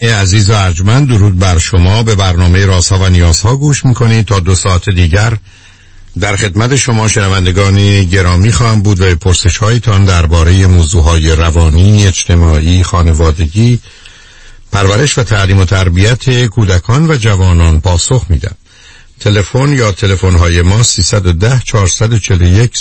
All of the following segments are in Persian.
عزیز و ارجمند، درود بر شما. به برنامه رازها و نیازها گوش میکنید. تا 2 ساعت دیگر در خدمت شما شنوندگان گرامی خواهم بود و پرسش هایتان درباره موضوعهای روانی، اجتماعی، خانوادگی، پرورش و تعلیم و تربیت کودکان و جوانان پاسخ میدم. تلفن یا تلفن های ما 310 441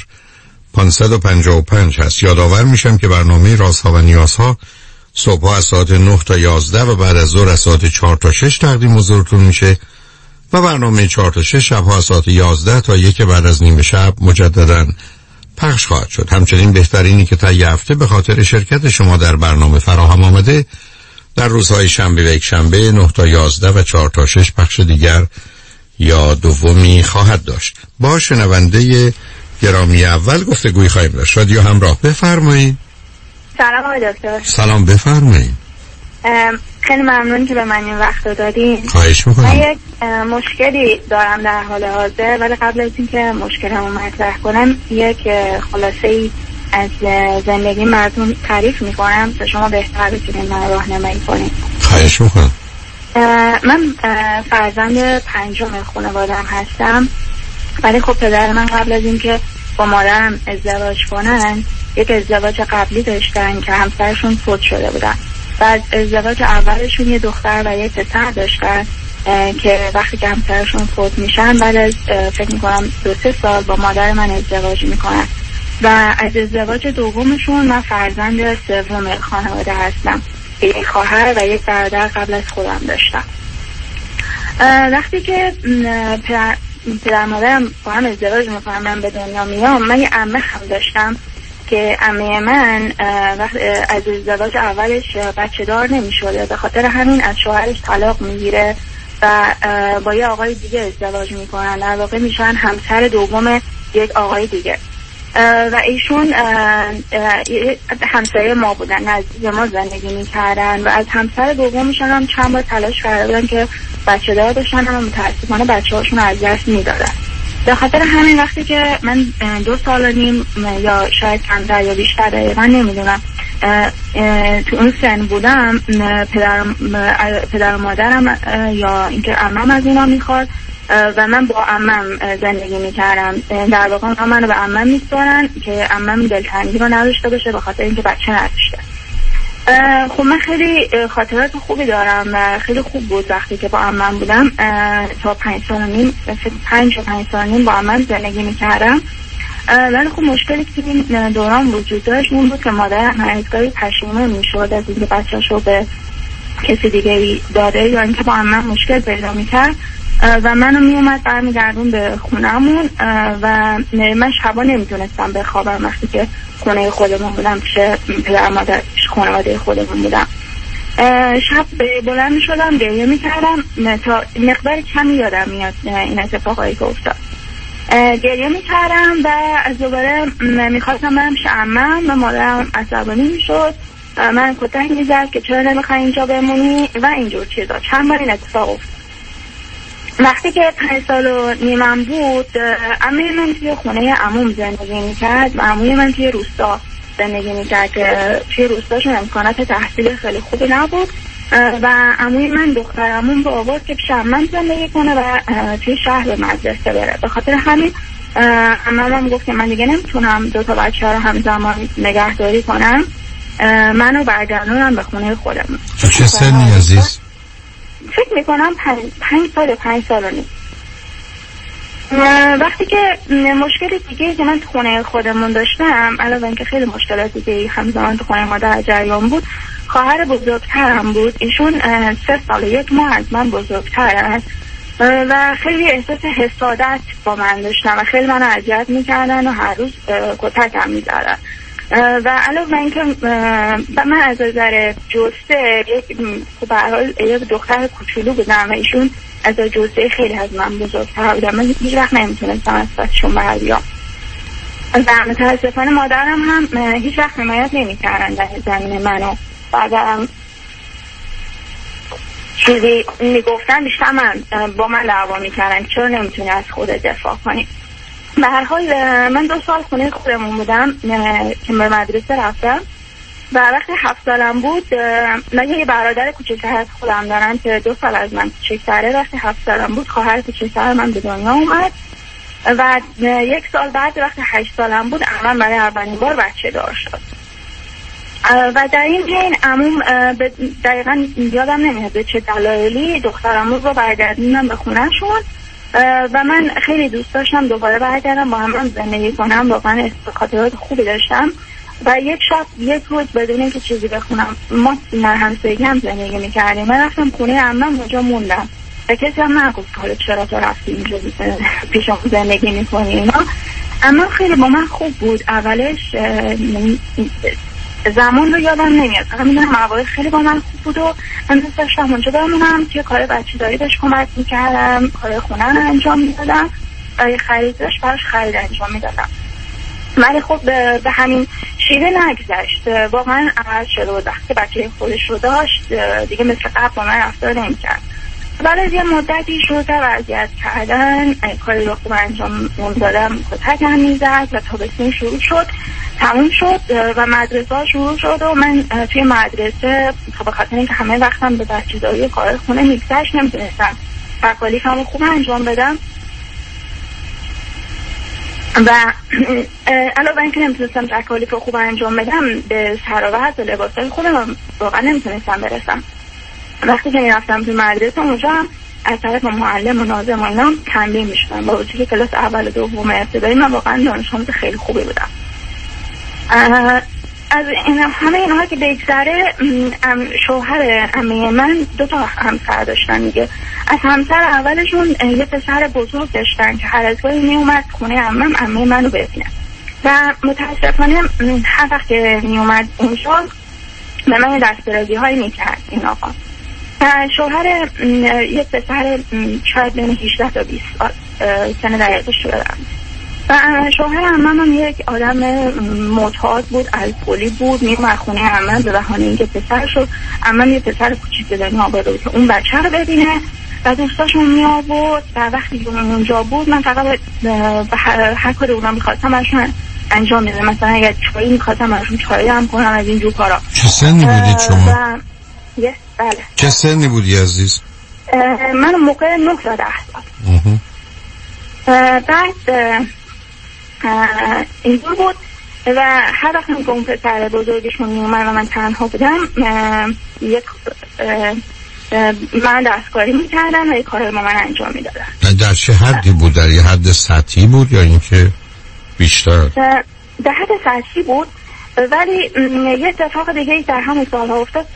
0555 هست. یادآور میشم که برنامه رازها و نیازها صبح از ساعت 9 تا 11 و بعد از ظهر از ساعت 4 تا 6 تقدیم حضورتون میشه و برنامه 4 تا 6 شبها از ساعت 11 تا 1 بعد از نیم شب مجددا پخش خواهد شد. همچنین بهترینی که تا یه هفته به خاطر شرکت شما در برنامه فراهم آمده در روزهای شنبه و یک شنبه 9 تا 11 و 4 تا 6 پخش دیگر یا دومی خواهد داشت. با شنونده گرامی اول گفتگوی خواهیم داشت. رادیو همراه، بفرمایید. سلام آقای دکتر. سلام، بفرمایید. خیلی ممنون که به من این وقت رو دادین. خواهش میکنم. من یک مشکلی دارم در حال حاضر، ولی قبل از اینکه مشکلمو مطرح کنم یک خلاصه‌ای از زندگی مردم تعریف میکنم تا شما بهتر بتونید من راهنمایی کنید. خواهش میکنم. من فرزند 5م خانواده‌ام هستم، ولی خب پدر من قبل از اینکه با مادرم ازدواج کنن یک ازدواج قبلی داشتن که همسرشون فوت شده بودن. بعد ازدواج اولشون یه دختر و یه پسر داشتن که وقتی که همسرشون فوت میشن بعد از فکر میکنم 2-3 سال با مادر من ازدواج میکنن و از ازدواج دومشون من فرزند 3م خانواده هستم. یک خواهر و یک برادر قبل از خودم داشتم. وقتی که پدر مادرم با هم ازدواج میکنم من به دنیا میام، من یه عمه هم داشتم که عمه من از ازدواج اولش بچه دار نمیشده، به خاطر همین از شوهرش طلاق میگیره و با یه آقای دیگه ازدواج میکنن، در واقع میشن همسر دوم یک آقای دیگه و ایشون همسایه ما بودن، نزدیک ما زندگی میکردن و از همسر دومشون هم چند بار تلاش کرده بودن که بچه دار بشن، اما متاسفانه بچه هاشون از دست میدادن. به خاطر همین وقتی که من 2 سال و نیم یا شاید کمتر یا بیشتر دقیقا نمیدونم تو اون سن بودم، پدر و مادرم یا اینکه عمم از اینا میخواد و من با عمم زندگی میکردم. در واقع اونا منو به عمم میسپارن که عمم دلتنگی رو نداشته باشه به خاطر اینکه بچه نداشته. خب من خیلی خاطرات خوبی دارم و خیلی خوب بود وقتی که با عمم بودم. تا 5 سال و نیم 5 سال و نیم با عمم زندگی میکردم، ولی خب مشکلی که این دوران وجود داشت این بود که مادرم هر از گاهی پشیمون میشد از اینکه بچه‌شو به کسی دیگه داده یا اینکه با عمم مشکل پیدا میکرد و منو میومد برمیگردون به خونمون و من شبا نمیتونستم بخوابم وقتی که خونه خودمون بودم، پیش پدر مادر خانواده خودمون بودم. شب بلند میشدم گریه میکردم تا مقدار کمی یادم میاد این اتفاقایی که افتاد. گریه میکردم و از دوباره میخواستم برم پیش عمم و مادرم عصبانی میشد، من کتک میزد که چرا نمیخوای اینجا بمونی و اینجور چیزا. چند بار این اتفاق افتاد. وقتی که 5 سال و نیمم بود، عمه من توی خونه عموم زندگی میکرد و عموی من توی روستا زندگی میکرد که توی روستاشون امکانات تحصیل خیلی خوبی نبود و عموی من دختر عموم رو آورد که پیش عمم زندگی کنه و توی شهر به مدرسه بره. به خاطر همین عمم گفت که من دیگه نمیتونم 2 تا بچه رو همزمان نگهداری کنم، منو برگردونم به خونه خودم. چه سنی عزیز؟ فکر میکنم 5 سال و نیم. وقتی که مشکل دیگه که من تو خونه خودمون داشتم، علاوه اینکه خیلی مشکلات دیگه همزمان تو خونه مادر جریان بود، خواهر بزرگترم بود. ایشون 3 سال و 1 ماه از من بزرگتر است و خیلی احساس حسادت با من داشتن و خیلی منو اذیت میکردن و هر روز کتکم میزدن و علاوه اینکه من از نظر جثه به هر حال یک دختر کوچولو بودم و ایشون از جثه خیلی از من بزرگتر بودم. من هیچ وقت نمیتونستم از بچه‌شون بر بیام و متاسفانه مادرم هم هیچ وقت حمایت نمی‌کردن در زمین منو. بعدم چیزی میگفتن بیشتر با من دعوا میکردن چرا نمیتونی از خودت دفاع کنی. به هر حال من 2 سال خونه خودمون بودم که به مدرسه رفتم و وقتی 7 سالم بود، من یه برادر کوچکتر از خودم دارم که 2 سال از من کوچکتره. وقتی 7 سالم بود خواهر کوچکتر من به دنیا اومد و 1 سال بعد وقتی 8 سالم بود عمم برای اولین بار بچه دار شد. و در این بین عموم دقیقا یادم نمیاد به چه دلایلی دخترم رو برگردوندم به خونه‌شون و من خیلی دوست داشتم دوباره برگردم با هم زندگی کنم. واقعا خاطرات خوبی داشتم و یک شب یک روز بدون اینکه چیزی بخونم، ما در همسایگی هم زندگی میکردیم، من رفتم خونه عمم اونجا موندم و کسی هم نگفت حالا چرا تو رفتی اینجا پیشم زندگی میکنی اینا. اما خیلی با من خوب بود. اولش زمان رو یادم نمیاد، فقط میدونم اوایل خیلی با من خوب بود و من دوست داشتم اونجا بمونم، توی کار بچه داری بهش کمک میکردم، کار خونه رو انجام میدادم و یه خرید داشت براش خرید انجام میدادم. ولی خب به همین شیوه نگذشت، واقعا عوض شده بود. وقتی بچه خودش رو داشت دیگه مثل قبل با من رفتار نمی‌کرد. بعد یه مدتی شروع کرد اذیت کردن، کاری رو خوب انجام نمیدادم، کتکم میزد و تابستون شروع شد، تموم شد و مدرسه شروع شد و من توی مدرسه به خاطر اینکه همه وقتم به بچه‌داری کار خونه میگذشت نمیتونستم تکالیفمو خوب انجام بدم و علاوه اینکه نمیتونستم تکالیف رو خوب انجام بدم به سر و وضع لباسای خودم واقعا نمیتونستم برسم. وقتی که میرفتم تو مدرسه اونجا هم از طرف معلم و ناظم و اینا تنبیه میشدم، با وجودی که کلاس اول و دوم ابتدایی من واقعا دانش آموز خیلی خوبی بودم. از همه اینها که بگذره، شوهر عمه من 2 تا همسر داشتن دیگه. از همسر اولشون یه پسر بزرگ داشتن که هر از گاهی می اومد خونه عمه منو ببینه و متاسفانه هر وقت که می اومد اونجا به من دسترازی هایی میکرد این آقا. شوهر یه پسر شاید بین 18 تا 20 سال سن دقیقش رو دارم و شوهر عمم هم یک آدم معتاد بود، الکلی بود، میومد خونه عمم به بهانه اینکه پسر شد. عمم یه پسر کوچیک به دنیا آورده بود که اون بچه رو ببینه و دوستاشون می آورد و وقتی که اونجا بود من فقط به هر کاری اونا میخواستم ازشون انجام میده. مثلا اگر چایی میخواستم ازشون چایی هم کنم، از اینجور کارا. چه سنی بودید شما؟ بله. چه سنی بودی عزیز؟ من موقع 9 تا 10 سال. بعد اینجور بود و هر وقت که اون پسر بزرگشون میومد و من تنها بودم من دستکاری میکردم و یک کار با من انجام میدادم. در چه حدی بود؟ در یه حد سطحی بود یا اینکه بیشتر؟ در حد سطحی بود، ولی یه اتفاق دیگه در همون سالها افتاد.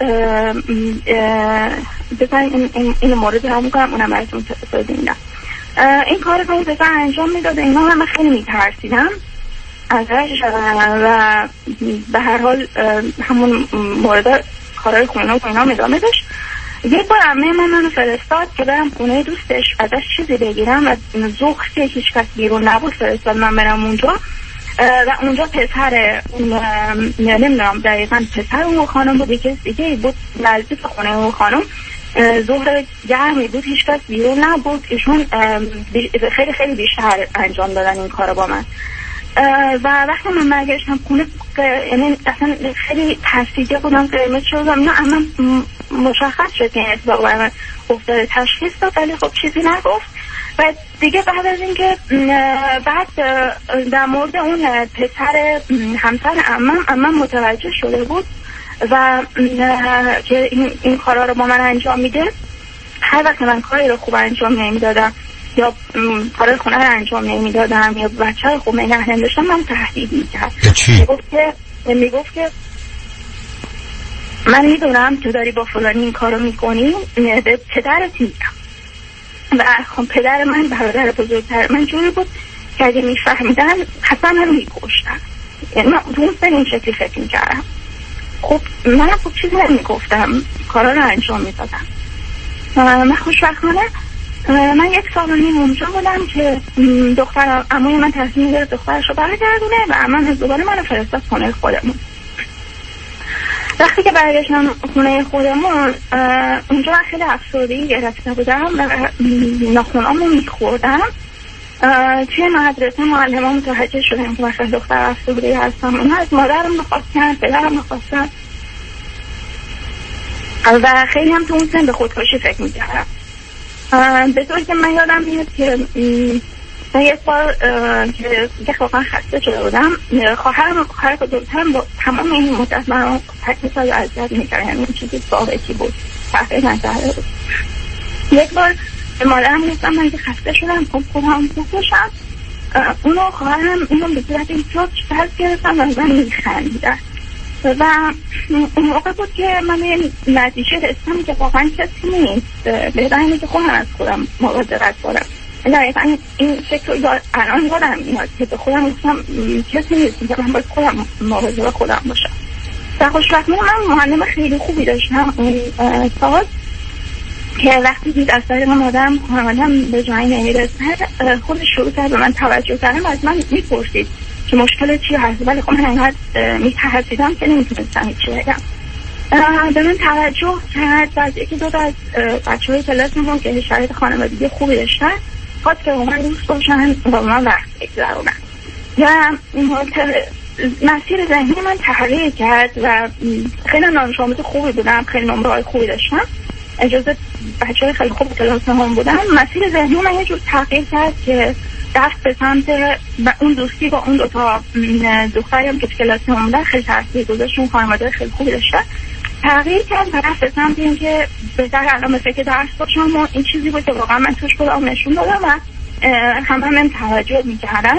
بذارین این مورد رو همون کنم اونم براتون توضیح میدم. این کار رو بزن انجام میداده اینا و من خیلی میترسیدم ازش و به هر حال همون مورد کارهای خونه و اینا ادامه داشت. یک بار عمه من منو فرستاد که برم خونه دوستش ازش چیزی بگیرم و زوختی هیچ کس بیرون نبود، فرستاد من برم اونجا و اونجا پسر نمیدونم دقیقا پسر اون خانم بود، یکی دیگه بود نزدیک خونه اون خانم. ظهر گرمی بود، هیچ کس بیرون نبود، ایشون خیلی خیلی بیشتر انجام دادن این کارو با من و وقتی من برگشتم خونه یعنی اصلا خیلی ترسیده بودم، قرمز شدم. نه اما مشخص شد که این اتفاق برای من افتاده، تشخیص داد ولی خب چیزی نگفت. و دیگه بعد از اینکه بعد در مورد اون پسر همسر عمم متوجه شده بود و که این کارا رو با من انجام میده، هر وقت من کاری رو خوب انجام نمیدادم یا کار خونه رو انجام نمیدادم یا بچه رو خوب نگه نمیداشتم من تهدید میکرد. میگفت که من میدونم تو داری با فلانی این کارو میکنی، به پدرت میگم. و خب پدر من برادر بزرگتر من جوری بود که اگه میفهمیدن حتما من میکشتن. یعنی من اون سن این شکلی فکر میکردم. خب من خب چیزی نمیگفتم، کارا رو انجام میدادم. من خوشبختانه من 1 سال و نیم اونجا بودم که دختر عموی من تصمیم گرفت دخترش رو برگردونه و من دوباره منو فرستاد خونه خودمون. وقتی که برگشتم خونه خودمون اونجا خیلی افسردگی گرفته بودم و ناخونامو میخوردم توی مدرسه معلمان متوجه شدن که مثلا دختر افسرده هستم. اونها از مادرم میخواستن، پدرم میخواستن و خیلی هم تو اون سن به خودکشی فکر میکردم. به طوری که من یادم میاد که من یک بار که واقعا خسته شده بودم، خواهر بزرگترم با تمام این مدت من رو تکلیفای اذیت میکرد، یعنی این چیزی ثابتی بود، تحقیق نکرده بود. یک بار به مادرم گفتم من که خسته شدم خودم بکشم، اونو خواهرم اینو به صورت این جوک فرض گرفتم و من میخندیدم و اون موقع بود که من یه نتیجه رسیدم که واقعا کسی نیست، بهتر اینه که خودم از خودم مواظبت کنم. دقیقا این فکر رو الان یادم میاد که به خودم گفتم کسی نیست که من باید خودم مواظب خودم باشم. و خوشبختانه من معلم خیلی خوبی داشتم اون سال که وقتی دید از طریق مادرم خانواده‌ام به جایی نمیرسه خودش شروع کرد به من توجه کردن و از من میپرسید که مشکل چی هست، ولی خب من اینقدر میترسیدم که نمیتونستم هیچی بگم. به من توجه کرد و از یکی دو تا از بچه‌های کلاسمون که شرایط خانوادگی خوبی داشتن خواست که با من دوست باشن و با من وقت بگذرونن و مسیر ذهنی من تغییر کرد و خیلی دانش آموز خوبی بودم، خیلی نمره‌های خوبی داشتم، اجازه بچه‌های خیلی خوب کلاس هم بودن. مسیر ذهنی من یه جور تغییر کرد که دست به سمت اون دوستی با اون دوتا دختری هم که کلاس هم بودن خیلی تاثیر گذاشت، اون خانواده خیلی خوبی داشتن، تغییر کرد و دست به سمت این که بهتر الان مثل که درس باشم و این چیزی بود که واقعا من توش خودم نشون دادم و همه توجه میکردن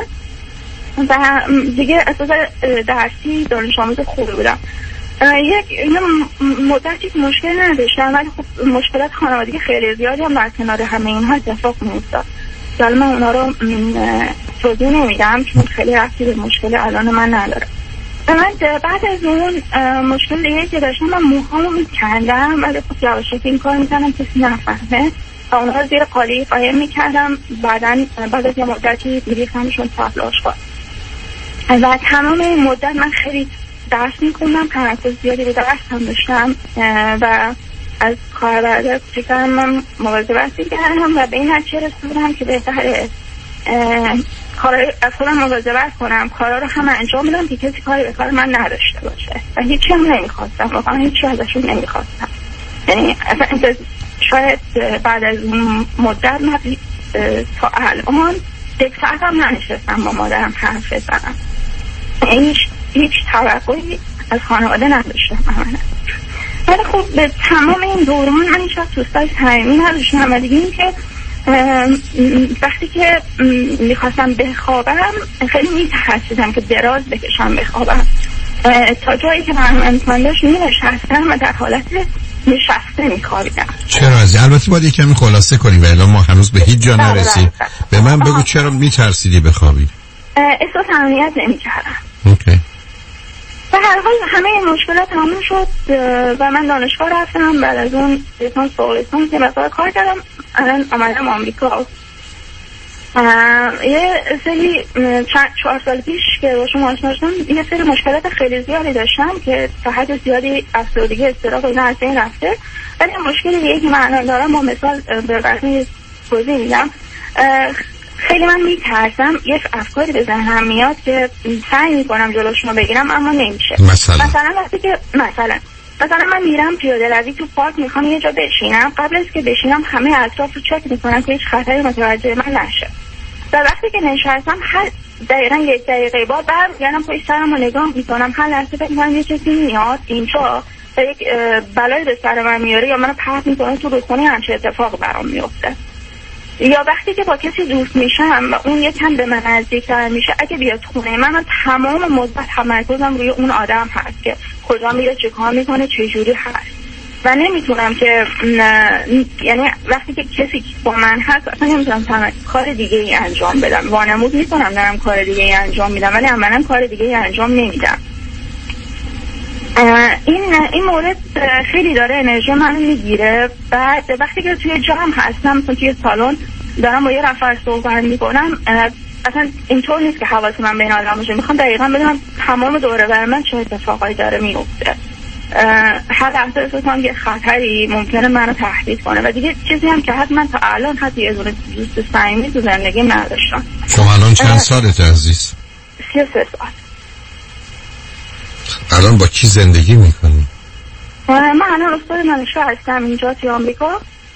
و دیگه اساس درسی دانش آموز خوبی بودم. یک مدتی مشکل نداشتم ولی خب مشکلات خانوادگی خیلی زیادی هم در کنار همه اینها اتفاق می‌افتاد. حالا من اونا رو توضیح نمیدم چون خیلی ربطی به مشکل الان من نداره. من بعد از اون مشکل دیگه که داشتم من موهامو میکندم ولی خب یواشکی این کار میکنم کسی نفهمه و اونها زیر قالی قایم میکردم، بعد از یه مدتی میریختمشون تابلو آشغال و تمام این مدت من خیلی درس میکنم، تمرکز زیادی به درس هم داشتم و از کار برادر کوچیکم من مواظبت کردم و به این نتیجه رسیدم که بهتره از خودم مواظبت کنم، کارا رو هم انجام بدم که کسی کاری به کار من نداشته باشه و هیچی هم نمیخواستم، واقعا هیچی ازشون نمیخواستم. یعنی اصلا شاید بعد از اون مدت من تا الان 1 ساعت هم ننشستم با مادرم حرف بزنم، هیچ توقعی از خانواده نداشتم من. ولی خب به تمام این دوران من هیچ وقت دوستای صمیمی نداشتم و دیگه این که وقتی که میخواستم بخوابم خیلی میترسیدم که دراز بکشم بخوابم، تا جایی که من امکان داشت می‌نشستم و در حالت نشسته میخوابیدم. چرا البته باید کمی خلاصه کنیم ولی ما هنوز به هیچ جا نرسیم. به من بگو چرا میترسیدی بخوابی؟ احساس امنیت نمی‌کردم. اوکی. به هر حال همه این مشکلات تموم شد و من دانشگاه رفتم. بعد از اون لیسانس فوق لیسانس که مقدار کار کردم، الان آمدم آمریکا. یه سری 4 سال پیش که با شما آشنا شدم یه سری مشکلات خیلی زیادی داشتم که تا حد زیادی افسردگی، اضطراب اینا از بین رفته، ولی مشکل دیگه که من دارم با مثال به برای توضیح میدم. خیلی من میترسم یه افکاری به ذهنم میاد که سعی میکنم جلوشونو بگیرم اما نمیشه. مثلا وقتی که مثلا من میرم پیاده روی تو پارک میخوام یه جا بشینم، قبل از که بشینم همه اطراف رو چک میکنم که هیچ خطری متوجه من نشه و وقتی که نشستم هر دقیقاً 1 دقیقه بعد برمیگردم پشت سرم رو نگاه میکنم، هر لحظه فکر میکنم یه چیزی میاد اینجا و یک بلایی به سر من میاره یا منو پرت میکنه تو رودخونه، همچه اتفاقی برام میفته. یا وقتی که با کسی دوست میشم و اون یکم به من نزدیک‌تر میشه، اگه بیاد خونه من تمام مدت تمرکزم روی اون آدم هست که کجا میره، چه کار میکنه، چه جوری هست و نمیتونم که یعنی وقتی که کسی با من هست اصلا نمیتونم کار دیگه ای انجام بدم. وانمود میکنم دارم کار دیگه ای انجام میدم ولی عملاً کار دیگه ای انجام نمیدم. این مورد خیلی داره انرژی منو میگیره. بعد وقتی که توی جمع هستم، توی سالن دارم با یه نفر صحبت میکنم، اصلا اینطور نیست که حواس من به این آدم باشه، میخوام دقیقاً بدونم تمام دوره بر من چه اتفاقایی داره میفته هر لحظه احساس کنم یه خطری ممکنه منو تهدید کنه و دیگه چیزی هم که حتی من تا الان حتی یه دونه دوست صمیمی تو زندگیم نداشتم. شما الان چند سالت عزیز؟ 33 سال. الان با کی زندگی میکنی؟ من الان استاد دانشگاه هستم اینجا توی آمریکا.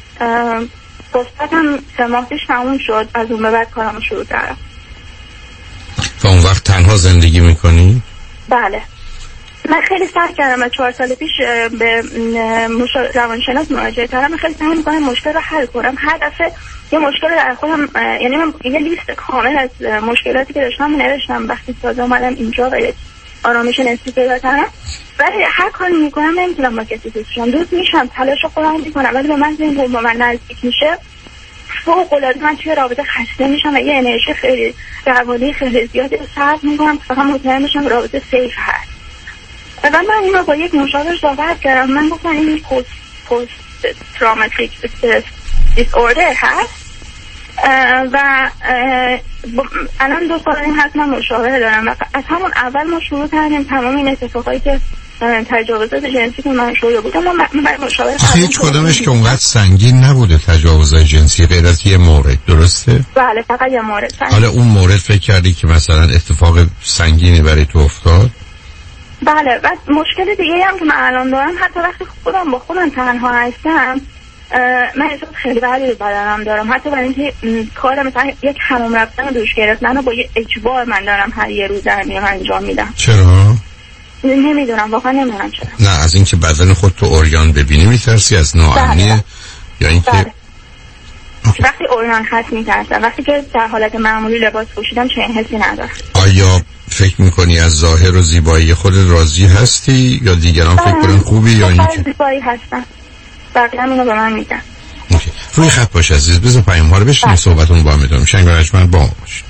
پستم 3 ماه پیش تموم شد، از اون به بعد کارم شروع کردم. و اون وقت تنها زندگی میکنی؟ بله. من خیلی سعی کردم 4 سال پیش به روانشناس مراجعه کردم. خیلی سعی میکنم مشکل رو حل کنم. هر دفعه یه مشکل رو در خودم، یعنی من یه لیست کامل از مشکلاتی که داشتم نوشتم وقتی تازه اومدم اینجا و آرامش نسبی پیدا کردم، ولی هر کاری میکنم نمیتونم با کسی دوست شم. دوست میشم، تلاش خودم میکنم، ولی به من زنگ با من نزدیک میشه فوق العاده من توی رابطه خسته میشم و یه انرژی خیلی روانی خیلی زیادی رو صرف میکنم فقط مطمئن بشم رابطه سیف هست. و من این رو با یک مشاور صحبت کردم. من گفتم این پست تروماتیک استرس دیسوردر هست و الان 2 سال این هست من مشاوره دارم و از همون اول ما شروع کردیم تمام این اتفاقایی که تجاوزات جنسی که من شروع بودم من مشاوره هیچ کدومش که اونقدر سنگین نبوده تجاوزات جنسی غیر از یه مورد، درسته؟ بله فقط یه مورد. حالا اون مورد فکر کردی که مثلا اتفاق سنگینی برای تو افتاد؟ بله. و مشکل دیگه هم که من الان دارم حتی وقتی خودم با خودم تنها هستم من احساس خیلی بدی به بدنم دارم، حتی برای اینکه کارم مثلا یک حمام رفتن دوش گرفتن با یه اجبار من دارم هر یه روز در میان انجام میدم. چرا؟ نمیدونم، واقعا نمیدونم چرا. نه از اینکه بدن خود تو اوریان ببینی میترسی، از ناامنیه یا اینکه وقتی اوریان هست میترسم، وقتی که در حالت معمولی لباس پوشیدم چنین حسی ندارم. آیا فکر میکنی از ظاهر و زیبایی خودت راضی هستی یا دیگران فکر کنن خوبی یا اینکه زیبایی هستم؟ بقیه اینو به من میگن. روی خط باش عزیز، بذار پیام ها رو بشنیم صحبتون با هم میدونم. شنگ برنجمند با ما باشید.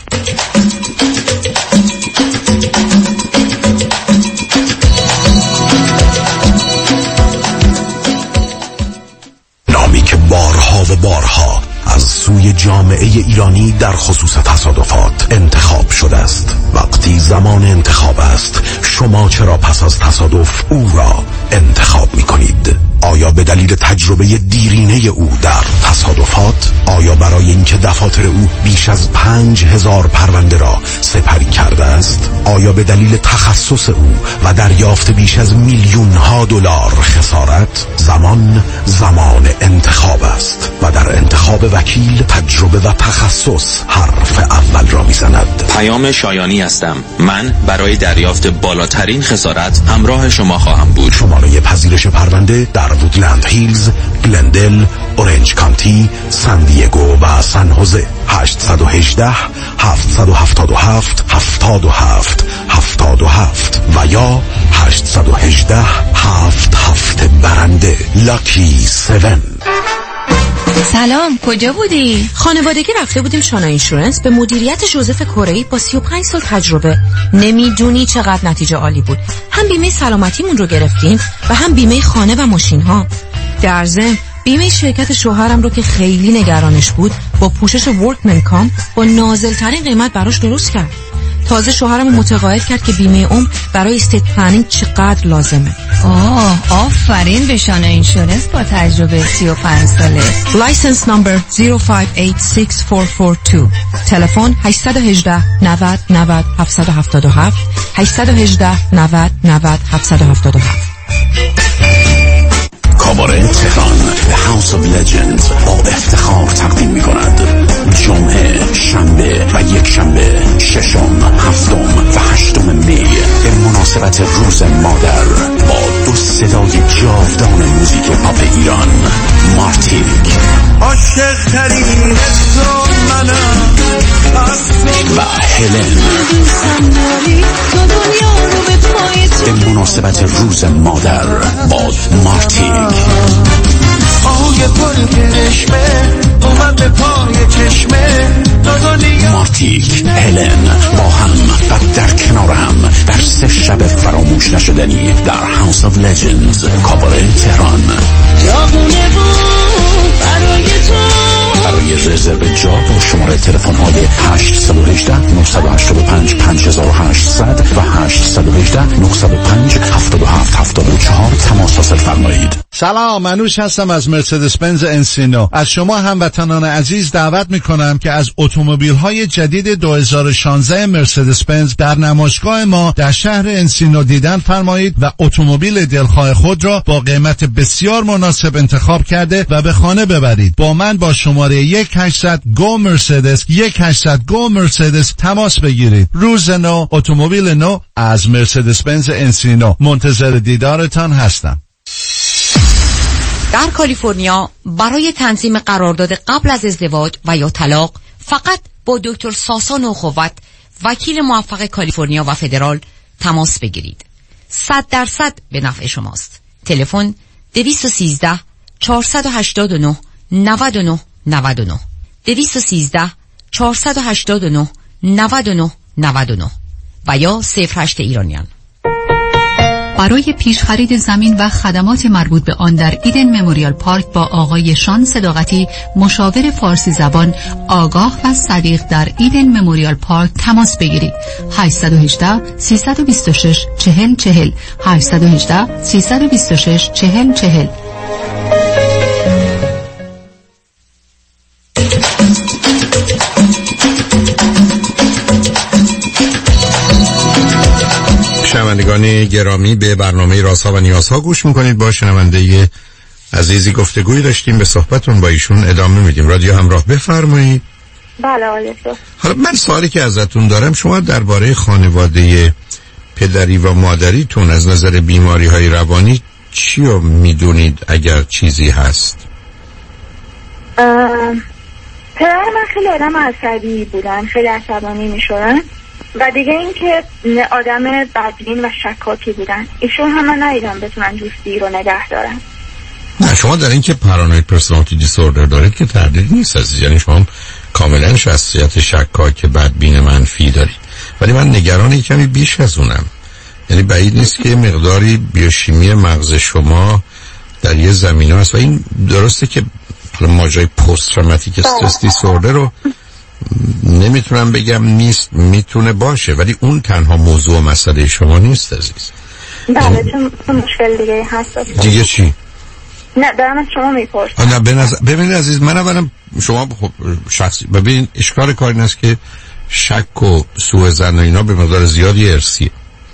نامی که بارها و بارها از سوی جامعه ایرانی در خصوص تصادفات انتخاب شده است. وقتی زمان انتخاب است، شما چرا پس از تصادف او را انتخاب می کنید؟ آیا به دلیل تجربه دیرینه او در تصادفات؟ آیا برای اینکه دفاتر او بیش از 5000 پرونده را سپری کرده است؟ آیا به دلیل تخصص او و دریافت بیش از میلیون‌ها دلار خسارت؟ زمان انتخاب است و در انتخاب وکیل تجربه و تخصص حرف اول را میزند. پیام شایانی هستم. من برای دریافت بالاترین خسارت همراه شما خواهم بود. شماره پذیرش پرونده در وودلند هیلز، گلندل، اورنج کانتی، سان دیگو و سان هوزه. 818 777 77 77 و یا 818 77 برنده لاکی 7. سلام، کجا بودی؟ خانوادگی رفته بودیم شانا اینشورنس به مدیریت جوزف کره‌ای با 35 سال تجربه. نمیدونی چقدر نتیجه عالی بود. هم بیمه سلامتیمون رو گرفتیم و هم بیمه خانه و ماشین ها. در ضمن بیمه شرکت شوهرم رو که خیلی نگرانش بود با پوشش ورکمن کام با نازل‌ترین قیمت براش درست کرد. تازه شوهرم متقاعد کرد که بیمه عمر برای استیت پلنینگ چقدر لازمه. آفرین به شانا اینشورنس با تجربه 35 ساله. لایسنس نمبر 05864442. تلفن 818 90 90 777 818 90 90 777. کاباره تهران The House of Legends با افتخار تقدیم می کند جمعه، شنبه و یک شنبه 6م، 7م و 8م می به مناسبت روز مادر با 2 صدای جاودان موزیک پاپ ایران، مارتینک عاشق ترین و هلن. به مناسبت روز مادر با مارتینک. مارتینک، هلن با هم و در کنار هم در 3 شب فراموش نشدنی در هاوس آف لجندز کاباره تهران. برای رزرو جا با شماره تلفن های 818 985 5800 و 818 905 7774 تماس سلام، منوش هستم از مرسدس بنز انسینو. از شما هموطنان عزیز دعوت میکنم که از اتومبیل‌های جدید 2016 مرسدس بنز در نمایشگاه ما در شهر انسینو دیدن فرمایید و اتومبیل دلخواه خود را با قیمت بسیار مناسب انتخاب کرده و به خانه ببرید. با من با شماره 1-800-GO مرسدس 1-800-GO مرسدس تماس بگیرید. روز نو، اتومبیل نو از مرسدس بنز انسینو. منتظر دیدارتان هستم. در کالیفرنیا برای تنظیم قرارداد قبل از ازدواج و یا طلاق فقط با دکتر ساسان اخوت، وکیل موفق کالیفرنیا و فدرال تماس بگیرید. 100% به نفع شماست. تلفن 213 489 99 99 213 489 99 99 و یا 08 ایرانیان. برای پیش خرید زمین و خدمات مربوط به آن در ایدن مموریال پارک با آقای شان صداقتی، مشاور فارسی زبان آگاه و صدیق در ایدن مموریال پارک تماس بگیرید. 818 326 4040 818 326 4040. شنوندگان گرامی، به برنامه رازها و نیازها گوش میکنید. با شنونده عزیزی گفتگوی داشتیم، به صحبتون با ایشون ادامه میدیم. رادیو همراه، بفرمایید. بله آقای دکتر. حالا من سوالی که ازتون دارم، شما درباره خانواده پدری و مادریتون از نظر بیماری های روانی چی رو میدونید اگر چیزی هست؟ پدر من خیلی آدم عصبی بودن، خیلی عصبانی میشدن و دیگه این که آدم بدبین و شکاکی بودن. ایشون هم من ندیدم بتونن دوستی رو نگه دارن. نه، شما در این که پارانوید پرسونالیتی دیسوردر دارید که تردید نیست عزیز، یعنی شما کاملا شخصیت شکاک بدبین منفی دارید، ولی من نگران کمی بیش از اونم. یعنی بعید نیست که مقداری بیوشیمی مغز شما در یه زمینه هست و این درسته که ماجرای پست تروماتیک استرس دیسوردر رو نمیتونم بگم نیست، میتونه باشه، ولی اون تنها موضوع مسئله شما نیست عزیز. بله، چون مشکل دیگه هست. دیگه چی؟ نه، دارم از شما میپرسم. نه، ببینید عزیز، من اولا شما شخصی ببین، اشکال کار این است که شک و سوء ظن و اینا به مقدار زیادی ارثیه.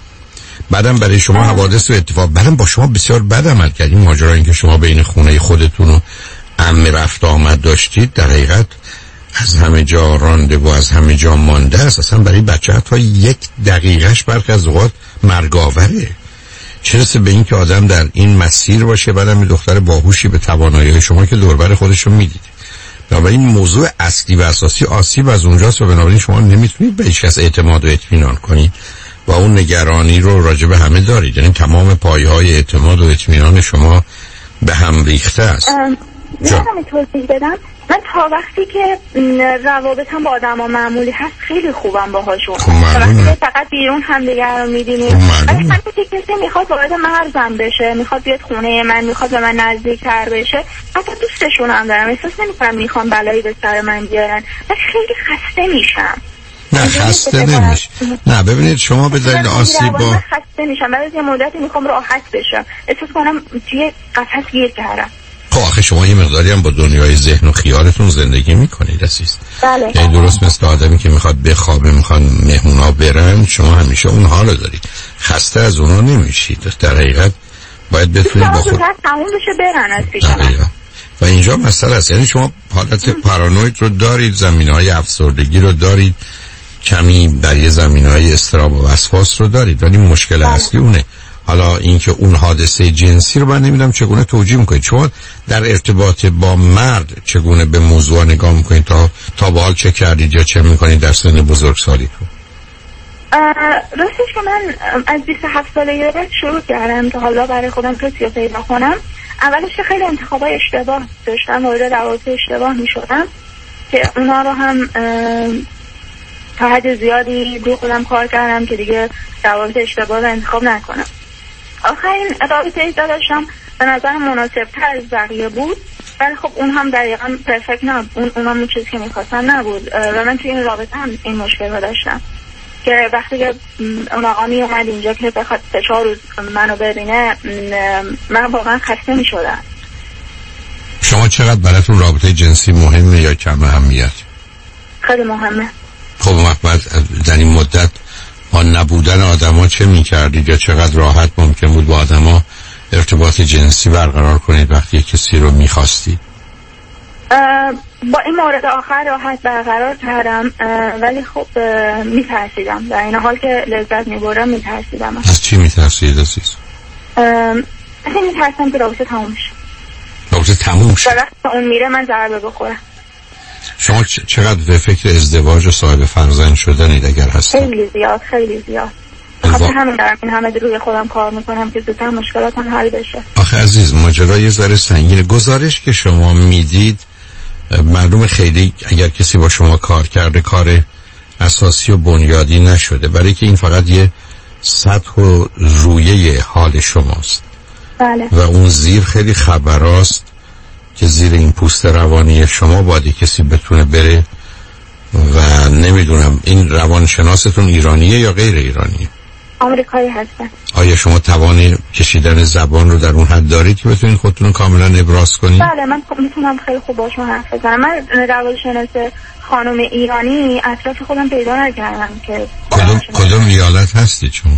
بعدم برای شما حوادث و اتفاق، بعدم با شما بسیار بد عمل کردیم. ماجرا این که شما بین خونه خودتون و عمه رفت آمد داشتید، در حقیقت از همه جا رانده و از همه جا مانده است. اصلا برای بچه حتی 1 دقیقهش برخی از اوقات مرگاوره. چه رسه به این که آدم در این مسیر باشه. بعدم یه دختر باهوشی به توانایی شما که دوربر خودش رو میدید. بنابراین موضوع اصلی و اساسی آسیب از اونجاست و بنابراین شما نمیتونید به هیچ کس اعتماد و اطمینان کنید و اون نگرانی رو راجع به همه دارید. یعنی تمام پایه‌های اعتماد و اطمینان شما به هم ریخته است. می‌خوام توضیح بدم. من تا وقتی که روابطم با آدم‌ها معمولی هست خیلی خوبم باهاشون. وقتی فقط بیرون همدیگه رو می‌بینیم. ولی وقتی که کسی میخواد وارد مرزم بشه، میخواد بیاد خونه من، میخواد به من نزدیک‌تر بشه، حتی دوستشون هم دارم، احساس نمی‌کنم میخوام بلایی به سر من بیارن. من خیلی خسته میشم. نه، خسته نمیشه. نه، ببینید شما به دلیل آسیب با خسته میشم. بعد از یه مدتی میخوام راحت بشم. احساس کنم توی قفس گیر کردم. خب آخه شما یه مقداری هم با دنیای ذهن و خیالتون زندگی میکنید عزیز. بله. یعنی درست مثل آدمی که میخواد بخوابه، میخوان مهمونا برن، شما همیشه اون حالو دارید، خسته از اونا نمیشید. در حقیقت باید بتونید با خود تموم بشه برن از پیش من. و اینجا مسئله است. یعنی شما حالت پارانوید رو دارید، زمینه‌های افسردگی رو دارید، کمی در یه زمینه‌های اضطراب و وسواس رو دارید، ولی مشکل اصلی اونه. حالا اینکه اون حادثه جنسی رو من نمیدونم چگونه توجیه میکنید. شما در ارتباط با مرد چگونه به موضوع نگاه میکنید؟ تا به حال چه کردید یا چه میکنید در سن بزرگسالیتون؟ راستش که من از 27 سالگی شروع کردم تا حالا برای خودم کسی رو پیدا کنم. اولش خیلی انتخابای اشتباه داشتم، وارد روابط اشتباه میشدم که اونا رو هم تا حد زیادی روی خودم کار کردم که دیگه روابط اشتباه رو انتخاب نکنم. آخرین رابطه‌ای داشتم به نظر مناسب‌تر از بقیه بود، ولی خب اون هم دقیقاً پرفکت نبود. اون هم چیزی که می‌خواستم نبود و من توی این رابطه هم این مشکل رو داشتم. که وقتی که اون آقا می اومد اینجا که بخواد 3-4 روز منو ببینه من واقعا خسته می شدم. شما چقدر براتون رابطه جنسی مهمه یا کم اهمیت؟ خیلی مهمه. خب بعد در این مدت با نبودن آدما چه می‌کردید یا چقدر راحت ممکن بود با آدما ارتباط جنسی برقرار کنید وقتی کسی رو می‌خواستید؟ با این مورد آخر راحت برقرار کردم، ولی خب میترسیدم. در این حال که لذت میبردم میترسیدم. از چی میترسید عزیز؟ اصلا میترسم که رابطه تموم شه. رابطه تموم شه؟ وقتی اون میره من ضربه بخورم. شما چقدر به فکر ازدواج و صاحب فرزند شدنید اگر هستید؟ خیلی زیاد. خاطر همین دارم این همه روی خودم کار میکنم که زودتر مشکلاتم حل بشه. آخه عزیز ماجرا یه ذره سنگینه. گزارش که شما میدید معلومه خیلی اگر کسی با شما کار کرده کار اساسی و بنیادی نشده، برای که این فقط یه سطح و رویه حال شماست. بله. و اون زیر خیلی خبراست که زیر این پوست روانی شما باید کسی بتونه بره و نمیدونم این روانشناستون ایرانیه یا غیر ایرانیه؟ آمریکایی هستن. آیا شما توان کشیدن زبان رو در اون حد دارید که بتونید خودتون کاملا ابراز کنید؟ بله من میتونم خیلی خوب باشون حرف بزنم. من روانشناس خانم ایرانی اطراف خودم پیدا نکردم که کدوم ایالت هستید شما؟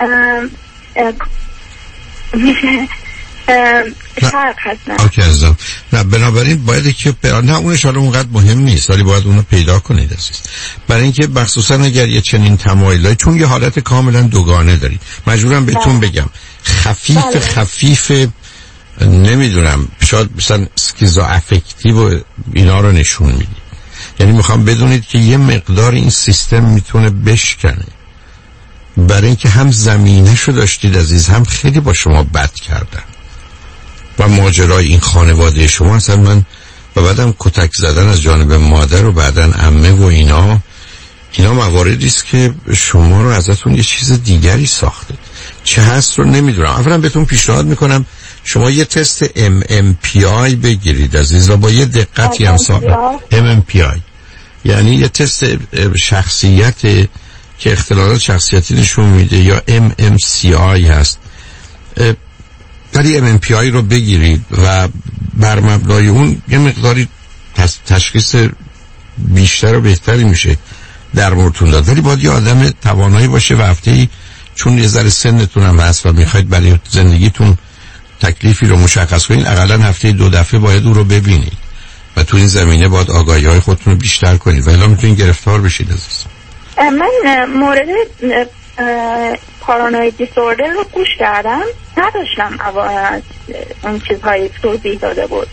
شرق هستن. اوکی عزیزم. نه بنابراین باید که نه اونش حالا اونقدر مهم نیست، ولی باید اونو پیدا کنید عزیز. برای اینکه مخصوصا اگر یه چنین تمایلی، چون یه حالت کاملا دوگانه دارید، مجبورم بهتون بگم خفیف نمیدونم شاید مثلا اسکیزو افکتیو و اینا رو نشون میدید. یعنی میخوام بدونید که یه مقدار این سیستم میتونه بشکنه، برای اینکه هم زمینه‌شو داشتید عزیز، هم خیلی با شما بد کردن و ماجرای این خانواده شما اصلا من و بعدم کتک زدن از جانب مادر و بعدن عمه و اینا مواردی است که شما رو ازتون یه چیز دیگری ساخته. چه هست رو نمیدونم. اولا بهتون پیشنهاد میکنم شما یه تست MMPI بگیرید عزیز و با یه دقتی هم MMPI یعنی یه تست شخصیت که اختلالات شخصیتی نشون میده یا MMCI هست. ولی MMPI رو بگیرید و بر مبنای اون یه مقداری تشخیص بیشتر و بهتری میشه در موردتون داد. ولی باید یه آدم توانایی باشه و هفته‌ای چون یه ذره سنتون هم هست و میخواید برای زندگیتون تکلیفی رو مشخص کنید، حداقل هفته 2 دفعه باید او رو ببینید و تو این زمینه باید آگاهی‌های خودتون رو بیشتر کنید و الا میتونید گرفتار بشید عزیز. من مورد پارانوید دیسوردر رو گوش کردم، نداشتم اون چیزهایی توضیح داده بود.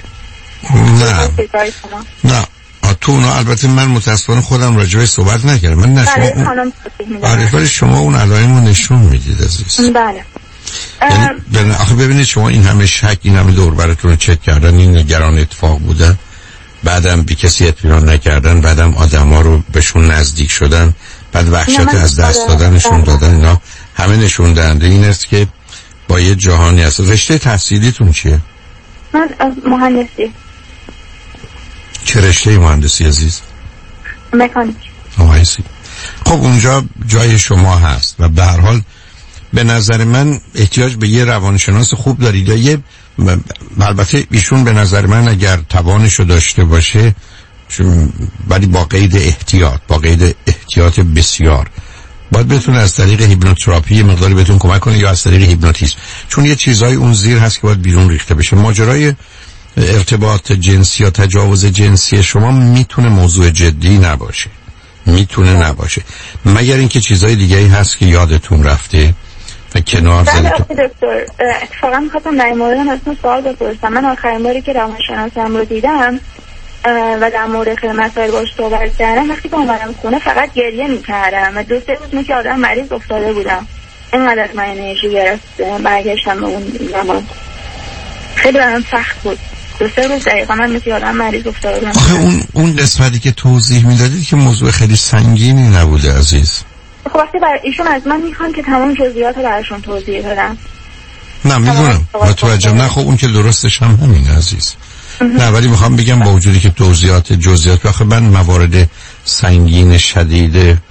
نه تو اونا البته من متاسفانه خودم راجعه صحبت نکردم. من نشون ولی شما اون علائم رو نشون میدید عزیز. بله. یعنی آخه ببینید شما این همه شک، این همه دور براتون رو چک کردن، این نگران اتفاق بودن، بعدم بی کسی اطمینان نکردن، بعدم آدما رو بهشون نزدیک شدن، بعد وحشت از دست دادنشون دادن، اینا همه نشون دهنده این است که با یه جهانی هست. رشته تحصیلیتون چیه؟ من مهندسی. چه رشته مهندسی عزیز؟ مکانیک. مهندسی. خب اونجا جای شما هست و به هر حال به نظر من احتیاج به یه روانشناس خوب دارید یا یه البته ایشون به نظر من اگر توانشو داشته باشه ولی با قید احتیاط بسیار باید بتونه از طریق هیپنوتراپی مقداری بهتون کمک کنه یا از طریق هیپنوتیزم، چون یه چیزای اون زیر هست که باید بیرون ریخته بشه. ماجرای ارتباط جنسی یا تجاوز جنسی شما میتونه موضوع جدی نباشه، نباشه مگر اینکه چیزای دیگه‌ای هست که یادتون رفته و کنار زدید. دکتر اتفاقا می‌خواستم در این مورد ازتون سوال بپرسم. من آخرین باری که روانشناسم رو دیدم و در مورد خیلی مسائل باهاش صحبت کردم، وقتی که اومدم خونه فقط گریه می‌کردم و 2-3 روز که آدم مریض افتاده بودم. اینقدر از من انرژی گرفت برگشتم به اون زمان. خیلی برام سخت بود. 2-3 روز دقیقا من مثل آدم مریض افتاده بودم. آخه اون قسمتی که توضیح میدادید که موضوع خیلی سنگینی نبوده عزیز. خب وقتی ایشون از من میخوان که تمام جزئیات رو براشون توضیح بدم. نه میدونم متوجهم. نه خب اون که درستش هم همینه عزیز. نه ولی میخوام بگم با وجودی که جزئیات آخه من موارد سنگین شدید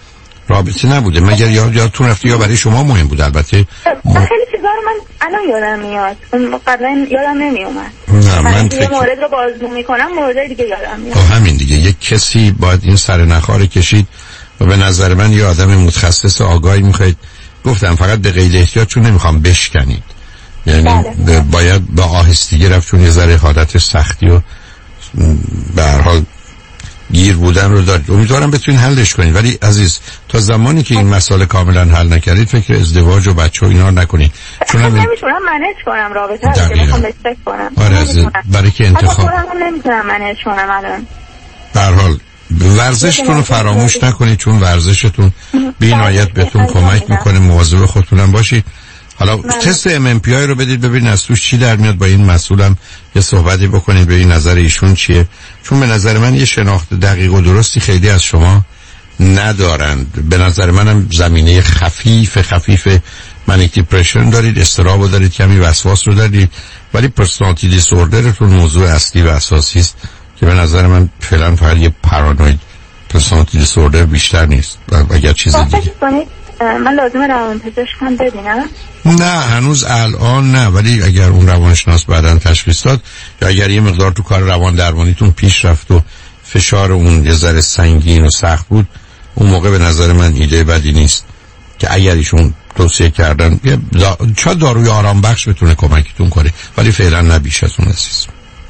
رابطه نبوده مگر یادتون رفته یا برای شما مهم بود؟ البته خیلی چیزا رو من الان یادم میاد، قبلا یادم نمیومد. نه من یه مورد رو بازگو میکنم، مورد دیگه یادم میاد. همین دیگه، یک کسی باید این سر نخاره کشید و به نظر من یه آدم متخصص آگاهی میخواید. گفتم فقط به قید احتیاط، چون نمیخوام بشکنید، یعنی باید با آهستگی رفت، چون یه ذره حالت سختی و به هر حال گیر بودن رو دارید. امیدوارم بتونید حلش کنید، ولی عزیز تا زمانی که این مسئله کاملا حل نکردید فکر ازدواج و بچه و اینا نکنید، چون نمیتونم منیج کنم رابطه رو، میخوام بهش کنم. آره برای که انتخاب نمیتونم منیج کنم الان. به هر حال ورزشتون رو فراموش نکنید، چون ورزشتون بی‌نهایت بهتون کمک میکنه. مواظب خودتون باشید. حالا تست MMPI رو بدید ببینید از توش چی در میاد. با این مسئولم یه صحبتی بکنید ببینید نظر ایشون چیه، چون به نظر من یه شناخت دقیق و درستی خیلی از شما ندارند. به نظر منم زمینه خفیف منیک دیپرشن دارید، اضطراب رو دارید، کمی وسواس رو دارید، ولی پرسونالیتی دیسوردرتون موضوع اصلی و اساسی است که به نظر من فعلا فقط یه پارانوید پرسونالیتی دیسوردر بیشتر نیست. اگر چیزی دیگه من لازمه روانپزشکم ببینم؟ نه هنوز الان نه، ولی اگر اون روانشناس بعداً تشخیص داد یا اگر یه مقدار تو کار روان درمانیتون پیش رفت و فشار اون یه ذره سنگین و سخت بود، اون موقع به نظر من ایده بدی نیست که اگر ایشون توصیه کردن چه داروی آرام بخش بتونه کمکتون کنه، ولی فعلا نه بیش از اون عزیز.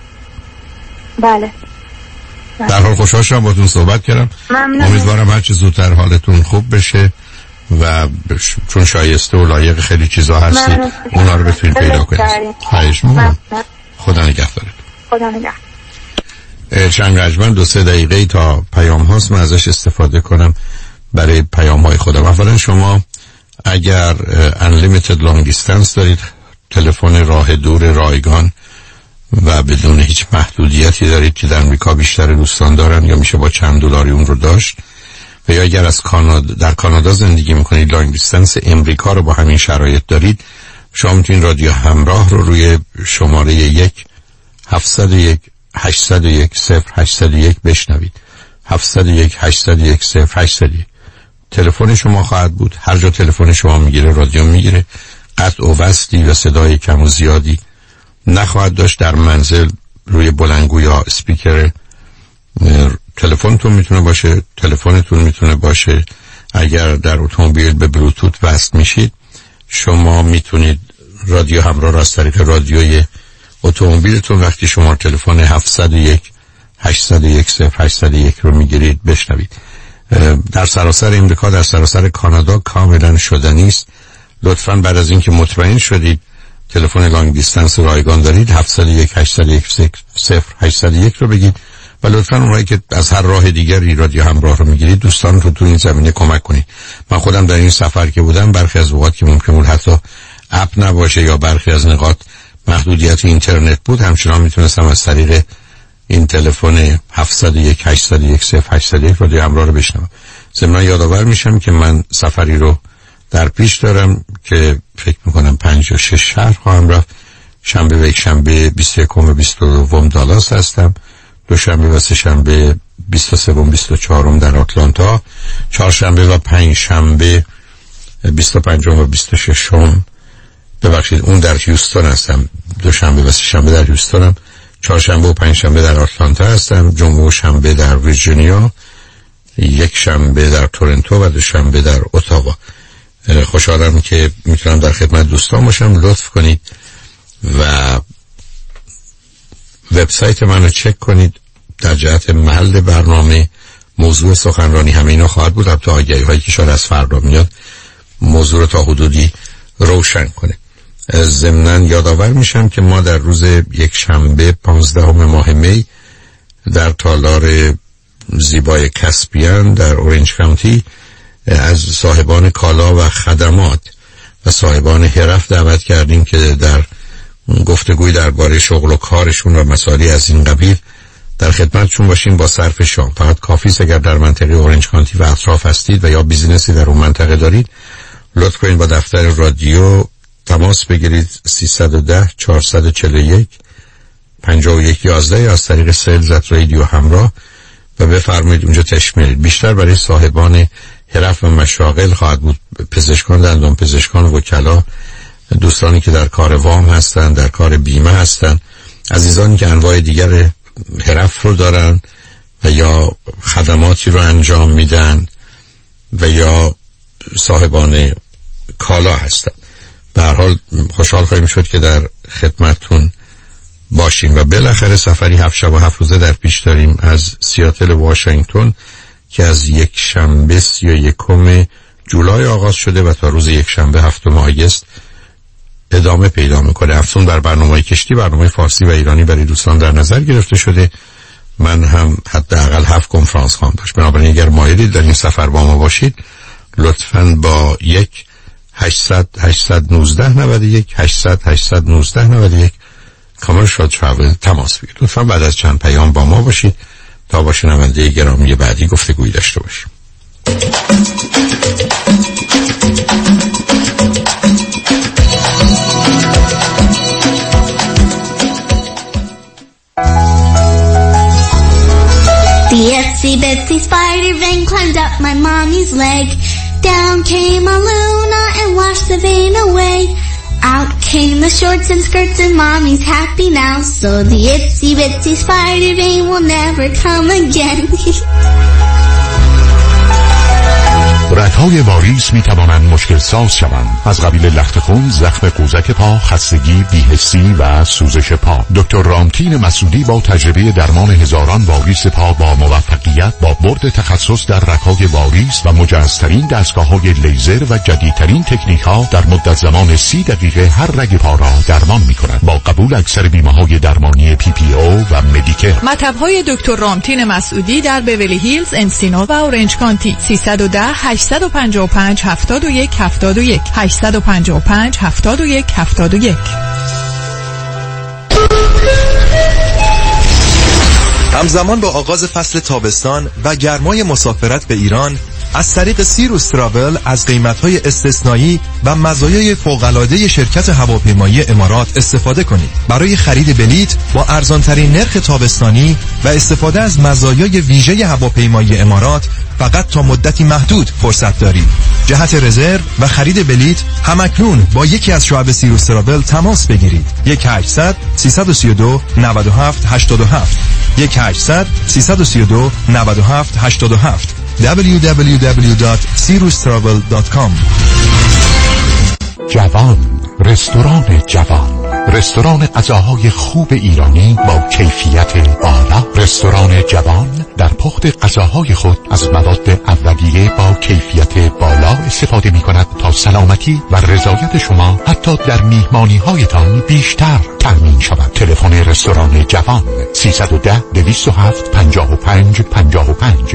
بله. در حال خوشحال شدم باهاتون صحبت کردم. امیدوارم هر چه زودتر حالتون خوب بشه و چون شایسته و لایق خیلی چیزا هستید اونا رو بتونید پیدا کنید. خواهش می‌کنم. خدا نگهدارتون. خدا نگهدار. چند رجمن 2-3 دقیقه تا پیام هاست من ازش استفاده کنم برای پیام های خودم. اولا شما اگر unlimited long distance دارید، تلفن راه دور رایگان و بدون هیچ محدودیتی دارید که در امریکا بیشتر دوستان دارن، یا میشه با چند دلاری اون رو داشت، و یا اگر از در کانادا زندگی میکنید لانگ دیستنس امریکا رو با همین شرایط دارید، شما میتونید رادیو همراه رو روی شماره 1-701-801-0801 بشنوید. 701-801-0801 تلفن شما خواهد بود. هر جا تلفن شما میگیره رادیو میگیره. قطع و وصلی و صدای کم و زیادی نخواهد داشت. در منزل روی بلندگو یا اسپیکر تلفنتون میتونه باشه، تلفنتون میتونه باشه. اگر در اتومبیل به بلوتوت وصل میشید، شما میتونید رادیو همراه را از طریق رادیوی اتومبیلتون وقتی شما تلفن 701-801-0801 رو میگیرید بشنوید. در سراسر امریکا، در سراسر کانادا کاملا شدنی است. لطفاً بعد از اینکه مطمئن شدید تلفن لانگ دیستنس رایگان دارید 701-801-0801 رو بگید و لطفاً اونایی که از هر راه دیگری رادیو همراه رو میگیرید دوستان رو تو این زمینه کمک کنید. من خودم در این سفر که بودم برخی از اوقات که ممکن بود حتی اپ نباشه یا برخی از نقاط محدودیت اینترنت بود، همچنان میتونستم از طریق این تلفن 701-801-0801 رادیو همراه رو بشنوم. ضمن یادآور میشم که من سفری رو در پیش دارم که فکر میکنم 5 یا 6 شهر خواهم رفت. شنبه و یک شنبه 21 و 22 دالاس هستم، دوشنبه و سه شنبه 23 و 24 در آتلانتا، چهارشنبه و پنج شنبه 25 و 26 ببخشید اون در هیوستن هستم. دوشنبه و سه شنبه در هیوستنم، چهارشنبه و پنج شنبه در آتلانتا هستم، جمعه و شنبه در ویرجینیا، یک شنبه در تورنتو و دوشنبه در اتاوا. خوشحالم که میتونم در خدمت دوستان باشم. لطف کنید و وبسایت من رو چک کنید در جهت محل برنامه، موضوع سخنرانی همه اینا خواهد بود. البته آگهی هایی که شاید از فردا میاد موضوع رو تا حدودی روشن کنه. ضمناً یادآور میشم که ما در روز یک شنبه 15 ماه می در تالار زیبای کسپیان در اورنج کانتی از صاحبان کالا و خدمات و صاحبان حرف دعوت کردیم که در گفتگوی درباره شغل و کارشون و مسائلی از این قبیل در خدمتشون باشیم با صرف شام. فقط کافی است اگر در منطقه اورنج کانتی و اطراف هستید و یا بیزینسی در اون منطقه دارید، لطف کنید با دفتر رادیو تماس بگیرید 310-441-5111 یا از طریق سیلز ات رادیو همراه و بفرمایید اونجا تشمیل. بیشتر برای صاحبان حرف و مشاغل خواهد بود. پزشکان، دندان پزشکان و وکلا، دوستانی که در کار وام هستن، در کار بیمه هستن، عزیزانی که انواع دیگر حرف رو دارن و یا خدماتی رو انجام میدن و یا صاحبان کالا هستن. به هر حال خوشحال خواهیم شد که در خدمتتون باشیم. و بالاخره سفری 7 شب و 7 روزه در پیش داریم از سیاتل واشنگتن که از یک شنبه 31 جولای آغاز شده و تا روز یک شنبه 7 آگوست ادامه پیدا میکنه. افزون بر برنامه کشتی، برنامه فارسی و ایرانی برای دوستان در نظر گرفته شده. من هم حداقل 7 کنفرانس خواهم داشت. بنابراین اگر مایلید در این سفر با ما باشید، لطفاً با 1-800-819-91 کامرشال ترافل تماس بگیرید. لطفاً بعد از چند پیام با ما باشید تا با شنونده گرامی بعدی گفتگویی داشته باشیم. The itsy bitsy spider vein climbed up my mommy's leg. Down came a Luna and washed the vein away. Out came the shorts and skirts and mommy's happy now. So the itsy bitsy spider vein will never come again. رگ‌های واریس می‌توانند مشکل ساز شوند. از قبیل لخت خون، زخم قوزک پا، خستگی، بی‌حسی و سوزش پا. دکتر رامتین مسعودی با تجربه درمان هزاران واریس پا با موفقیت با برد تخصص در رگ‌های واریس و مجهزترین دستگاه‌های لیزر و جدیدترین تکنیک‌ها در مدت زمان 30 دقیقه هر رگ پا را درمان می‌کند. با قبول اکثر بیمه‌های درمانی PPO و مدیکر. مطب‌های دکتر رامتین مسعودی در بیولی هیلز، انسینو و اورنج کانتی. 310-855-7171 855-7171. همزمان با آغاز فصل تابستان و گرمای مسافرت به ایران، از طریق سیروس تراول از قیمت‌های استثنایی و مزایای فوق‌العاده شرکت هواپیمایی امارات استفاده کنید. برای خرید بلیط با ارزان‌ترین نرخ تابستانی و استفاده از مزایای ویژه هواپیمایی امارات فقط تا مدتی محدود فرصت دارید. جهت رزرو و خرید بلیط همکنون با یکی از شعب سیروس تراول تماس بگیرید. 1-800-332-9787 1-800-332-9787 www.sirustravel.com. جوان، رستوران جوان، رستوران غذاهای خوب ایرانی با کیفیت بالا. رستوران جوان در پخت غذاهای خود از مواد اولیه با کیفیت بالا استفاده می کند تا سلامتی و رضایت شما حتی در میهمانی هایتان بیشتر تامین شود. تلفن رستوران جوان 310-207-55-55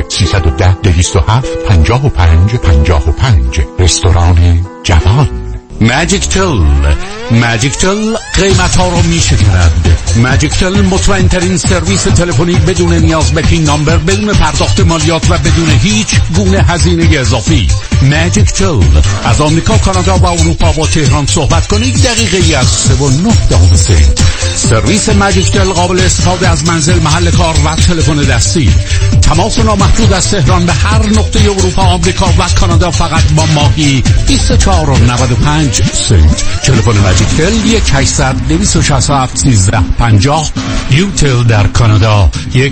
310-207-55-55. رستوران جوان. ماجیک تل قیمت ها رو می شکرد. ماجیک تل مطمئن ترین سرویس تلفنی بدون نیاز به پین نامبر، بدون پرداخت مالیات و بدون هیچ گونه هزینه اضافی. ماجیک تل از آمریکا، کانادا و اروپا با تهران صحبت کنید. دقیقه از 3.9 سرویس ماجیک تل قابل استفاده از منزل، محل کار و تلفن دستی. تماس نامحدود از تهران به هر نقطه اروپا، آمریکا و کانادا فقط با ماهی 24.95 سنت. تلفن ماجیک تل 1-800-267-1350. یوتل در کانادا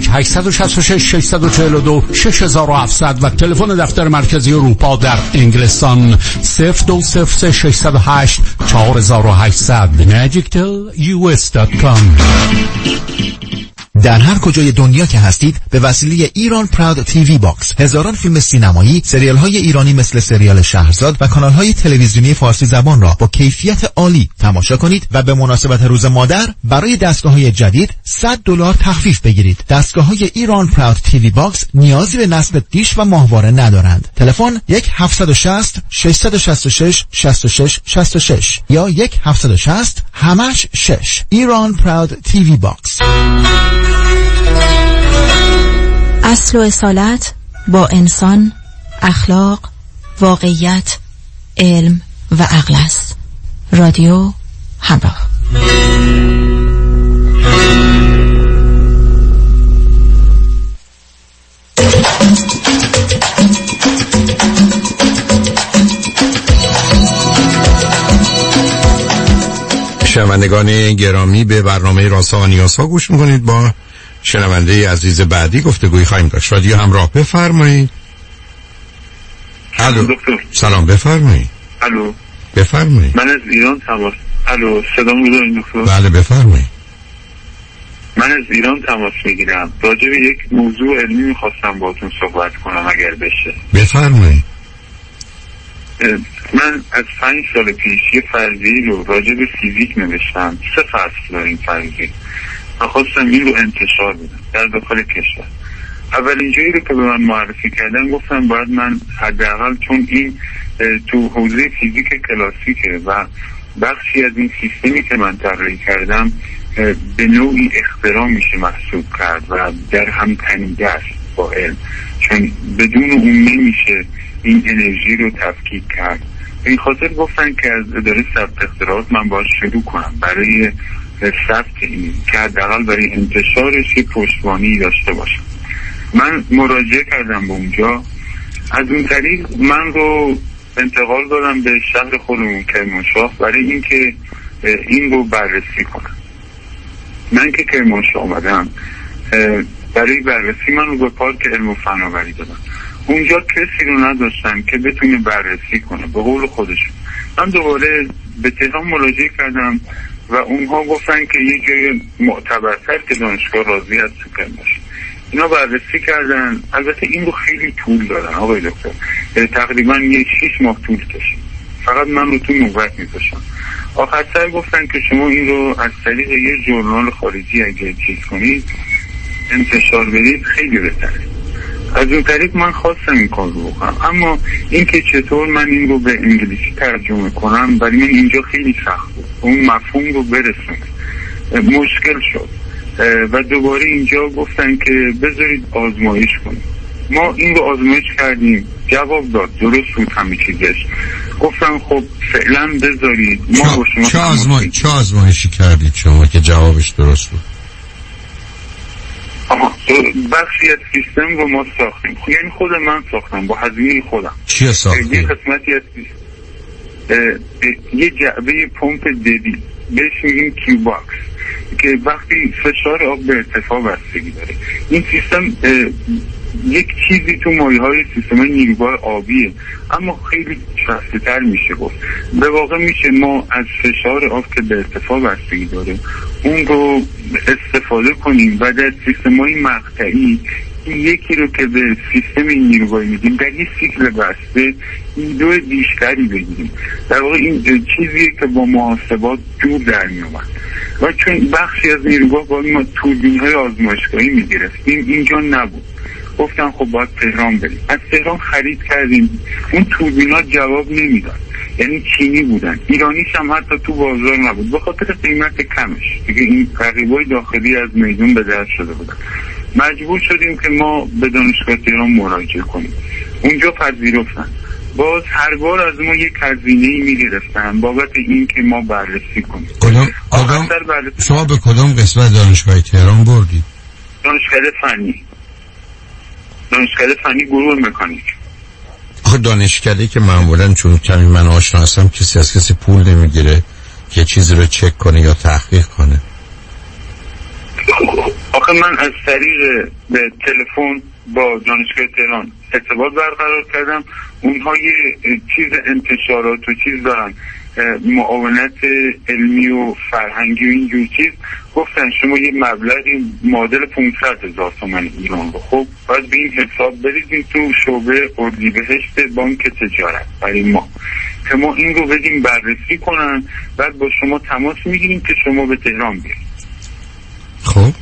1-866-642-6700 و تلفن دفتر مرکزی اروپا در انگلستان 02-608-4800. magictelus.com. در هر کجای دنیا که هستید به وسیله ایران پراود تیوی باکس هزاران فیلم سینمایی، سریال های ایرانی مثل سریال شهرزاد و کانال های تلویزیونی فارسی زبان را با کیفیت عالی تماشا کنید و به مناسبت روز مادر برای دستگاه های جدید $100 تخفیف بگیرید. دستگاه های ایران پراود تیوی باکس نیازی به نصب دیش و ماهواره ندارند. تلفن 1-760-666-6666 یا 1-760-6 ایران پراود تیوی باکس. اصل و اصالت با انسان، اخلاق، واقعیت، علم و عقل است. رادیو همراه. شنوندگان گرامی، به برنامه رازها و نیازها گوش میکنید. با شنونده عزیز بعدی گفتگوی خواهیم داشت. رادیو همراه، بفرمایید. الو، سلام، بفرمایید. الو، بفرمایید. من از ایران تماس. الو، صدام میاد دکتر؟ بله بفرمایید. من از ایران تماس میگیرم. راجع به یک موضوع علمی میخواستم باهاتون صحبت کنم اگر بشه. بفرمایید. من از 5 سال پیش یه فرضیه رو راجع به فیزیک نوشتم. 3 فصل داره این فرضیه. من خواستم این رو انتشار بدم در داخل کشور. اولین جایی رو که به من معرفی کردن گفتم باید من حداقل، چون این تو حوزه فیزیک کلاسیکه و بخشی از این سیستمی که من طراحی کردم به نوعی اختراع میشه محسوب کرد و در هم تنیده است با علم، چون بدون اون نمیشه این انرژی رو تفکیک کرد. این خاطر گفتن که از اداره ثبت اختراعات من باید شروع کنم برای ثبت این، که حداقل برای انتشارش یه پشتوانه‌ای داشته باشم. من مراجعه کردم به اونجا. از اون طریق من رو انتقال دادم به شهر خودمون کرمانشاه برای اینکه این رو بررسی کنم. من که کرمانشاه آمدم برای بررسی من رو به پارک علم و فناوری دادم. اونجا کسی رو نداشتن که بتونه بررسی کنه به قول خودشون. من دوباره به تهران مراجعه کردم و اونها گفتن که یه جای معتبرتر که دانشگاه راضی از سکن باشه. اینا بررسی کردن. البته این رو خیلی طول دادن آقای دکتر، تقریبا 6 ماه طول کشید. فقط من رو تو نوبت میذاشتم. آخر سر گفتن که شما این رو از طریق یه ژورنال خارجی اگه چیز کنید انتشار بدید خیلی بهتره. از اون طریق من خواستم این کار رو بکنم، اما این که چطور من این رو به انگلیسی ترجمه کنم برای من اینجا خیلی سخت بود. اون مفهوم رو برسونم مشکل شد و دوباره اینجا گفتن که بذارید آزمایش کنیم. ما این رو آزمایش کردیم، جواب داد، درست بود همه چیزش. گفتم خب فعلا بذارید ما با شما چه آزمایشی کردید شما که جوابش درست بود؟ بخشی از سیستم رو ما ساختیم، یعنی خود من ساختم با هزینه خودم. چیه ساختیم؟ یه قسمتی از یه جعبه پمپ دبی بهش میگیم کیو باکس که وقتی فشار آب به ارتفاع بستگی داره. این سیستم یک چیزی تو مایه‌های سیستم نیروگاه آبیه، اما خیلی شخصی‌تر میشه گفت. به واقع میشه ما از فشار آب که به ارتفاع بستگی داره اون رو استفاده کنیم و در سیستم‌های مقطعی یکی رو که به سیستم نیروگاهی میدیم در یک سیکل بسته ایده بیشتری بگیریم. در واقع این چیزیه که با محاسبات جور در میومد و چون بخشی از نیروگاه با ما توربین‌های آزمایشگاهی میگرفتیم اینجا نبود. گفتم خب باید تهران بریم. از تهران خرید کردیم. اون توربینا جواب نمیداد، یعنی چینی بودن، ایرانیش هم حتی تو بازار نبود به خاطر قیمت کمش. دیگه این رقیبای داخلی از میدون به در شده بودن. مجبور شدیم که ما به دانشگاه تهران مراجعه کنیم. اونجا پذیرفتن. باز هر بار از ما یک هزینه‌ای میگرفتن بابت این که ما بررسی کنیم. شما به کدام قسمت دانشگاه تهران بردید؟ دانشکده فنی گروه مکانیک. آخه دانشکده که معمولا چون کمی من آشنا هستم کسی از کسی پول نمیگیره که چیزی رو چک کنه یا تحقیق کنه. آخه من از طریق به تلفن با دانشگاه تهران ارتباط برقرار کردم. اونها یه چیز انتشارات و چیز دارن، معاونت علمی و فرهنگی و اینجور چیز. گفتن شما یه مبلغی معادل 500,000 تومان ایران رو خب باید به این حساب بریزیم تو شعبه اردیبهشت بانک تجارت برای ما که ما این رو بدیم بررسی کنن، بعد با شما تماس میگیریم که شما به تهران بیایید. خب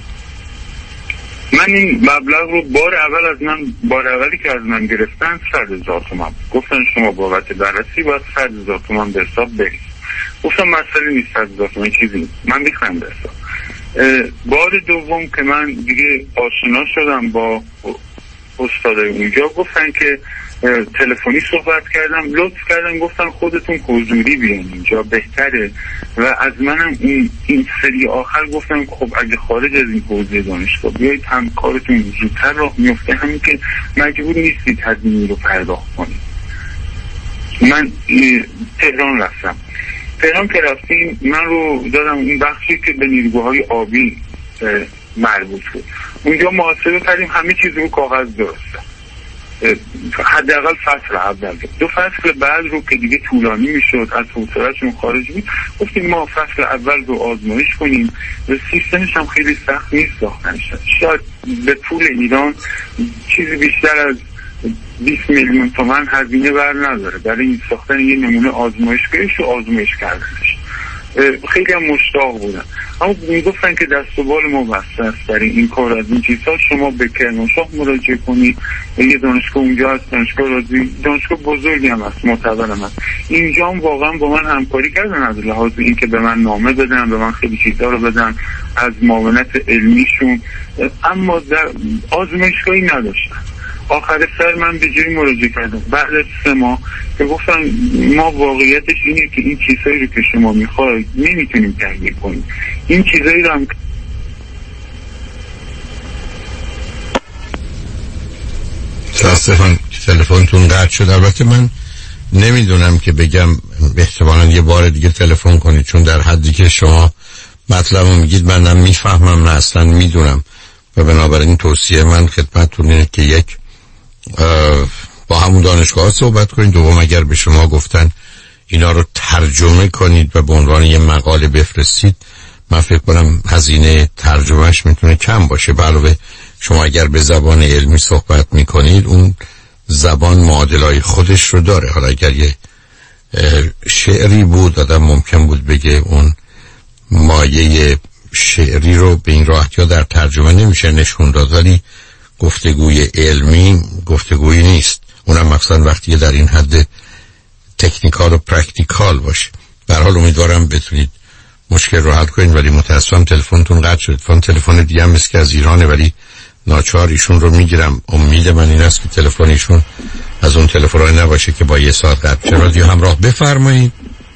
من این مبلغ رو بار اولی که از من گرفتن 100,000 تومان. گفتن شما بابت بررسی باید 100,000 تومان به حساب برید. گفتم مسئله نیست، 100,000 تومان چیزی من بیخنم به حساب. بار دوم که من دیگه آشنا شدم با استادای اونجا گفتن که تلفنی صحبت کردم، لطف کردن گفتن خودتون حضوری بیاین اینجا بهتره و از منم این سری آخر گفتم خب اگه خارج از این حوزه دانشگاه بیایید هم کارتون زودتر راه میفته، همین که مجبور نیستید هزینه رو پرداخت کنید. من تهران رفتم. تهران که رفتیم من رو دادم اون بخشی که به نیروگاه‌های آبی مربوط بود. اونجا محاسبه کردیم همه چیز رو کاغذ درسته، حداقل فصل اول. 2 فصل بعد رو که دیگه طولانی میشد، از حوصله‌شون خارج بود، گفتیم ما فصل اول رو آزمایش کنیم و سیستمش هم خیلی سخت نیست ساختنش. شاید به طول ایران چیزی بیشتر از 20 میلیون تومان هزینه بر نداره برای این ساختن یه نمونه آزمایشگاهش و آزمایش کردنش. خیلی هم مشتاق بودن، اما میگفتن که دست و بال ما بسته است برای این کار. از این چیزها شما به کرمانشاه مراجعه کنید، یه دانشگاه اونجا هست، دانشگاه بزرگی هم هست، معتبر هم هست. اینجا هم واقعا با من همکاری کردن از لحاظ این که به من نامه بدن، به من خیلی چیزها رو بدن از معاونت علمیشون، اما در آزمایشگاهی نداشتن. آخر سر من به جایی مراجعه کردم بعد از 3 ماه که گفتن ما واقعیتش اینه که این چیزایی رو که شما میخواید نمیتونیم تهیه کنیم. این چیزایی رو هم تاسفاً تلفنتون قطع شد. البته من نمیدونم که بگم احتمالاً یه بار دیگه تلفن کنید، چون در حدی که شما مطلبو میگید منم میفهمم نه اصلا میدونم و بنابراین توصیه من خدمتتون اینه که یک با همون دانشگاه صحبت کنید، دوم اگر به شما گفتن اینا رو ترجمه کنید و به عنوان یه مقاله بفرستید، من فکر کنم هزینه ترجمهش میتونه کم باشه. به علاوه شما اگر به زبان علمی صحبت میکنید اون زبان معادلای خودش رو داره. حالا اگر یه شعری بود آدم ممکن بود بگه اون مایه شعری رو به این راحتی ها در ترجمه نمیشه نشون داد، ولی گفتگوی علمی گفتگویی نیست، اونم مخصوصا وقتی در این حد تکنیکال و پرکتیکال باشه. به هر حال امیدوارم بتونید مشکل رو حل کنید، ولی متاسفم تلفنتون قطع شد. تلفن دیگه هم مثل که از ایرانه ولی ناچار ایشون رو میگیرم. امید من این است که تلفن ایشون از اون تلفن‌های نباشه که با 1 ساعت قطع شه. رادیو همراه بفرمایید.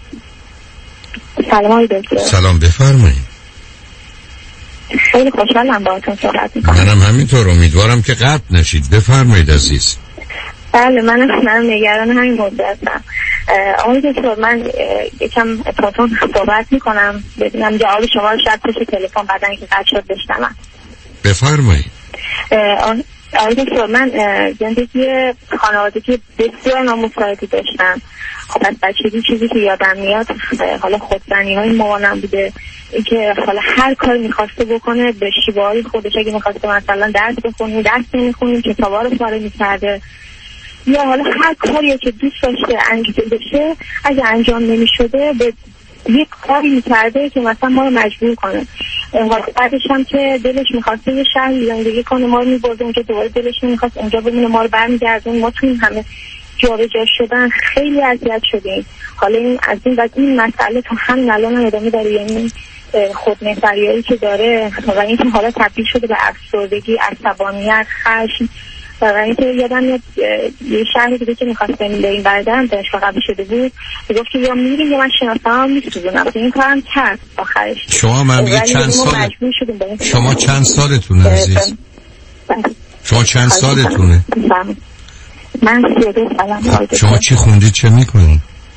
سلام دکتر. سلام بفرمایید. خیلی خوشحالم باهاتون صحبت میکنم. منم همینطور، امیدوارم که قطع نشید. بفرمایید عزیز. بله منم نگران همین موضوع هستم. آقای دکتر من یکم پاتون صحبت میکنم ببینم جواب شما رو شاید پشت تلفن بعدن که قطع شد بشنوم. بفرمایید. آقای دکتر من زندگی خانوادگی بسیار نامساعدی داشتم. خب از بچگی چیزی که یادم میاد حالا خودزنی های مامانم بوده، اینکه حالا هر کاری میخواسته بکنه به شیوه های خودش. اگه میخواسته مثلا درس بخونیم درس نمیخونیم، کتابا رو پاره میکرده، یا حالا هر کاری که دوست داشته انجام بشه اگه انجام نمیشده به یک کاری میکرده که مثلا ما رو مجبور کنه. بعدش هم که دلش میخواسته یه شهری زندگی کنه ما رو میبرده اونجا، دوباره دلش نمیخواست اونجا بمونه ما رو برمیگردون. ما تو این همه جابجا شدن خیلی اذیت شدیم. حالا این از این مسئله تا همین الان هم ادامه داره، یعنی خودمحوریایی که داره و اینکه حالا تبدیل شده به افسردگی، عصبانیت، خشم. و اینکه یادم یه شهری دیگه که می‌خواستم بریم بردم دانشگاه قبول شده بود، گفت که یا میریم یا من شناسنامه‌ام می‌سوزونم. این کارم کرد آخرش. شما من چند سال شما چند سالتونه عزیز؟ شما چند سالتونه؟ من 32 سالم. شما چی خوندید چه می‌کنید؟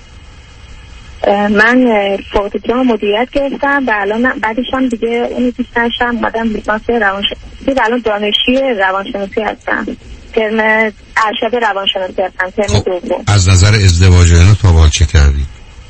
من فوق دیپلم مدیریت گرفتم و الان بعدش هم دیگه اون دیستانسم اومدم لیسانس روانشناسی. الان دانشجوی روانشناسی هستم. ترم ارشد روانشناسی هستم، ترم دوم. از نظر ازدواج اینا تا حالا چه کردید؟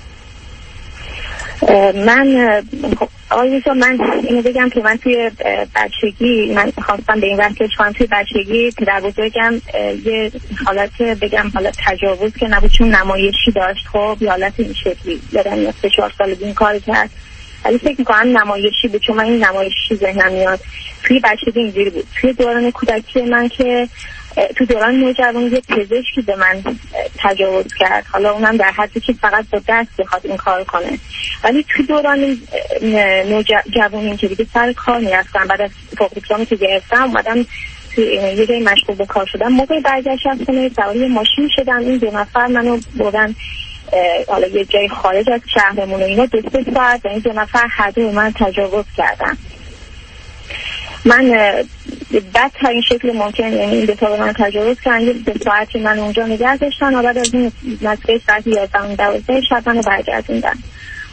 من من اینو بگم که من توی بچگی من خواستم به این وقت که چون توی بچگی پدر بزرگم یه حالت بگم حالت تجاوز که نبود، چون نمایشی داشت. خب یه حالت این شکلی یادم 3-4 سال این کار کرد، ولی فکر میکنم نمایشی بود چون من این نمایشی ذهنم میاد. توی بچگی اینجوری بود. توی دوران کودکی من که تو دوران نوجوانی یه پزشکی به من تجاوز کرد، حالا اونم در حدی که فقط با دست بخواد این کار کنه. ولی تو دوران نوجوانی که دیگه سر کار میرفتم، بعد از فوق دیپلمی که گرفتم اومدم یه جایی مشغول به کار شدم. موقع برگشت از خونه سوار ماشین شدم، این 2 نفر منو بردن حالا یه جای خارج از شهرمون و اینا 2-3 ساعت و این 2 نفر هر دو من تجاوز کردن. من بدترین شکل ممکن، یعنی این 2 تا به من تجاوز کردن. 2 ساعتی من اونجا نگه داشتن و بعد از این نزدیک ساعت 11-12 شب منو برگردوندن.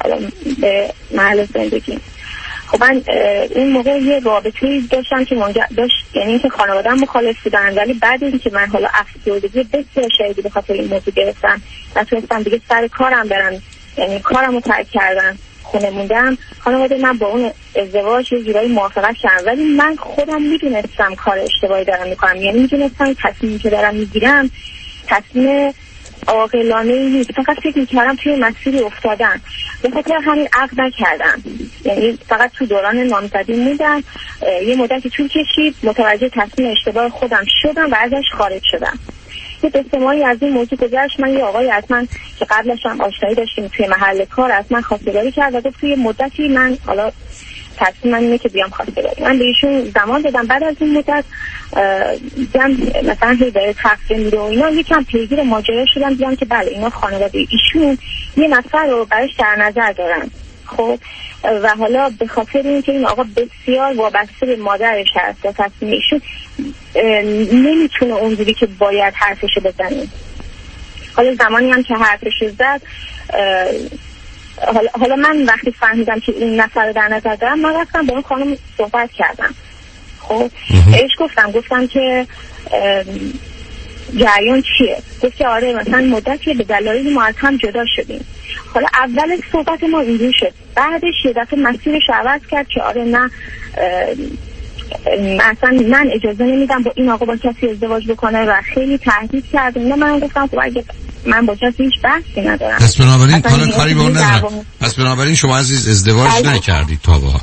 حالا به محل زندگی. خب من این موقع یه رابطه‌ای داشتم که داشت، یعنی که خانواده‌ام مخالف بودن، ولی بعد اینکه من حالا افسردگی بسیار شدیدی به خاطر این موضوع گرفتم، نتونستم دیگه سر کارم برم، یعنی کارمو ترک کردم، خونه موندم. خانواده من با اون ازدواج یه جورایی موافقت کردن، ولی من خودم میدونستم کار اشتباهی دارم میکنم، یعنی میدونستم تصمیمی که دارم میگیرم تصمیم عاقلانه‌ای نیست، فقط فکر میکردم توی مسیری افتادم، به خاطر همین عقد نکردم، یعنی فقط تو دوران نامزدی موندم. یه مدتی طول کشید، متوجه تصمیم اشتباه خودم شدم و ازش خارج شدم. یه دستمایی از این موضوع گذشت، من یه آقای از من که قبلش هم آشنایی داشتیم توی محل کار از من خواستگاری کرد و گفت توی مدتی من حالا تصمیم من اینه که بیام خواستگاری. من به ایشون زمان دادم، بعد از این مدت دیدم مثلا هی داره تفره میره و اینا، یکم پیگیر ماجرا شدم، دیدم که بله اینا خانواده ایشون یه نفر رو برایش در نظر دارن. خب و حالا به خاطر اینکه این آقا بسیار وابسته به مادرش هست و تصمیم ایشون نمیتونه اونجوری که باید حرفشو بزنه. حالا زمانی هم که حرفشو زد، حالا من وقتی فهمیدم که این نفر رو در نظر دارم، من رفتم با اون خانم صحبت کردم. خب بهش گفتم که جریان چیه؟ گفت که آره مثلا مدتی به دلایلی ما از هم جدا شدیم. حالا اول صحبت ما اینجوری شد، بعدش یه دفعه مسیرش عوض کرد که آره نه اصلا من اجازه نمیدم با این آقا با کسی ازدواج بکنه و خیلی تهدید کرد. من گفتم خب اگه من با کسی هیچ بحثی ندارم، پس بنابراین حالا کاری به اون ندارم. پس بنابراین شما عزیز ازدواج نکردید تا به حال؟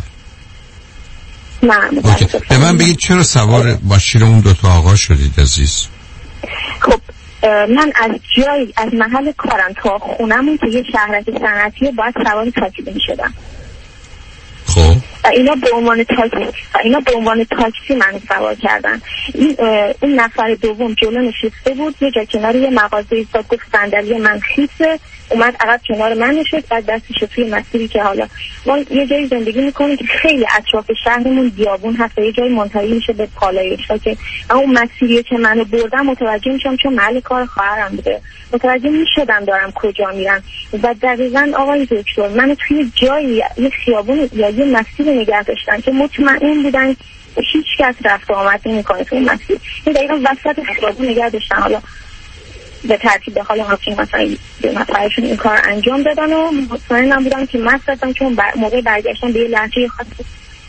نه. به من بگید چرا سوار ماشین اون دوتا آقا شدید عزیز؟ خب من از محل کارم تا خونمون که یه شهرک صنعتیه باید سوار تاکسی میشدم. خب و اینا به عنوان تاکسی من سوار کردن. اون نفر دوم جلو نشسته بود، یه جا کنار یه مغازه ایستاد، گفت صندلی من خیسه، اومد عقب کنار من نشست، بعد دستشو توی مسیری که حالا ما یه جایی زندگی میکنیم که خیلی اطراف شهرمون بیابون هست و یه جایی منتهی میشه به پالایش، که اون مسیری که منو بردم متوجه میشم چون محل کار خواهرم بوده، متوجه میشدم دارم کجا میرم. و دقیقاً آقای دکتر منو توی جایی یه خیابون یا یه مسیر نگه داشتن که مطمئن بودن هیچ کس رفت و آمد نمیکنه توی مسیر، این دقیقاً وسط خیابون نگه داشتن. حالا به ترتیب به حال همچین مثلا دو نفرشون این کار انجام دادن و مطمئنم بودم که مست هستن، چون موقع برگشتن به یه لحظه خاصی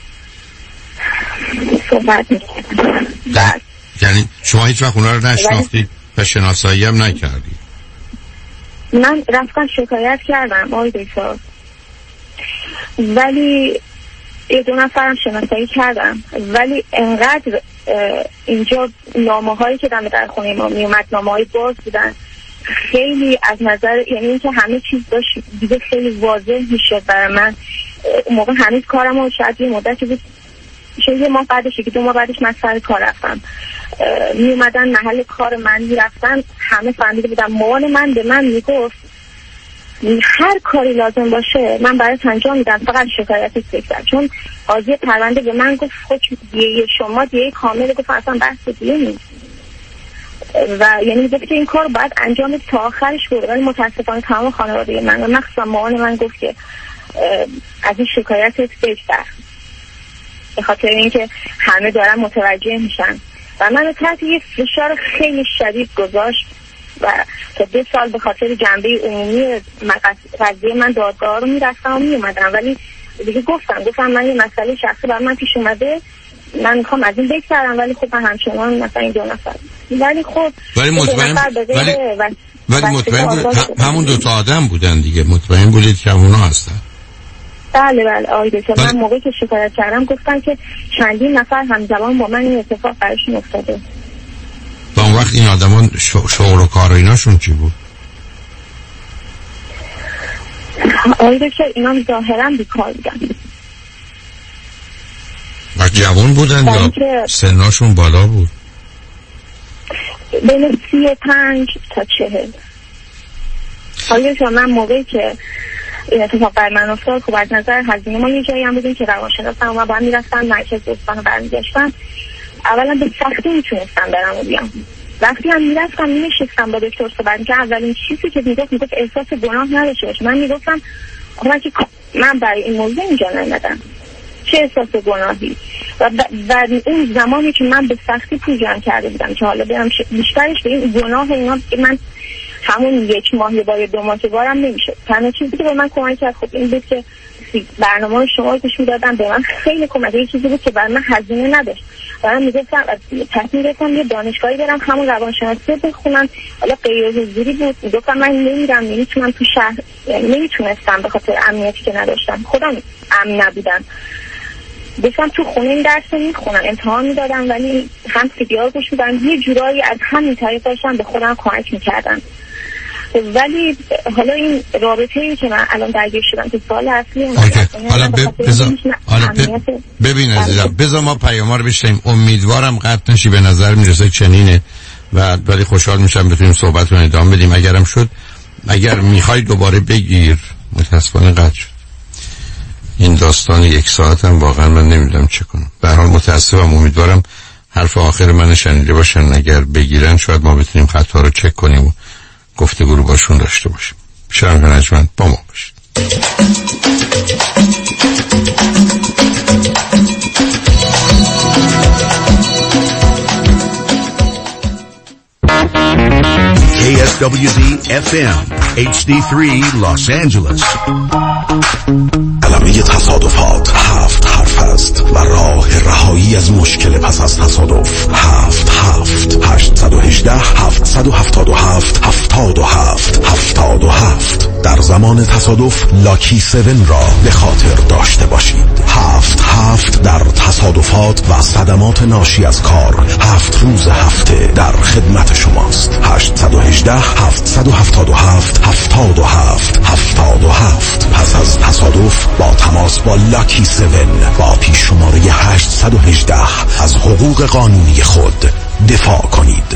صحبت می‌کردن. یعنی شما هیچ وقت اونا رو نشناختید و شناسایی هم نکردید؟ من رفتم شکایت کردم آقای دکتر، ولی یه دو نفرم شناسایی کردم، ولی انقدر اینجا نامه هایی که در خونه ما میومد نامه های باز بودن، خیلی از نظر یعنی اینکه همه چیز داشت دیگه خیلی واضح میشد برای من. اون موقع هنوز کارم رو شاید یه مدتی بود، شاید یه ماه بعدش که 2 ماه بعدش من سر کار رفتم، میومدن محل کار من میرفتن، همه فهمیده بودن. مامان من به من میگفت هر کاری لازم باشه من برای انجام میدم، فقط شکایتت بگذار. چون قاضی پرونده به من گفت خود دیگه شما دیگه کامل، گفت اصلا بحث دیگه نیست و یعنی گفت که این کار باید انجام تا آخرش بره. ولی متاسفانه تمام خانواده من و مخصوصا مامان من گفت که از این شکایتت بگذار، به خاطر اینکه همه دارن متوجه میشن و من تحت یه فشار خیلی شدید گذاشت و تا 2 سال به خاطر جنبه عمومی قضیه من دادگاه رو میرفتم و میومدم. ولی دیگه گفتم من یه مسئله شخصی برای من پیش اومده، من میخوام از این بگذرم، ولی خب من همچنان مثلا این 2 نفر، ولی مطمئن همون 2 تا آدم بودن دیگه، مطمئن بودید که اونا هستن؟ بله آقای دکتر، من موقعی که شکایت کردم گفتن که چندین نفر همزمان با من این اتفاق براشون افتاده. و اون وقت این آدمان شغل و کار و ایناشون چی بود؟ آقای دکتر اینا ظاهرا بیکار بودن و جوان بودن یا سناشون بالا بود؟ بین 35 تا 40. آقای دکتر من موقعی که این اتفاق بر من افتاد، خب از نظر هزینه ما یه جایی هم بودیم که روانشناسم و باید میرفتم مرکز دوستان رو برمیگشتم، اولا به سختی میتونستم برم و بیام. وقتی هم میرفتم مینشستم با دکتر صحبت که اولین چیزی که میگفت احساس گناه نداشته باش. من میگفتم من برای این موضوع اینجا نمیدم چه احساس گناهی و اون زمانی که من به سختی پول جمع کرده بودم که حالا برم بیشترش به این گناه اینا، من همون 1 ماه یا 2 ماه که بارم نمیشه. تنها چیزی که به من کمک کرد خب این بود که برنامه رو شما گوش میدادم، به من خیلی کمک. یه چیزی بود که برای من هزینه نداشت. من میگفتم تصمیم گرفتم یه دانشگاهی برم همون روانشناسی بخونم، حالا غیر حضوری بود. میگفتم من نمیتونم تو شهر، نمیتونستم به خاطر امنیتی که نداشتم، خودم امن نبودم. گفتم تو خونه این درس رو میخونم، امتحان میدادم ولی هم سیدی‌ها رو گوش میدادم، یه جورایی از همین طریق داشتم به خودم کمک میکردم. ولی حالا این رابطه‌ای که من الان درگیر شدم که سوال اصلی حالا ببین عزیزم، بذار ما پیام‌ها رو بشنویم. امیدوارم قطع نشی، به نظر میرسه چنینه و ولی خوشحال میشم بتونیم صحبت رو ادامه بدیم. اگرم شد، اگر میخوای دوباره بگیر. متاسفانه قطع شد این داستان. 1 ساعت هم واقعا من نمیدونم چه کنم. به هر حال متاسفم، امیدوارم حرف آخر من شنیده باشن. اگر بگیرن شاید ما بتونیم خطا رو چک کنیم و گفتگو رو باشون داشته باشیم. شرم کنجمند با ما باشید. KSWZ FM HD3 Los Angeles. کلمه تصادفات 7 حرف است و راه رهایی از مشکل پس از تصادف 7 در زمان تصادف لاکی 7 را به خاطر داشته باشید. 7 در تصادفات و صدمات ناشی از کار 7 روز هفته در خدمت شماست. 818-777-77-77. پس از تصادف با تماس با لاکی 7 با پیش شماره 818 از حقوق قانونی خود دفاع کنید.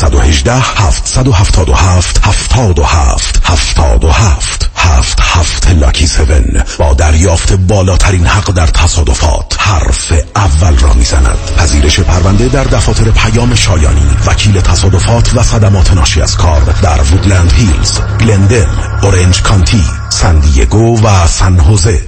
818-777-77-77. 7 لاکی 7 با دریافت بالاترین حق در تصادفات حرف اول را میزند. پذیرش پرونده در دفاتر پیام شایانی، وکیل تصادفات و صدمات ناشی از کار در وودلند هیلز، گلندل، اورنج کانتی، سان دیگو و سن هوزه.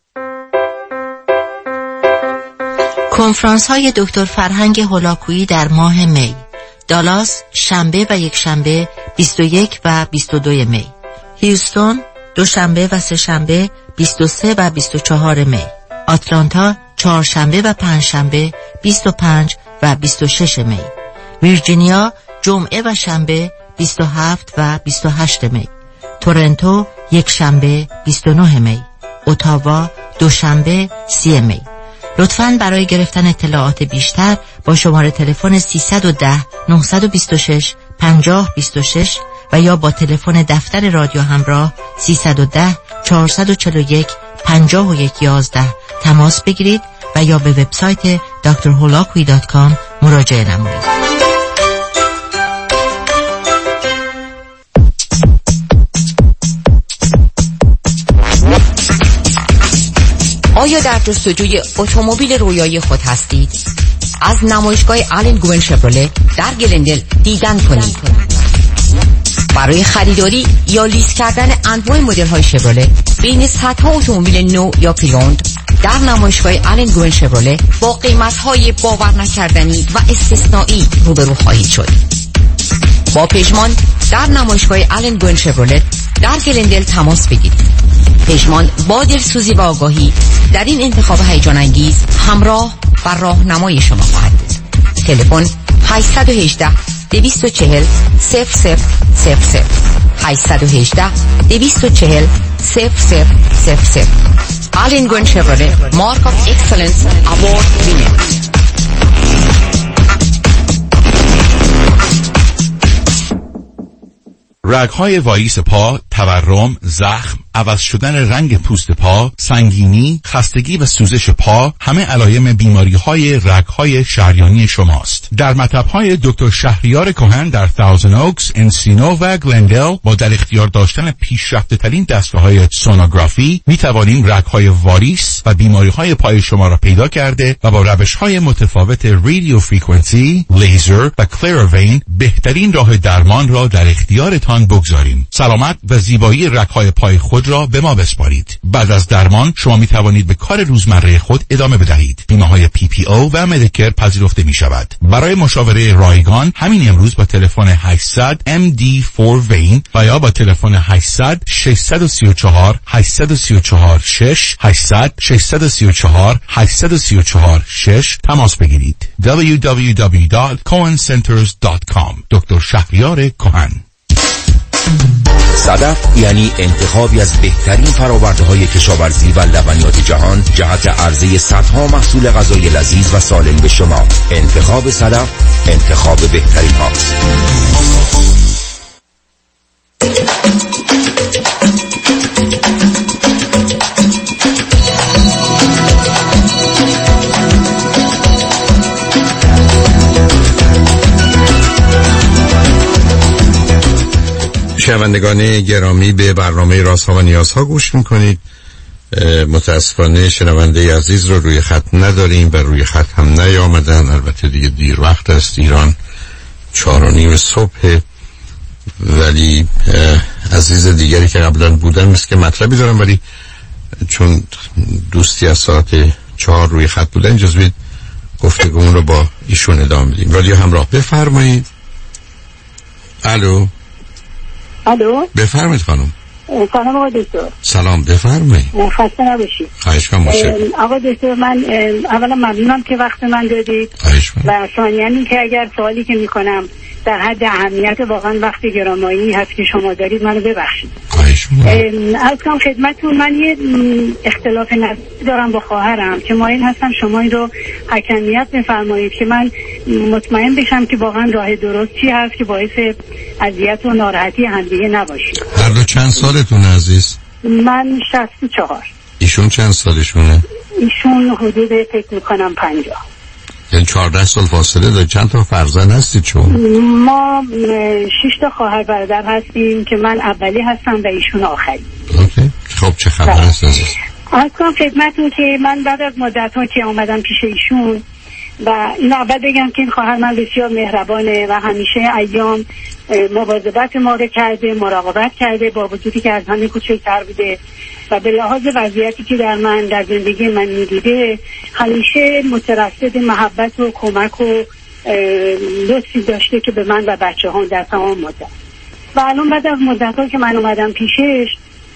کنفرانس های دکتر فرهنگ هولاکویی در ماه می. دالاس شنبه و یکشنبه 21 و 22 می. هیوستون دوشنبه و سه‌شنبه 23 و 24 می. آتلانتا چهارشنبه و پنجشنبه 25 و 26 می. ویرجینیا جمعه و شنبه 27 و 28 می. تورنتو یکشنبه 29 می. اتاوا دوشنبه 30 می. لطفاً برای گرفتن اطلاعات بیشتر با شماره تلفن 310-926-5026 و یا با تلفن دفتر رادیو همراه 310-441-5111 تماس بگیرید و یا به وبسایت drholakui.com مراجعه نمایید. آیا در جستجوی اتومبیل رویایی خود هستید؟ از نمایشگاه آلن گوین شفرله در گلندل دیدن کنید. برای خریداری یا لیز کردن انواع مدل‌های شفرله بین صدها اتومبیل نو یا پریوند در نمایشگاه آلن گوین شفرله با قیمت‌های باور نکردنی و استثنایی روبرو خواهید شد. با پژمان در نمایشگاه آلن گوین شفرله در گلندل تماس بگیرید. پژمان با دلسوزی و آگاهی در این انتخاب هیجان انگیز همراه و راهنمای شما خواهد بود. تلفن 818-240-0000 818-240-0000. آلن گوین شفرله مارک آف اکسلنس اوارد وینر. رگ‌های وایس پا، تورم، زخم، عوض شدن رنگ پوست پا، سنگینی، خستگی و سوزش پا همه علائم بیماری‌های رگ‌های شریانی شماست. در مطب‌های دکتر شهریار کهن در تاوزن اوکس، انسینو و گلندل با در اختیار داشتن پیشرفته‌ترین دستگاه‌های سونوگرافی می‌توانیم رگ‌های واریس و بیماری‌های پای شما را پیدا کرده و با روش‌های متفاوت رادیو فرکانسی، لیزر و کلیروین بهترین راه درمان را در اختیارتان ایران بگذاریم. سلامت و زیبایی رگ‌های پای خود را به ما بسپارید. بعد از درمان شما می توانید به کار روزمره خود ادامه بدهید. بیمه‌های PPO و مدیکر پذیرفته می شود. برای مشاوره رایگان همین امروز با تلفن 800 MD4 وین و یا با تلفن 800 634 834 6 800 634 834 6 تماس بگیرید. www.cohencenters.com. دکتر شهریار کهن. صدف یعنی انتخابی از بهترین فرآورده‌های کشاورزی و لبنیات جهان جهت عرضه صدها محصول غذای لذیذ و سالم به شما. انتخاب صدف انتخاب بهترین هاست. شنوندگان گرامی، به برنامه رازها و نیازها گوش میکنید. متاسفانه شنونده عزیز رو روی خط نداریم و روی خط هم نیامدن. البته دیگه دیر وقت است، ایران 4:30 صبح، ولی عزیز دیگری که قبلا بودن مثل که مطلبی دارم، ولی چون دوستی از ساعت 4 روی خط بودن اجازه گفتگومون رو با ایشون ادامه بدیم. رادیو همراه، بفرمایید. الو بفرمایید خانم. سلام آقا دکتر. سلام، بفرمایید. خسته نباشید. خواهش کنم. آقا دکتر، من اولا ممنونم که وقت من دادید و ثانیاً این که اگر سوالی که میکنم در حد اهمیت واقعا وقت گرانمایه‌ای هست که شما دارید منو ببخشید. از کنم خدمتتون، من یه اختلاف نظر دارم با خواهرم که مایل هستم شما این رو حکمیت بفرمایید که من مطمئن بشم که واقعا راه درست چی هست که باعث اذیت و ناراحتی همدیگه نباشید. هر دو چند سالتون عزیز؟ من 64. ایشون چند سالشونه؟ ایشون حدود فکر میکنم 50. یعنی 14 سال فاصله داره. چند تا فرزند هستید شما؟ ما 6 تا خواهر برادر هستیم که من اولی هستم و ایشون آخری. اوکی. خب چه خبر هست عزیز؟ از کنم خدمتون که من بعد از مدت‌ها که اومدم پیش ایشون و این اول بگم که این خواهر من بسیار مهربانه و همیشه ایام مواظبت ما رو کرده، مراقبت کرده، با وجودی که از همه کوچکتر بوده و به لحاظ وضعیتی که در زندگی من میدیده همیشه مترصد محبت و کمک و لطفی داشته که به من و بچه هم در تمام مدت. و الان بعد از مدت‌ها که من اومدم پیشش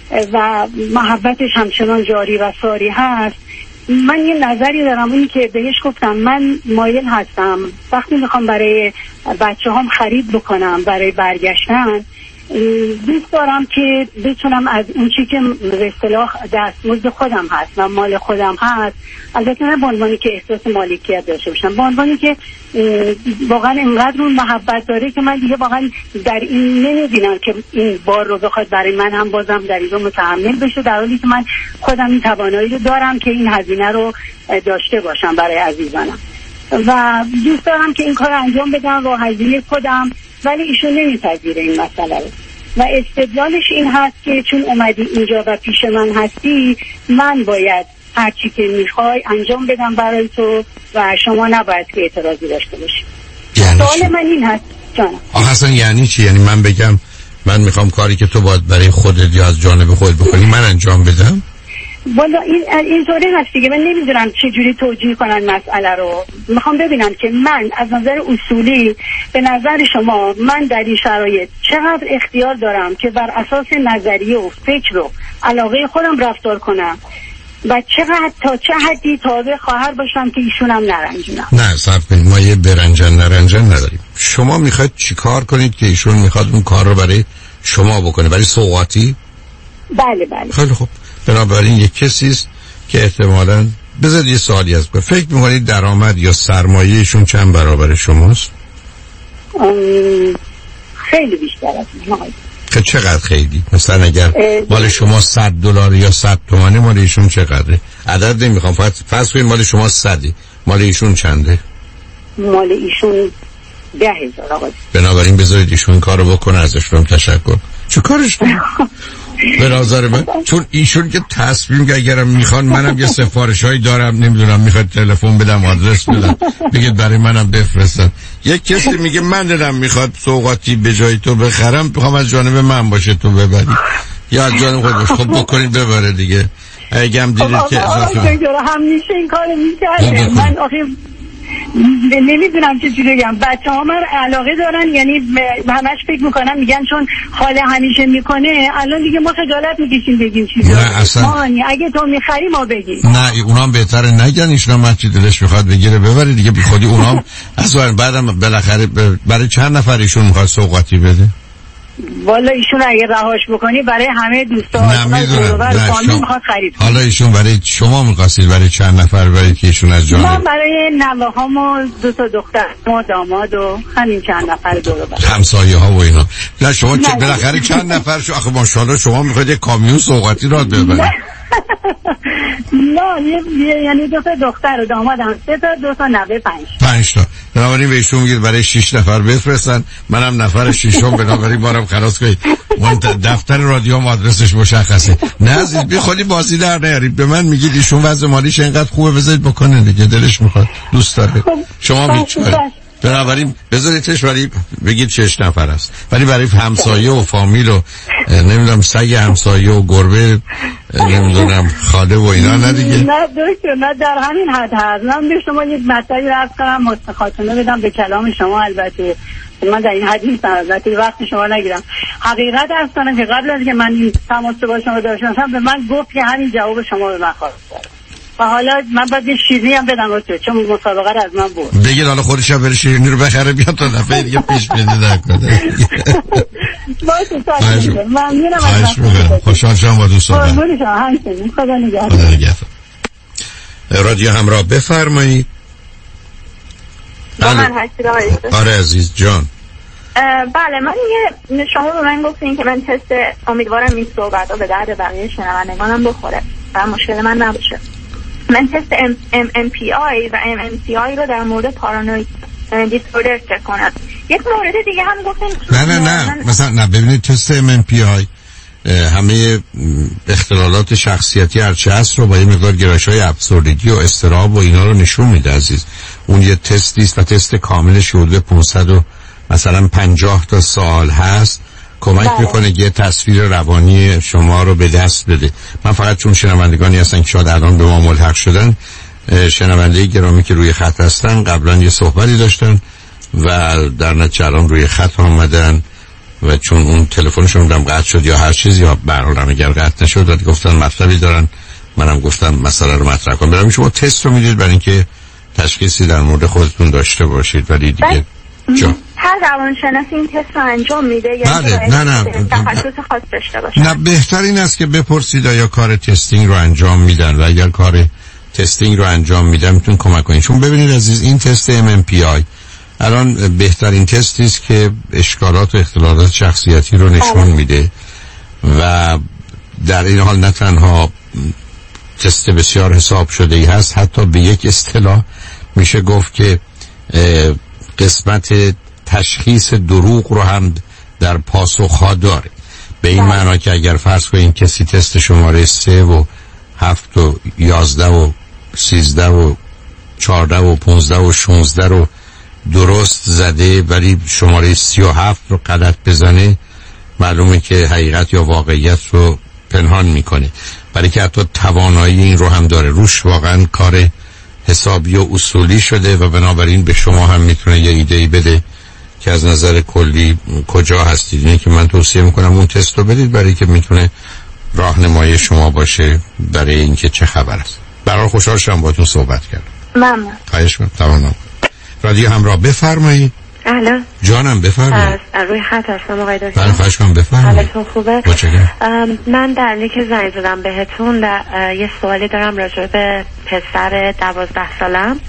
و محبتش همچنان جاری و ساری هست، من یه نظری دارم، اینی که بهش گفتم من مایل هستم وقتی میخوام برای بچه هم خرید بکنم برای برگشتن، دوست دارم که بتونم از اون چی که به اصطلاح دستمزد خودم هست و مال خودم هست، البته نه به عنوانی که احساس مالکیت داشته باشم، به عنوانی که واقعا اینقدر اون محبت داره که من دیگه واقعا در این نمیبینم که این بار رو بخواد برای من هم بازم در این رو متحمل بشه، در حالی که من خودم این توانایی رو دارم که این هزینه رو داشته باشم برای عزیزانم و دوست دارم که این کار انجام بدم با هزینه خودم، ولی ایشون نمیپذیره این مسئله رو و استدلالش این هست که چون اومدی اینجا و پیش من هستی من باید هر چی که میخوای انجام بدم برای تو و شما نباید که اعتراضی داشته باشی. سوال من این هست جانم. آخه اصلا یعنی چی؟ یعنی من بگم من میخوام کاری که تو باید برای خودت یا از جانب خودت بکنی من انجام بدم؟ والا این طوری هست دیگه. من نمیدونم چجوری توجیه کنن مسئله رو. میخوام ببینم که من از نظر اصولی به نظر شما من در این شرایط چقدر اختیار دارم که بر اساس نظریه و فکر و علاقه خودم رفتار کنم و چقدر تا چه حدی تابع خواهر باشم که ایشونم نرنجونم. نه صبر کنید، ما یه برنجن نرنجن نداریم. شما میخواید چی کار کنید که ایشون میخواد اون کار رو برای شما بکنه؟ برای سوغاتی؟ بله. خیلی خوب. بنابراین یک کسی است که احتمالاً بذارید یه سوالی از کنم. فکر می‌کنید درآمد یا سرمایه‌شون چند برابر شماست؟ خیلی بیشتر از من. که چقدر خیلی؟ مثلا اگر مال شما $100 یا 100 تومانه، مال ایشون چقدره؟ عدد نمیخوام، فقط فرض کنید مال شما 100، مال ایشون چنده؟ مال ایشون 10,000 آقا. بنابراین بذارید ایشون کارو بکنه، ازشون تشکر. چه کارش کنه؟ به نظر من چون ایشون که تصمیم که اگرم میخوان منم یه سفارشایی دارم نمیدونم میخواد تلفن بدم آدرس بدم بگید برای منم بفرستن. یک کسی میگه من دلم میخواد سوغاتی به جای تو بخرم میخوام از جانب من باشه تو ببری یا از جانب خود باشه. خب بکنید ببره دیگه. اگه هم دیدید که اضافه همیشه این کارو میکرده. من آخه نمیدونم چه جوری بگم. بچه ها من علاقه دارن، یعنی همش فکر میکنم میگن چون خاله همیشه میکنه الان دیگه ما خجالت میکشیم بگیم چیزی. نه اصلا اگه تو میخری ما بگیم. نه اونام بهتره نگن ایشون من چی دلش میخواد بگیره ببره دیگه بی خودی اونام اصلا. بعدم بالاخره برای چند نفر ایشون میخواد سوغاتی بده؟ والا ایشون اگه رهاش بکنی برای همه دوستان میخواد خرید. حالا ایشون برای شما میخواستید برای چند نفر برای که ایشون از جانب؟ من برای نوه‌هام و 2 تا دختر و داماد و همین چند نفر دور و بر همسایه ها و اینا. نه شما چه بالاخره چند نفر شو آخه ماشاءالله شما میخواید یک کامیون سوغاتی راه ببرید. نه یعنی 2 تا دختر و داماد هم 3 تا 2 تا نوه 5 تا. بنابراین به ایشون میگید برای 6 نفر بفرستن منم نفر 6م بنابراین بارم خلاص کنید. دفتر رادیو آدرسش مشخصه. نه عزیز بی خودی بازی در نیارید. به من میگید ایشون وضع مالیش اینقدر خوبه بذارید بکنه دیگه دلش میخواد دوست داره. شما بیچاره بنابراین بذاریدش برای بگید 6 نفر است ولی برای همسایه و فامیل و نمیدونم سگ همسایه و گربه نمیدونم خاله و اینا نه دیگه. نه دکتر نه در همین حد هست. من به شما یک مطلبی عرض کنم مستخاطنه بدم به کلام شما. البته من در این حد نیستم البته وقت شما نگیرم. حقیقت عرض کنم که قبل از که من این تماس با شما داشتم به من گفت که همین جواب شما به من خواست و حالا من باید یه شیرینی هم بدم چون مسابقه رو از من برد. بگید حالا خودش هم بره شیرینی رو بخره بیاد تا دفعه دیگه پیش بینی نکنه. ممنونم. خوشحال شدم با دوستان. خدا نگهدار. رادیو همراه بفرمایید. با من هستی آقای دکتر؟ آره عزیز جان. بله من شما به من گفتین که من تست امیدوارم این صحبت ها به درد بقیه شنوندگانم بخوره و مشکل من نباشه. من تست MMPI و MMCI رو در مورد پارانوید دیسوردر چک کنم. یک مورد دیگه هم گفتن نه مثلا نه ببینید تست MMPI همه اختلالات شخصیتی هرچه هست رو با یه مقدار گرایش‌های افسردگی و اضطراب و اینا رو نشون میده عزیز. اون یه تستی است و تست کاملش حدود 500 و مثلا 50 تا سال هست کمک میکنه یه تصویر روانی شما رو به دست بده. من فقط چون شنوندگانی هستن که شاید الان به ما ملحق شدن شنونده گرامی که روی خط هستن قبلا یه صحبتی داشتن و در نتیجه الان روی خط آمدن و چون اون تلفنشون هم قطع شد یا هر چیزی یا برنامه اگر قطع نشد و گفتن مطلبی دارن منم گفتم مسئله رو مطرح کنم. برای شما تست رو میدید برای اینکه تشخیصی در مورد خودتون داشته باشید ولی دیگه هر روانشناسی این تست رو انجام میده یا نه تخصص خاص داشته باشه؟ نه بهتر این است که بپرسید آیا کار تستینگ رو انجام میدن و اگر کار تستینگ رو انجام میدن میتون کمک کنید. چون ببینید عزیز این تست MMPI الان بهترین تستی است که اشکالات و اختلالات شخصیتی رو نشون میده و در این حال نه تنها تست بسیار حساب شده ای هست حتی به یک اصطلاح میشه گفت که قسمت تشخیص دروغ رو هم در پاسخها داره. به این معنا که اگر فرض کنید کسی تست شماره 3 و 7 و 11 و 13 و 14 و 15 و 16 رو درست زده ولی شماره 37 رو غلط بزنه معلومه که حقیقت یا واقعیت رو پنهان میکنه برای که حتی توانایی این رو هم داره. روش واقعا کار حسابی و اصولی شده و بنابراین به شما هم میتونه یه ایده‌ای بده که از نظر کلی کجا هستید. اینه که من توصیه میکنم اون تست رو بدید برای که میتونه راهنمای شما باشه برای اینکه چه خبر است. برای خوشحال شدم باهاتون صحبت کردم. ممنون. خواهش می‌کنم. تمام. رادیو همراه بفرمایید. الو جانم بفرمایید. از روی خط هستم آقای دکتر. بله خواهش می‌کنم بفرمایید. حالتون خوبه؟ من در حالی که زنگ زدم بهتون یه سوالی دارم راجع به پسر 12 سالم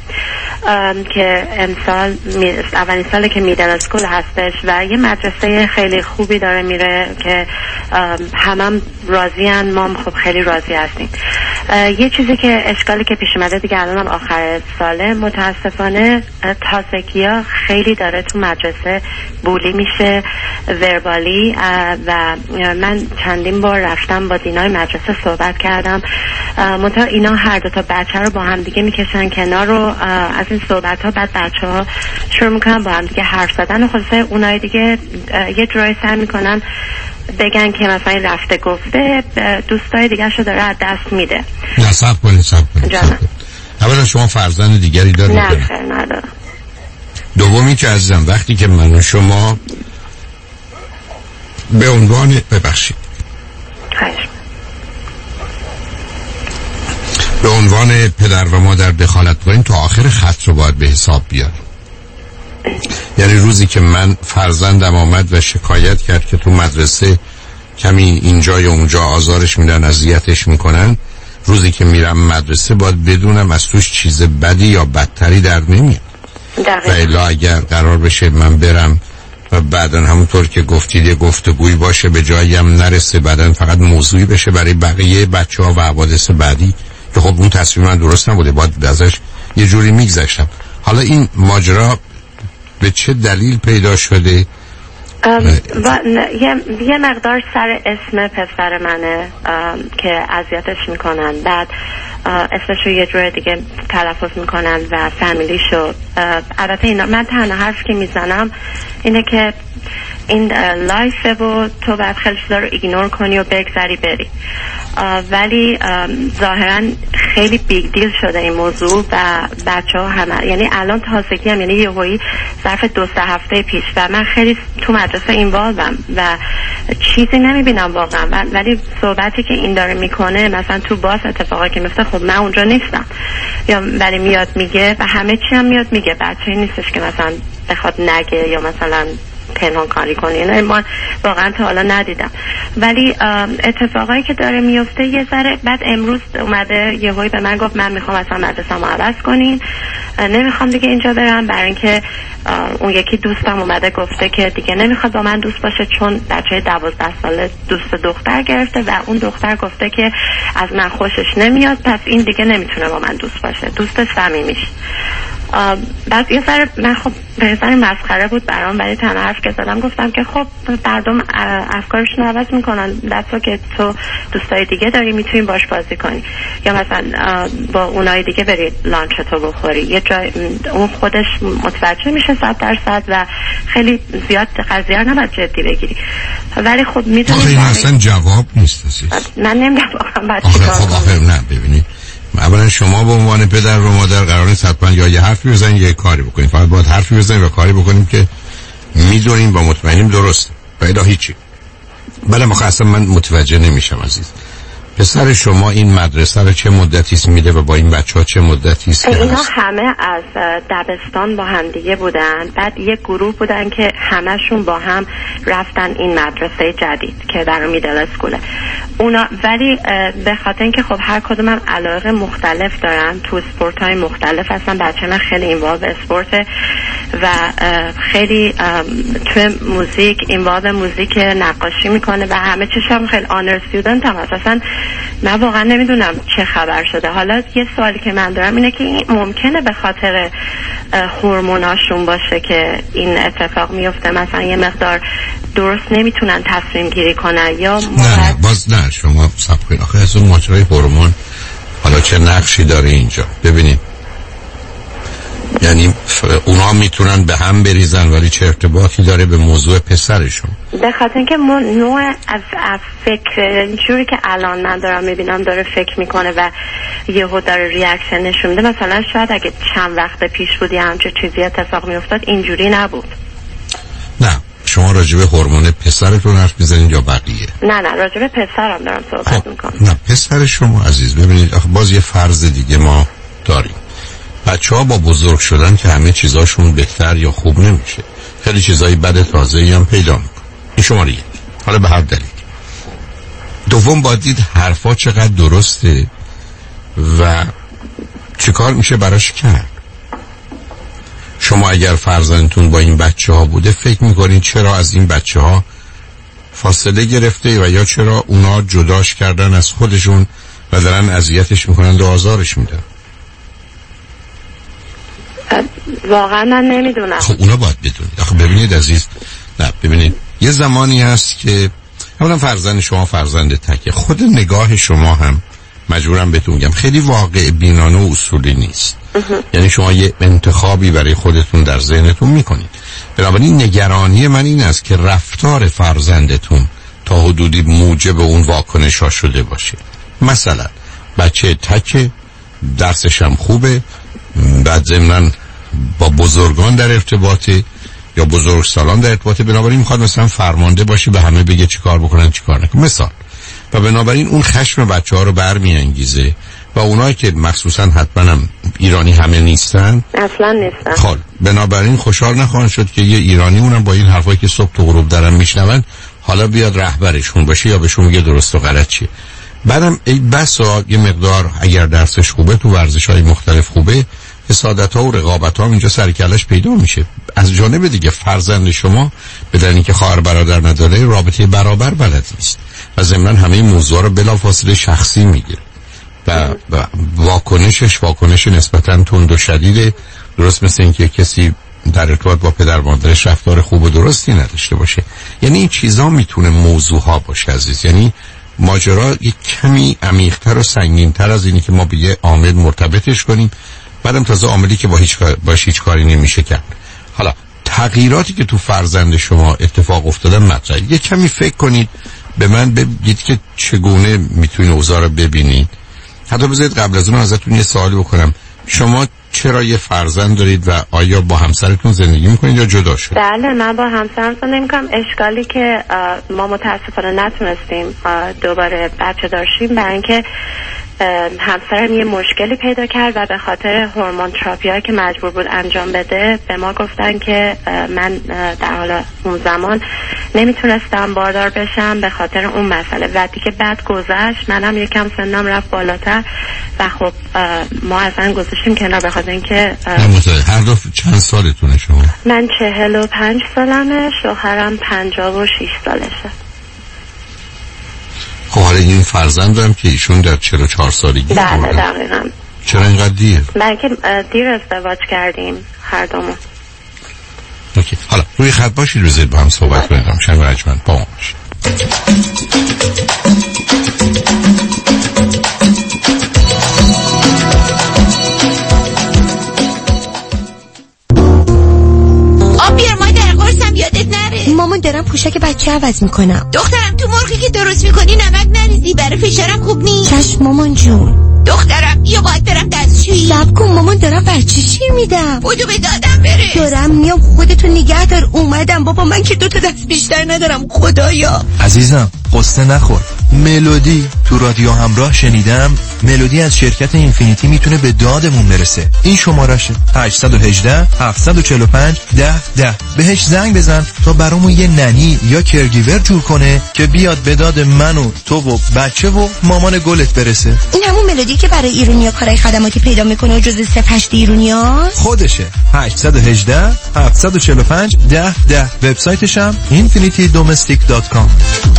که امسال اولین ساله که میدل اسکول هستش و یه مدرسه خیلی خوبی داره میره که همم راضین، ما خب خیلی راضی هستیم. یه چیزی که اشکالی که پیش اومده دیگه الانم آخر ساله متاسفانه تازگی‌ها خیلی داره تو مدرسه بولی میشه وربالی و من چندین بار رفتم با دینای مدرسه صحبت کردم، منتها اینا هر دو تا بچه رو با هم دیگه میکشن کنار رو از این صحبت ها بعد بچه ها شروع میکنن با هم دیگه حرف زدن و خلاصه اونای دیگه یه جورایی سعی میکنن بگن که مثلا این رفته گفته دوستای دیگه شو داره از دست میده. نه صبر کنید اولا شما فرزند دیگری دارید؟ نه خیر ندارم. دومی که عزیزم وقتی که من و شما به عنوان به عنوان پدر و مادر دخالت کنیم تا آخر خط رو باید به حساب بیاریم. یعنی روزی که من فرزندم آمد و شکایت کرد که تو مدرسه کمی اینجا یا اونجا آزارش میدن اذیتش میکنن، روزی که میرم مدرسه باید بدونم از توش چیز بدی یا بدتری در نمیاد. و الا اگر قرار بشه من برم و بعدن همونطور که گفتید یه گفتگوی باشه به جایی هم نرسه، بعدن فقط موضوعی بشه برای بقیه بچه ها و حوادث بعدی که خب اون تصمیم من درست نبوده، باید ازش یه جوری میگذشتم. حالا این ماجرا به چه دلیل پیدا شده؟ یه مقدار سر اسم پسر منه که اذیتش میکنن، بعد اسمشو یه جور دیگه تلفظ میکنن و فامیلیشو. البته اینا من تنها حرف که میزنم اینه که این لایفه و تو باید خیلی چیزا رو ایگنور کنی و بگذری بری، ولی ظاهرا خیلی بیگ دیل شده این موضوع و بچه ها همه، یعنی الان تازگی هم، یعنی یهویی ظرف 2-3 هفته پیش و من خیلی تو مدرسه اینوالوم و چیزی نمیبینم واقعا، ولی صحبتی که این داره میکنه مثلا تو باز اتفاقی که میفته خب من اونجا نیستم، یا ولی میاد میگه و همه چی هم میاد میگه، بچه‌ای نیستش که مثلا بخواد نگه یا مثلا پنهان کاری کنی، نه من واقعا تا حالا ندیدم. ولی اتفاقایی که داره میفته یه ذره، بعد امروز اومده یهویی به من گفت من میخوام اصلا مدرسه‌مو عوض کنین، نمیخوام دیگه اینجا برم، برای اینکه اون یکی دوستم اومده گفته که دیگه نمیخواد با من دوست باشه چون بچه 12 ساله دوست دختر گرفته و اون دختر گفته که از من خوشش نمیاد، پس این دیگه نمیتونه با من دوست باشه، دوست صمیمیش. بعد یه ذره من خب به ذره مسخره بود برام، ولی تنها حرف که زدم گفتم که خب مردم افکارشون عوض میکنن، دستا که تو دوستای دیگه داری میتونی باش بازی کنی یا مثلا با اونای دیگه بری لانچ تو بخوری، یه جای اون خودش متوجه میشه 100% و خیلی زیاد قضیه رو نباید جدی بگیری، ولی خب میدونی این اصلا جواب نیست من نمیدونم واقعا خب نه ببینید، اولا شما به عنوان پدر و مادر قرار نیست حتما یا یه حرفی بزنید یا یه کاری بکنید، فقط باید حرفی بزنید و کاری بکنیم که میدونیم و مطمئنیم درسته و الا هیچی. بله مخصوصا من متوجه نمیشم عزیز، پسر شما این مدرسه رو چه مدتی است میده و با این بچه‌ها چه مدتی است؟ اینا همه از دبستان با هم دیگه بودن، بعد یک گروه بودن که همشون با هم رفتن این مدرسه جدید که در میدل اسکوله اونا، ولی به خاطر اینکه خب هر کدوم هم علاقه مختلف دارن تو اسپورت‌های مختلف هستن، بچه من خیلی اینوالو اسپورت و خیلی تو موزیک اینوالو موزیک نقاشی میکنه و همه چیشم خیلی آنر استودنت هم هست. من واقعا نمیدونم چه خبر شده. حالا یه سوالی که من دارم اینه که این ممکنه به خاطر هورموناشون باشه که این اتفاق میفته، مثلا یه مقدار درست نمیتونن تصمیم گیری کنن یا نه باز نه شما صبر کنید، آخه از اون ماجرای هورمون حالا چه نقشی داره اینجا؟ ببینید یعنی اونا میتونن به هم بریزن ولی چه ارتباطی داره به موضوع پسرشون؟ به خاطر اینکه نوع از فکر اینجوری که الان من دارم میبینم داره فکر میکنه و یهو داره ریاکشن نشون میده، مثلا شاید اگه چند وقت پیش بودی همچه چیزی اتفاق میافتاد اینجوری نبود. نه شما راجب هورمون پسرتون حرف میزنید یا بقیه؟ نه راجب پسرم دارم صحبت میکنم. نه پسر شما عزیز ببینید باز یه فرض دیگه ما داریم، بچه‌ها با بزرگ شدن که همه چیزاشون بهتر یا خوب نمیشه، خیلی چیزای بد تازه‌ای هم پیدا میکنه. این شماره یک. حالا به هر دلیل. دوم باید دید حرفا چقدر درسته و چیکار میشه براش کرد. شما اگر فرزندتون با این بچه‌ها بوده فکر میکنین چرا از این بچه‌ها فاصله گرفته و یا چرا اونا جداش کردن از خودشون و دارن اذیتش میکنن و آزارش میدن. واقعا من نمیدونم. خب اونا باید بدونید. آخه ببینید عزیز، نه ببینید یه زمانی هست که اولا فرزند شما فرزند تکه، خود نگاه شما هم مجبورم بهتون میگم خیلی واقع بینانه و اصولی نیست. یعنی شما یه انتخابی برای خودتون در ذهنتون میکنید. بنابراین نگرانی من این است که رفتار فرزندتون تا حدودی موجب اون واکنش ها شده باشه. مثلا بچه تکه، درسش هم خوبه، بعد ضمناً با بزرگان در ارتباطه یا بزرگسالان در ارتباطه، بنابراین میخواد مثلا فرمانده باشه، به همه بگه چی کار بکنن چی کار نکنن مثال، و بنابراین اون خشم بچه ها رو برمیانگیزه و اونایی که مخصوصا حتما هم ایرانی همه نیستن، اصلا نیستن، خب بنابراین خوشحال نخواهند شد که یه ایرانی اونم با این حرفایی که صبح تا غروب دارن میشنون حالا بیاد رهبرشون باشه یا بهشون میگه درست و غلط چیه. بعدم ای بسا یه مقدار اگر درسش خوبه تو ورزش‌های مختلف خوبه، حسادت‌ها و رقابت‌ها اینجا سر کلش پیدا میشه. از جانب دیگه فرزند شما بدون اینکه خواهر برادر نداره رابطه برابر بلد نیست و ضمناً همه موضوع رو بلافاصله شخصی میگیره و واکنش نسبتاً تند و شدیده، درست مثل اینکه کسی در ارتباط با پدر مادرش رفتار خوب و درستی نداشته باشه. یعنی این چیزا میتونه موضوعها باشه عزیز. یعنی ماجرا یک کمی عمیق‌تر و سنگین‌تر از اینی که ما به یه عامل مرتبطش کنیم، بعدم تازه عاملی که با هیچ کاری نمیشه کرد. حالا تغییراتی که تو فرزند شما اتفاق افتاده مطرحه، یه کمی فکر کنید، به من بگید که چگونه میتونید اوضاع رو ببینید. حتی بذارید قبل از اون ازتون یه سوالی بکنم، شما چرا یه فرزند دارید و آیا با همسرتون زندگی میکنید یا جدا شد؟ بله من با همسرم زندگی میکنم. اشکالی که ما متاسفانه نتونستیم دوباره بچه داشتیم برای اینکه همسرم یه مشکلی پیدا کرد و به خاطر هورمون تراپیایی که مجبور بود انجام بده به ما گفتن که من در حال اون زمان نمیتونستم باردار بشم به خاطر اون مسئله و دیگه بعد گذشت، منم یکم سنم رفت بالاتر و خب ما اصلا گذاشتیم کنار به خاطر اینکه هر دو چند سالتونه شما؟ من 45 سالمه، شوهرم 56 سالشه. خب حالا این فرزندم که ایشون در 44 سالگی بله دقیقا. چرا اینقدر دیر؟ بلکه دیر ازدواج کردیم هر دومون. اوکی. حالا روی خط باشید روزید با هم صحبت کنیم. شنگ رجمند با ما باشید. بیار مادر قرصم یادت نره. مامان دارم پوشک بچه عوض میکنم. دخترم تو مرغی که درست میکنی نمک نریزی، برای فشارم خوب نیست. چشم مامان جون. دخترم یا باید برم دستشویی. صبر کن مامان دارم بچه شیر میدم. بودو به دادم برس. دارم میام، خودتو نگه دار. اومدم بابا، من که 2 تا دست بیشتر ندارم خدایا. عزیزم قصه نخور. ملودی تو رادیو همراه شنیدم. ملودی از شرکت اینفینیتی میتونه به دادمون برسه. این شمارشه 818 745 1010. بهش زنگ بزن تا برامون یه ننی یا کرگیور جور کنه که بیاد به داد من و تو و بچه و مامان گلت برسه. این همون ملودی که برای ایرونیا کارهای خدماتی پیدا میکنه و جزء 08 ایرونیاست؟ خودشه. 818 745 1010. وبسایتش هم infinitydomestic.com.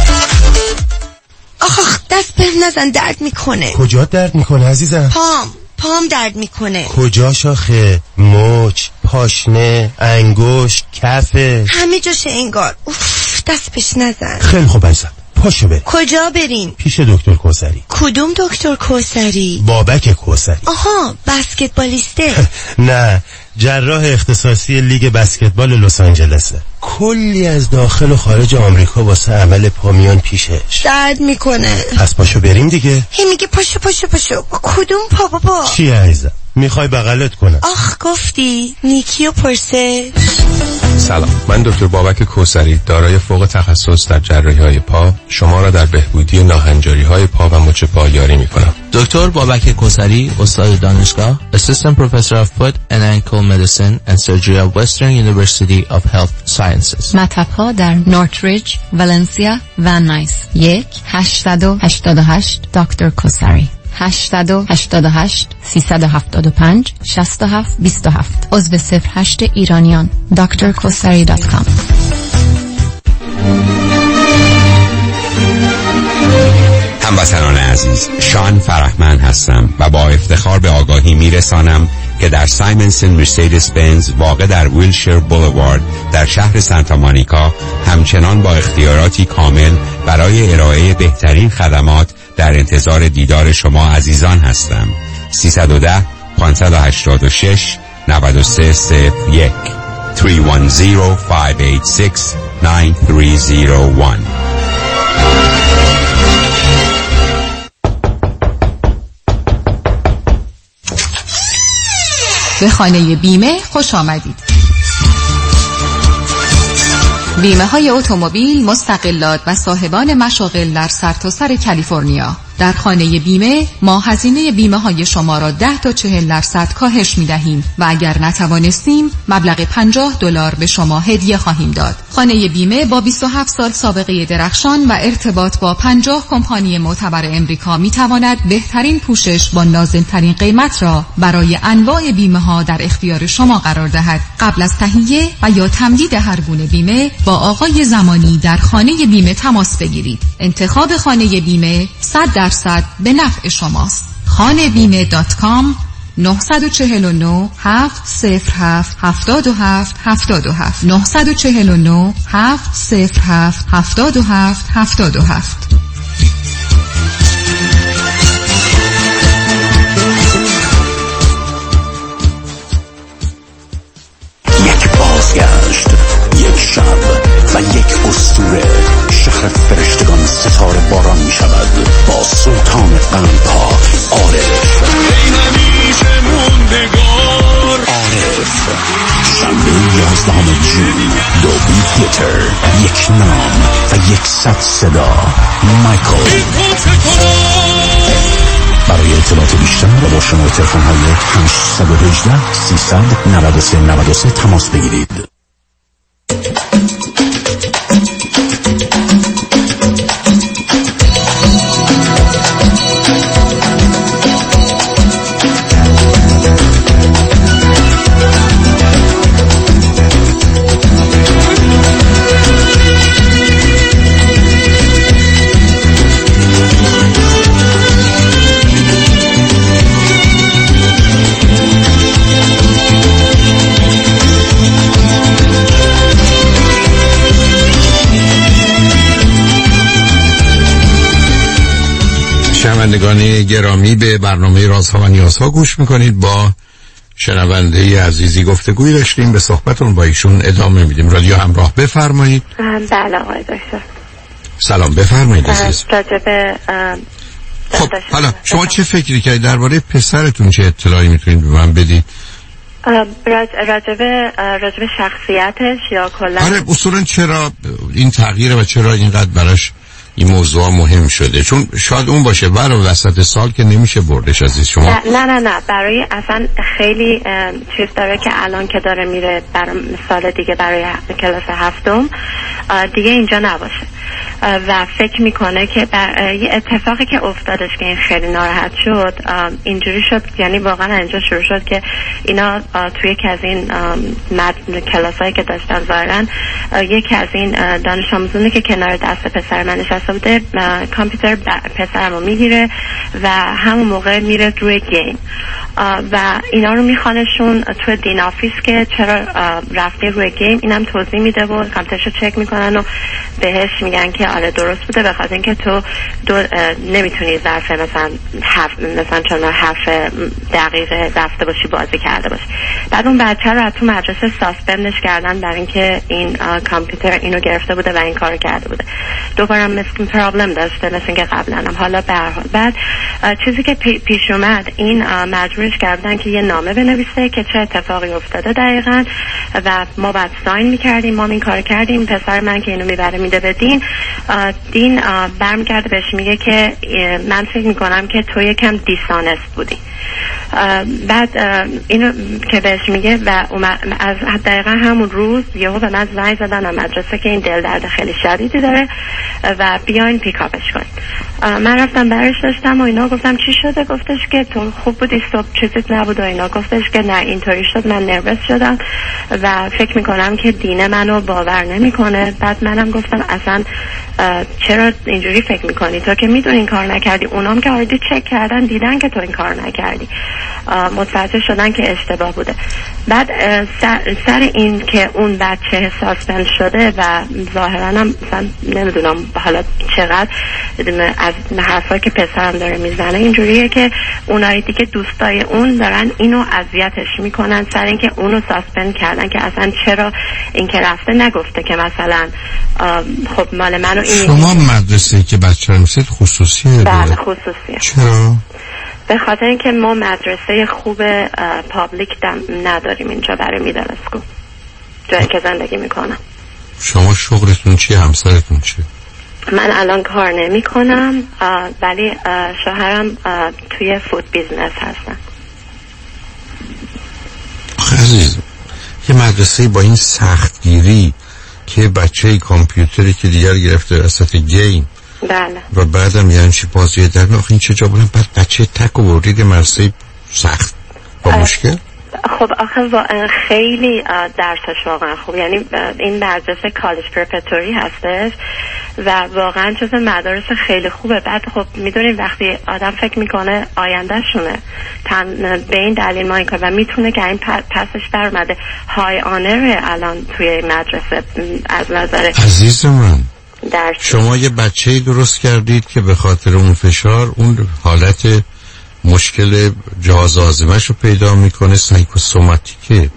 آخ دست بهم نزن، درد میکنه. کجا درد میکنه عزیزم؟ پام درد میکنه. کجا شاخه؟ مچ، پاشنه، انگشت، کفه، همه جاشه انگار. اوف دست بهش نزن. خیلی خوب عزیزم، پاشو بریم. کجا بریم؟ پیش دکتر کوثری. کدوم دکتر کوثری؟ بابک کوثری. آها بسکتبالیسته. نه، جراح اختصاصی لیگ بسکتبال لس آنجلسه. کلی از داخل و خارج آمریکا واسه عمل پا میان پیشش. درد میکنه. پس پاشو بریم دیگه. هی میگه پاشو. کدوم پا بابا؟ چی عزیزم؟ میخوای بغلت کنم؟ آخ گفتی نیکی و پرسه. سلام، من دکتر بابک کوثری دارای فوق تخصص در جراحی‌های پا شما را در بهبودی ناهنجاری‌های پا و مچ پا یاری می‌کنم. دکتر بابک کوثری، استاد دانشگاه، Assistant Professor of Foot and Ankle Medicine and Surgery at Western University of Health Sciences. مطب‌ها در نورتریج، ولنسیا و نایس. 1-888 دکتر کوثری. 888 375 67 27. عضو 08 ایرانیان. drkosari.com. هموطنان عزیز، شان فرهمند هستم و با افتخار به آگاهی میرسانم که در سایمنسن مرسدس بنز واقع در ویلشیر بولوارد در شهر سانتا مونیکا همچنان با اختیاراتی کامل برای ارائه بهترین خدمات در انتظار دیدار شما عزیزان هستم. 310 586 9301 310-586-9301. به خانه بیمه خوش آمدید. بیمه های اتومبیل، مستقلات و صاحبان مشاغل در سرتاسر کالیفرنیا. در خانه بیمه ما هزینه بیمه های شما را 10 تا 40% کاهش می دهیم و اگر نتوانستیم مبلغ $50 به شما هدیه خواهیم داد. خانه بیمه با 27 سال سابقه درخشان و ارتباط با 50 کمپانی معتبر امریکا می تواند بهترین پوشش با نازل‌ترین قیمت را برای انواع بیمه ها در اختیار شما قرار دهد. قبل از تهیه و یا تمدید هر گونه بیمه با آقای زمانی در خانه بیمه تماس بگیرید. انتخاب خانه بیمه 100% به نفع شماست. khanebime.com 949 707 77 77 949 707 77 77. یک بازگشت، یک شب و یک اسطوره. شهر فرشتگان ستاره باران می شود با سلطان قلب‌ها عارف. همیشه موندگار عارف. شنبه 11 جون، دوبی تیتر. یک نام و 100 صدا. مایکل. برای اطلاعات بیشتر با شماره تلفن های 818 300 93 93 تماس بگیرید. شنوندگان گرامی، به برنامه رازها و نیازها گوش میکنید. با شنونده عزیزی گفتگوی داشتیم، به صحبتون با ایشون ادامه میدیم. رادیو همراه، بفرمایید. بله آقای دکتر. سلام، بفرمایید عزیز. خب حالا شما چه فکری کردید درباره پسرتون؟ چه اطلاعی میتونید به من بدید؟ راجب شخصیتش یا کلا؟ آره اصولا چرا این تغییره و چرا اینقدر براش این موضوع مهم شده؟ چون شاید اون باشه برای وسط سال که نمیشه بردش عزیز شما. نه برای اصلا خیلی چیز داره که الان که داره میره برای سال دیگه برای کلاس هفتم دیگه اینجا نباشه و فکر میکنه که یه اتفاقی که افتادش که این خیلی ناراحت شد اینجوری شد، یعنی واقعا اینجا شروع شد که اینا توی یکی از این کلاسایی که داشتن ظاهرا یکی از این دانش آموزانی که کنار دست پسر من نشسته بوده کامپیوتر پسرمو میگیره و همون موقع میره روی گیم و اینا رو میخوانشون توی دین آفیس که چرا رفته روی گیم. اینم توضیح میده و کامپیوترشو چک میکنن و بهش میگن که آره درست بوده، به خاطر اینکه تو نمیتونی ظرف مثلا 7 دقیقه رفته باشی بازی کرده باشی. بعد اون بچه رو از تو مدرسه ساسپندش کردن برای اینکه این کامپیوتر اینو گرفته بوده و این کارو کرده بوده. دوباره مثل پرابلم داشته مثل اینکه قبلا هم. حالا به هر حال بعد چیزی که پیش اومد این مجبورش کردن که یه نامه بنویسه که چه اتفاقی افتاده دقیقاً و ما بعد ساین میکردیم. ما این کار کردیم. پسر من که اینو میبره میده به دین برمیگرده بهش میگه که من فکر میکنم که تو یکم دیسانست بودی. بعد اینو که بهش میگه و از دقیقا همون روز یهو به من زنگ زدن از مدرسه که این دل درد خیلی شدیدی داره و بیاین پیکاپش کنید. من رفتم برش داشتم و اینا گفتم چی شده؟ گفتش که تو خوب بودی صبح چیزیت نبود و اینا. گفتش که نه اینطوری شد، من نروس شدم و فکر میکنم که دینه منو باور نمیکنه. بعد منم گفتم اصلا چرا اینجوری فکر میکنی؟ تو که میدونی این کار نکردی. اونام که آردی چک کردن دیدن که تو این کار نکردی. متوجه شدن که اشتباه بوده. بعد سر این که اون بچه ساسپند شده و ظاهرا هم مثلا نمیدونم حالا چقدر از حرفایی که پسرم داره میزنه اینجوریه که اونایی دیگه دوستای اون دارن اینو اذیتش میکنن سر اینکه اونو ساسپند کردن که اصلا چرا این که رفته نگفته که مثلا خب مال منو این. شما مدرسه‌ای که بچه رو میسید خصوصیه؟ بله خصوصیه. چرا؟ به خاطر اینکه ما مدرسه خوب پابلیک نداریم اینجا برای میدل اسکول جایی که زندگی میکنم. شما شغلتون چیه؟ همسرتون چیه؟ من الان کار نمی کنم ولی شوهرم توی فود بیزنس هستن. عزیز یه مدرسه با این سختگیری که بچه کامپیوتری که دیگر گرفته وسط گیم بله و بعدم یعنی چی بازی در آخه این چه جا بودن بعد بچه تک و بردید مدرسه سخت با مشکل. خب آخه خیلی درسش واقعا خوب، یعنی این مدرسه کالج پرپتوری هستش و واقعا جز مدارس خیلی خوبه. بعد خب میدونین وقتی آدم فکر میکنه آینده شونه به این دلیل ما این کار و میتونه که این پسش برمده های آنره الان توی مدرسه از نظر عزیز من. درس. شما یه بچه‌ای درست کردید که به خاطر اون فشار اون حالت مشکل جهاز هاضمه‌ش رو پیدا میکنه، سایکوسوماتیکه.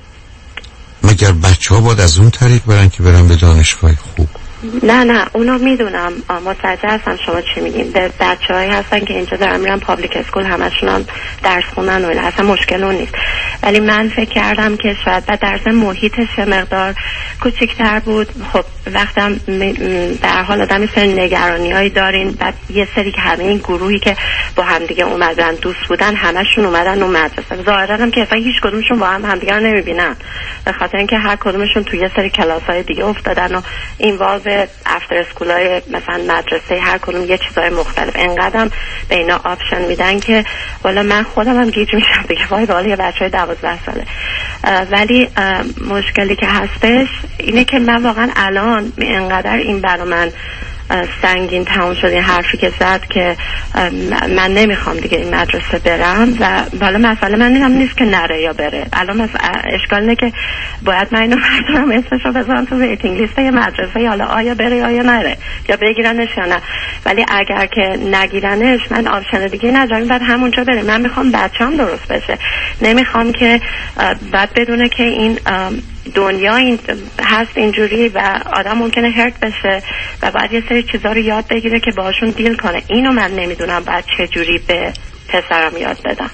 مگر بچه ها باید از اون طریق برن که برن به دانشگاه خوب؟ نه اونو میدونم، متوجه هستم شما چی میگین. بچه هایی هستن که اینجا دارن میرن پابلیک اسکول همشون هم درس خوندن و اینا، اصلا مشکل اون نیست. ولی من فکر کردم که شاید بعد درس محیطش یه مقدار کوچیک‌تر بود. خب وقتم در حال آدم سری نگرانی هایی دارین، بعد یه سری که همه این گروهی که با هم دیگه اومدن دوست بودن همشون اومدن اون مدرسه، ظاهرا هم که اصلا هیچ کدومشون با هم همدیگه رو نمیبینن به خاطر اینکه هر کدومشون توی یه سری کلاس‌های دیگه افتادن و این واژه افتر اسکولای مثلا مدرسه هر کدوم یه چیزای مختلف انقدرم به اینا آپشن میدن که والا من خودم هم گیج میشم دیگه وای والا یه بچهای 12 ساله. ولی مشکلی که هستش اینه که من واقعا الان انقدر این برا من سنگین تمام شد این حرفی که زد که من نمیخوام دیگه این مدرسه برم و بالا مسئله من اینم نیست که نره یا بره. الان اشکال اینه که باید من اینو بردارم اسمشو بذارم تو ویتینگ لیست یه مدرسه حالا آیا بره یا نره یا بگیرنش یا نه. ولی اگر که نگیرنش من آپشن دیگه ندارم، بعد همونجا بره. من میخوام بچه‌ام درست بشه، نمیخوام که بعد بدونه که این دنیا این هست اینجوری و آدم ممکنه هرت بشه و بعد یه سری چیزا رو یاد بگیره که باهاشون دیل کنه. اینو من نمیدونم بعد چه جوری به پسرم یاد بدم.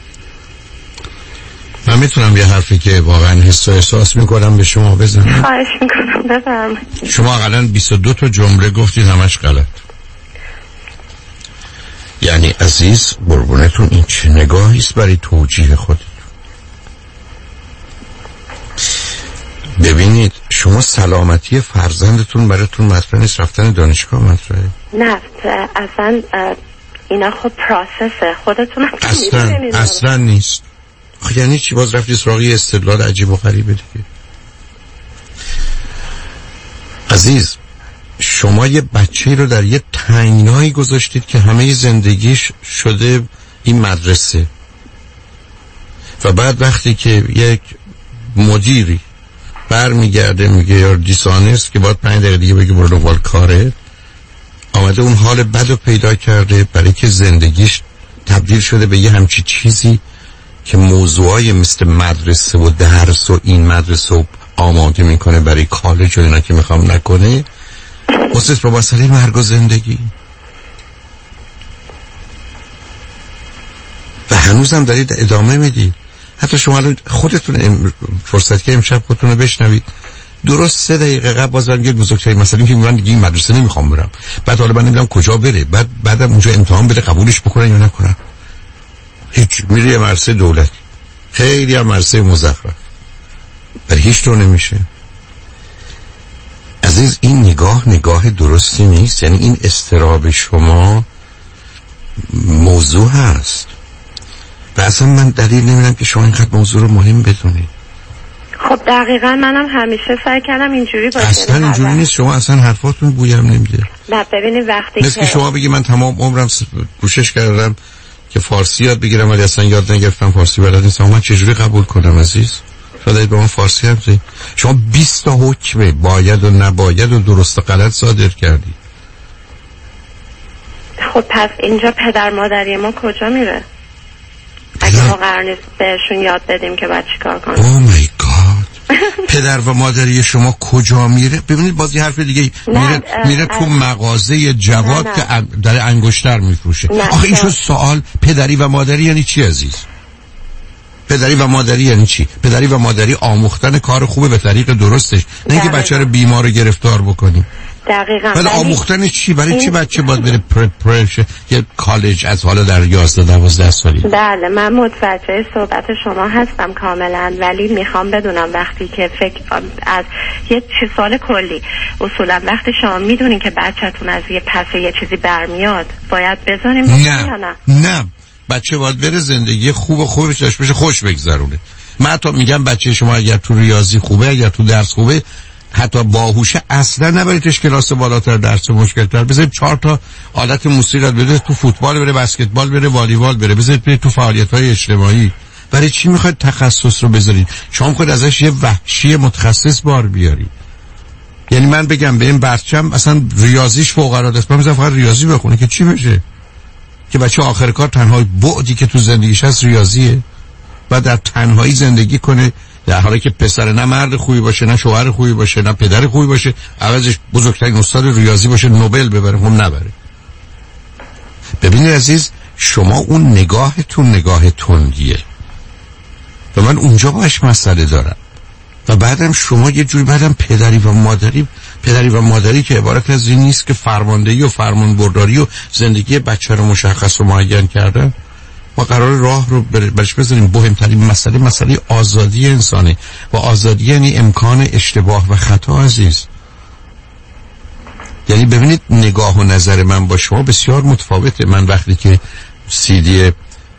من میتونم یه حرفی که واقعا حس و احساس میکنم به شما بزنم؟ خواهش میکنم بفرمایید. شما اقلا 22 تا جمله گفتید همش غلط. یعنی عزیز قربونتون این چه نگاهی است برای توجیه خودتون؟ ببینید شما سلامتی فرزندتون براتون مطرح نیست، رفتن دانشگاه مطرحه؟ نه اصلا اینا خب پروسسه خودتون اصلا نیست. یعنی چی باز رفتی سراغی استدلال عجیب و غریبه دیگه؟ عزیز شما یه بچه‌ای رو در یه تنگنایی گذاشتید که همه زندگیش شده این مدرسه و بعد وقتی که یک مدیری برمیگرده میگه یار دیسانست که باید 5 دقیقه دیگه بگه برو دنبال کاره، آمده اون حال بد رو پیدا کرده برای که زندگیش تبدیل شده به یه همچی چیزی که موضوعای مثل مدرسه و درس و این مدرسه و آماده میکنه برای کالج و اینا که میخوام نکنه، خصوص با مسئله مرگ و زندگی. و هنوزم دارید ادامه میدید. حتی شما خودتون فرصت که امشب خودتون رو بشنوید، درست 3 دقیقه قبل بازم یه بزرگترین مسئله که من دیگه این مدرسه نمیخوام برم، بعد حالا من نمیدونم کجا بره، بعدم اونجا امتحان بده قبولش بکنن یا نکنن. هیچ میره یه مدرسه دولتی، خیلی هم مدرسه مزخرف، ولی هیچ طور نمیشه. عزیز این نگاه درستی نیست. یعنی این اضطراب شما موضوع هست و اصلا من دلیل نمیدونم که شما اینقدر موضوع رو مهم بدونید. خب دقیقا منم همیشه سعی کردم اینجوری باشه. اصلا اینجوری نیست. شما اصلا حرفاتون بویم نمیده. نه ببینید وقتی مثل که شما بگی من تمام عمرم کوشش کردم که فارسی یاد بگیرم ولی اصلا یاد نگرفتم، فارسی بلد نیستم. من چجوری قبول کنم عزیز؟ شاید به من فارسی هم زید. شما 20 تا حکم باید و نباید و درست و غلط صادر کردی. خب پس اینجا پدر مادری ما کجا میره؟ اگه ما قرار نیست بهشون یاد بدیم که باید چیکار کنیم. اوه مای گاد. پدر و مادری شما کجا میره؟ ببینید باز یه حرف دیگه میره تو مغازه جواد که در انگشتر میفروشه. آخه این شو سوال. پدری و مادری یعنی چی عزیز؟ پدری و مادری یعنی چی؟ پدری و مادری آموختن کار خوبه به طریق درستش، نه اینکه بچه رو بیمار و گرفتار بکنیم. دقیقاً. ولی آموختن چی؟ برای چی بچه باید بره پرپرش یه کالج از حالا در 11-12 سالی؟ بله من متوجه صحبت شما هستم کاملا، ولی میخوام بدونم وقتی که فکر از یه سوال کلی، اصولا وقتی شما میدونین که بچه‌تون از یه پسه یه چیزی برمیاد باید بذاریم نه بچه باید بره زندگی خوبش داشته باشه، خوش بگذرونه. من حتی میگم بچه شما اگر تو ریاضی خوبه، اگر تو درس خوبه، حتی باهوشه، اصلا نبریدش کلاس بالاتر درس مشکل‌تر. بذارید 4 تا آلت موسیقی یاد بده، تو فوتبال بره، بسکتبال بره، والیبال بره، بذارید بره تو فعالیت‌های اجتماعی. برای چی میخواید تخصص رو بذارید؟ شما میخواید ازش یه وحشی متخصص بار بیارید. یعنی من بگم به این بچه‌م اصلا ریاضیش فوق‌العاده است، من میذارم فقط ریاضی بخونه که چی بشه؟ که بچه آخر کار تنها بعدی که تو زندگیش هست ریاضیه و در تنهایی زندگی کنه، در حالی که پسر نه مرد خوبی باشه، نه شوهر خوبی باشه، نه پدر خوبی باشه، عوضش بزرگترین استاد ریاضی باشه، نوبل ببره، هم نبره. ببینید عزیز، شما اون نگاهتون نگاه تندیه و من اونجا باش مسئله دارم. و بعدم شما یه جوری بعدم پدری و مادری که عبارت از این نیست که فرماندهی و فرمانبرداری و زندگی بچه رو مشخص و معین کردن. ما قرار راه رو برش بذاریم. مهمترین مسئله آزادی انسانه و آزادی یعنی امکان اشتباه و خطا عزیز. یعنی ببینید نگاه و نظر من با شما بسیار متفاوته. من وقتی که CD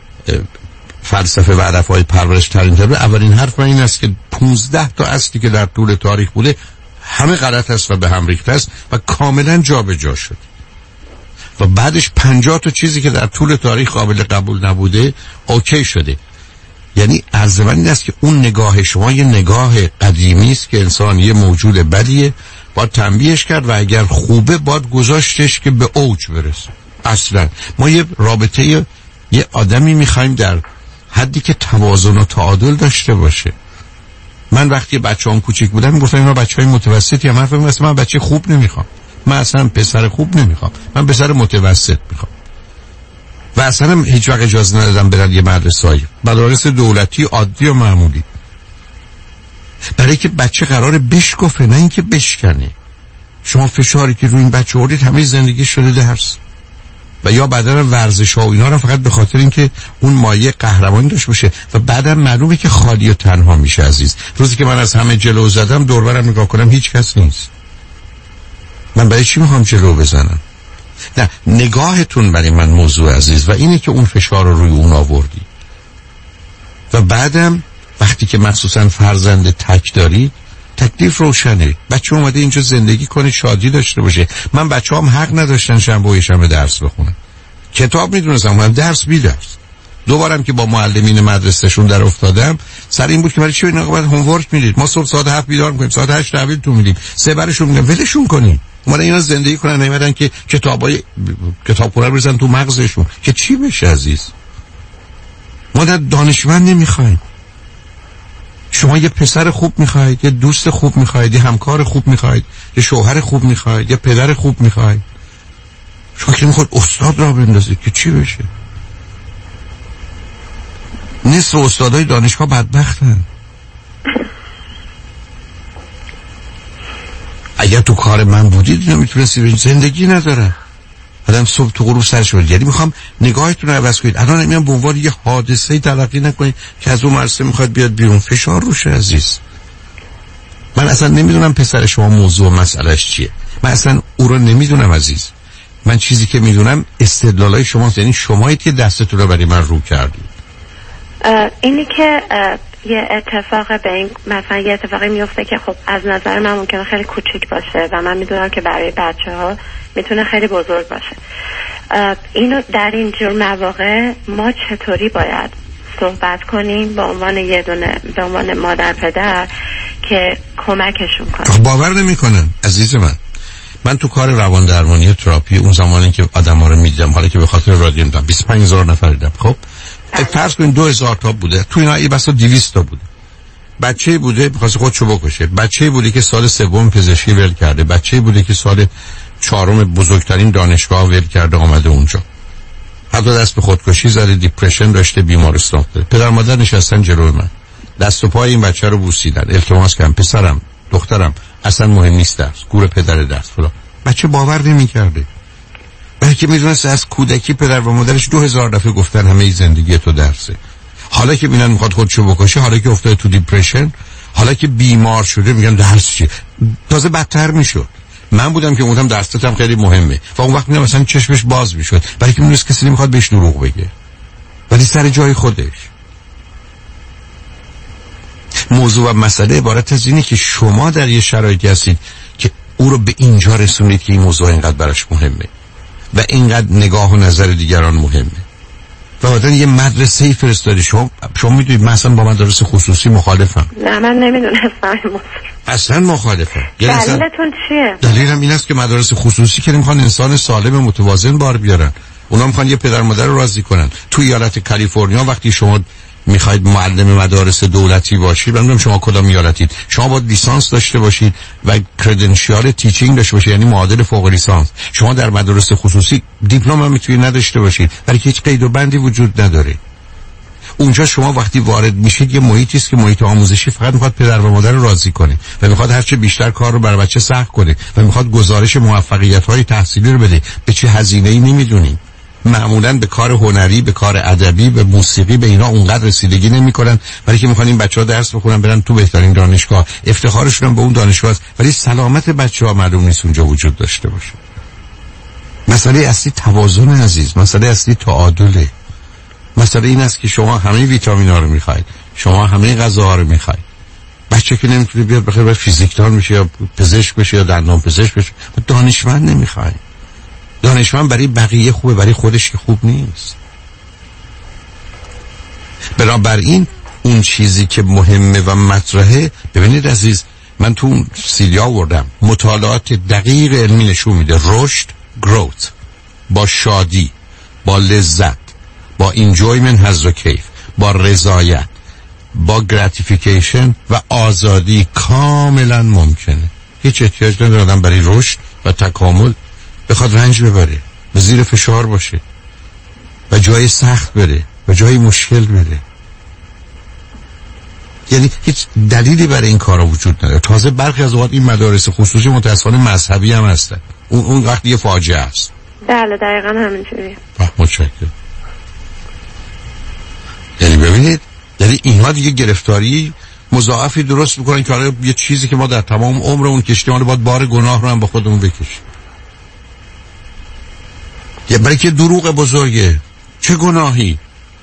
فلسفه و هدف‌های پرورش ترین تبه، اولین حرف من این است که 15 تا اصلی که در طول تاریخ بوده همه غلط است و به هم ریخته است و کاملا جابجا شد و بعدش 50 تا چیزی که در طول تاریخ قابل قبول نبوده اوکی شده. یعنی عرض من این است که اون نگاه شما یه نگاه قدیمی است که انسان یه موجود بدیه، باید تنبیهش کرد و اگر خوبه باید گذاشتش که به اوج برسه. اصلا ما یه رابطه یه آدمی میخوایم در حدی که توازن و تعادل داشته باشه. من وقتی بچه‌ام کوچیک بودن میگفتم اینا بچه‌های متوسطی هم، حرف می‌زدم من بچه خوب نمیخوام، من اصلا پسر خوب نمیخوام، من پسر متوسط میخوام. و اصلا هیچ وقت اجازه ندادم برن یه مدرسه‌ای مدارس دولتی عادی و معمولی، برای که بچه قراره بشکفه نه اینکه بشکنه. شما فشاری که روی این بچه آوردید همه زندگی شده درس و یا بعدا ورزش ها و اینا رو فقط به خاطر اینکه اون مایه قهرمانی داشته باشه و بعدا معلومه که خالی و تنها میشه عزیز. روزی که من از همه جلو زدم دور برم نگاه کنم هیچ کس نیست. من برای چی میخوام جلو بزنم؟ نه، نگاهتون برای من موضوع عزیز و اینه که اون فشار رو روی اون آوردی و بعدم وقتی که مخصوصا فرزند تک دارید تکلیف روشنه. بچه اومده اینجا زندگی کنه، شادی داشته باشه. من بچه هم حق نداشتن شنبه و شنبه درس بخونن. کتاب میدونستم من درس بی درس. دوبارم که با معلمین مدرسهشون در افتادم سر این بود که برای چی اینا باید هومورک میدید؟ ما صبح ساعت 7 بیدار میکنیم، ساعت 8 تحویلتون میدیم، 3 برشون میگم ولشون کنین. اومدن اینا زندگی کنن، نمیدن که کتابخونه رو بزنن تو مغزشون که چی بشه عزیز. ما در دانشمند نمیخوایم. شما یه پسر خوب میخواید، یه دوست خوب میخواید، یه همکار خوب میخواید، یه شوهر خوب میخواید، یه پدر خوب میخواید. شما که میخواید استاد را بندازید که چی بشه؟ نصف استادای دانشگاه بدبختن. اگر تو کار من بودید نمیتونستی بشین. زندگی نداره آدم صبح تو غروب سرش بود. یعنی میخوام نگاهتون رو عوض کنید. الان نمیام به عنوان یه حادثه تلقی نکنید که از اون مرسه میخواد بیاد بیرون. فشار روشه عزیز. من اصلا نمیدونم پسر شما موضوع و مسئلهش چیه. من اصلا او رو نمیدونم عزیز. من چیزی که میدونم استدلالای شماست. یعنی شمایید که دستتون رو برای من رو کردید. اینی که یه اتفاق به این مثلا یه اتفاقی میفته که خب از نظر من ممکنه خیلی کوچیک باشه و من میدونم که برای بچه ها میتونه خیلی بزرگ باشه. اینو در این جور مواقع ما چطوری باید صحبت کنیم به عنوان مادر پدر که کمکشون کنیم؟ باور نمی‌کنم عزیز من تو کار روان درمانی تراپی اون زمانی که آدم‌ها رو می‌دیدم، حالا که به خاطر رادیو دیدم 25000 نفر دیدم، خب فرض کنید 2000 تا بوده، تو اینا بسا 200 تا بوده. بچه‌ای بوده می‌خواد خودشو بکشه، بچه‌ای بوده که سال سوم پزشکی ول کرده، بچه‌ای بوده که سال چهارم بزرگترین دانشگاه ول کرده اومده اونجا، حتی دست به خودکشی زده، دیپرشن داشته، بیمارستان داره. پدر مادر نشستن جلوی من، دست و پای این بچه رو بوسیدن، التماس کردن پسرم دخترم اصلا مهم نیست درس، گور پدر درس فلان. بچه باور نمی‌کرده، بلکه میدونست از کودکی پدر و مادرش 2000 دفعه گفتن همه زندگی تو درسه. حالا که ببینن میخواد خودشو بکشه، حالا که افتاده تو دیپرشن، حالا که بیمار شده میگن درس چیه؟ تازه بدتر میشد. من بودم که اونم درستم خیلی مهمه و اون وقت میگم مثلا چشمش باز میشد، برای که میدونست کسی نمیخواد بهش دروغ بگه، ولی سر جای خودش. موضوع و مسئله عبارت از اینه که شما در یه شرایطی هستید که او رو به اینجا رسونید که این موضوع اینقدر براش مهمه و اینقدر نگاه و نظر دیگران مهمه و بعدن یه مدرسه‌ای فرستادی. شما میدونید من اصلا با مدارس خصوصی مخالفم. نه من نمیدونستم. اصلا مخالفم. دلیلتون چیه؟ دلیلم این است که مدارس خصوصی که میخوان انسان سالم متوازن بار بیارن، اونا میخوان یه پدر مادر رو راضی کنن. تو ایالت کالیفرنیا وقتی شما میخواید معلم مدارس دولتی باشید، من شما کدام ایالتید، شما باید لیسانس داشته باشید و کردنشیال تیچینگ داشته باشید، یعنی معادل فوق لیسانس. شما در مدارس خصوصی دیپلم هم میتونید نداشته باشید، ولی هیچ قید و بندی وجود نداره. اونجا شما وقتی وارد میشید یه محیطی است که محیط آموزشی فقط میخواد پدر و مادر رو راضی کنه و میخواد هرچه بیشتر کار رو برای بچه سخت کنه و میخواد گزارش موفقیت‌های تحصیلی رو بده. به چه هزینه‌ای نمیدونید. معمولاً به کار هنری، به کار ادبی، به موسیقی، به اینا اونقدر رسیدگی نمیکنن، ولی که میخوان این بچه‌ها درس بخونن برن تو بهترین دانشگاه، افتخارشون هم به اون دانشگاه است، ولی سلامت بچه‌ها معلوم نیست اونجا وجود داشته باشه. مسئله اصلی توازن عزیز، مسئله اصلی تعادله. مسئله این است که شما همه ویتامین‌ها رو میخواید، شما همه غذاها رو میخواید. بچه که نمیتونه بیاد بخیر فیزیکدان میشه یا پزشک بشه یا دندان پزشک بشه، دانشمند نمیخواید. دانشمند برای بقیه خوبه، برای خودش که خوب نیست. بنابراین اون چیزی که مهمه و مطرحه، ببینید عزیز، من تو اون سیدی آوردم مطالعات دقیق علمی نشون میده رشد، growth، با شادی، با لذت، با enjoyment، حظ و کیف، با رضایت، با gratification و آزادی کاملا ممکنه. هیچ احتیاج نداره آدم برای رشد و تکامل بخواد رنج ببره، به زیر فشار باشه و جای سخت بره و جای مشکل بره. یعنی هیچ دلیلی برای این کارا وجود نداره. تازه برخی از اوقات این مدارس خصوصی متأسفانه مذهبی هم هستن. اون وقت یه فاجعه است. بله دقیقاً همینجوریه. متشکرم. یعنی ببینید، یعنی اینها دیگه گرفتاری مضاعفی درست میکنن که حالا یه چیزی که ما در تمام عمرمون کشیدیم حالا باید بار گناه رو هم با خودمون بکشیم. یه برای که دروغ بزرگه. چه گناهی؟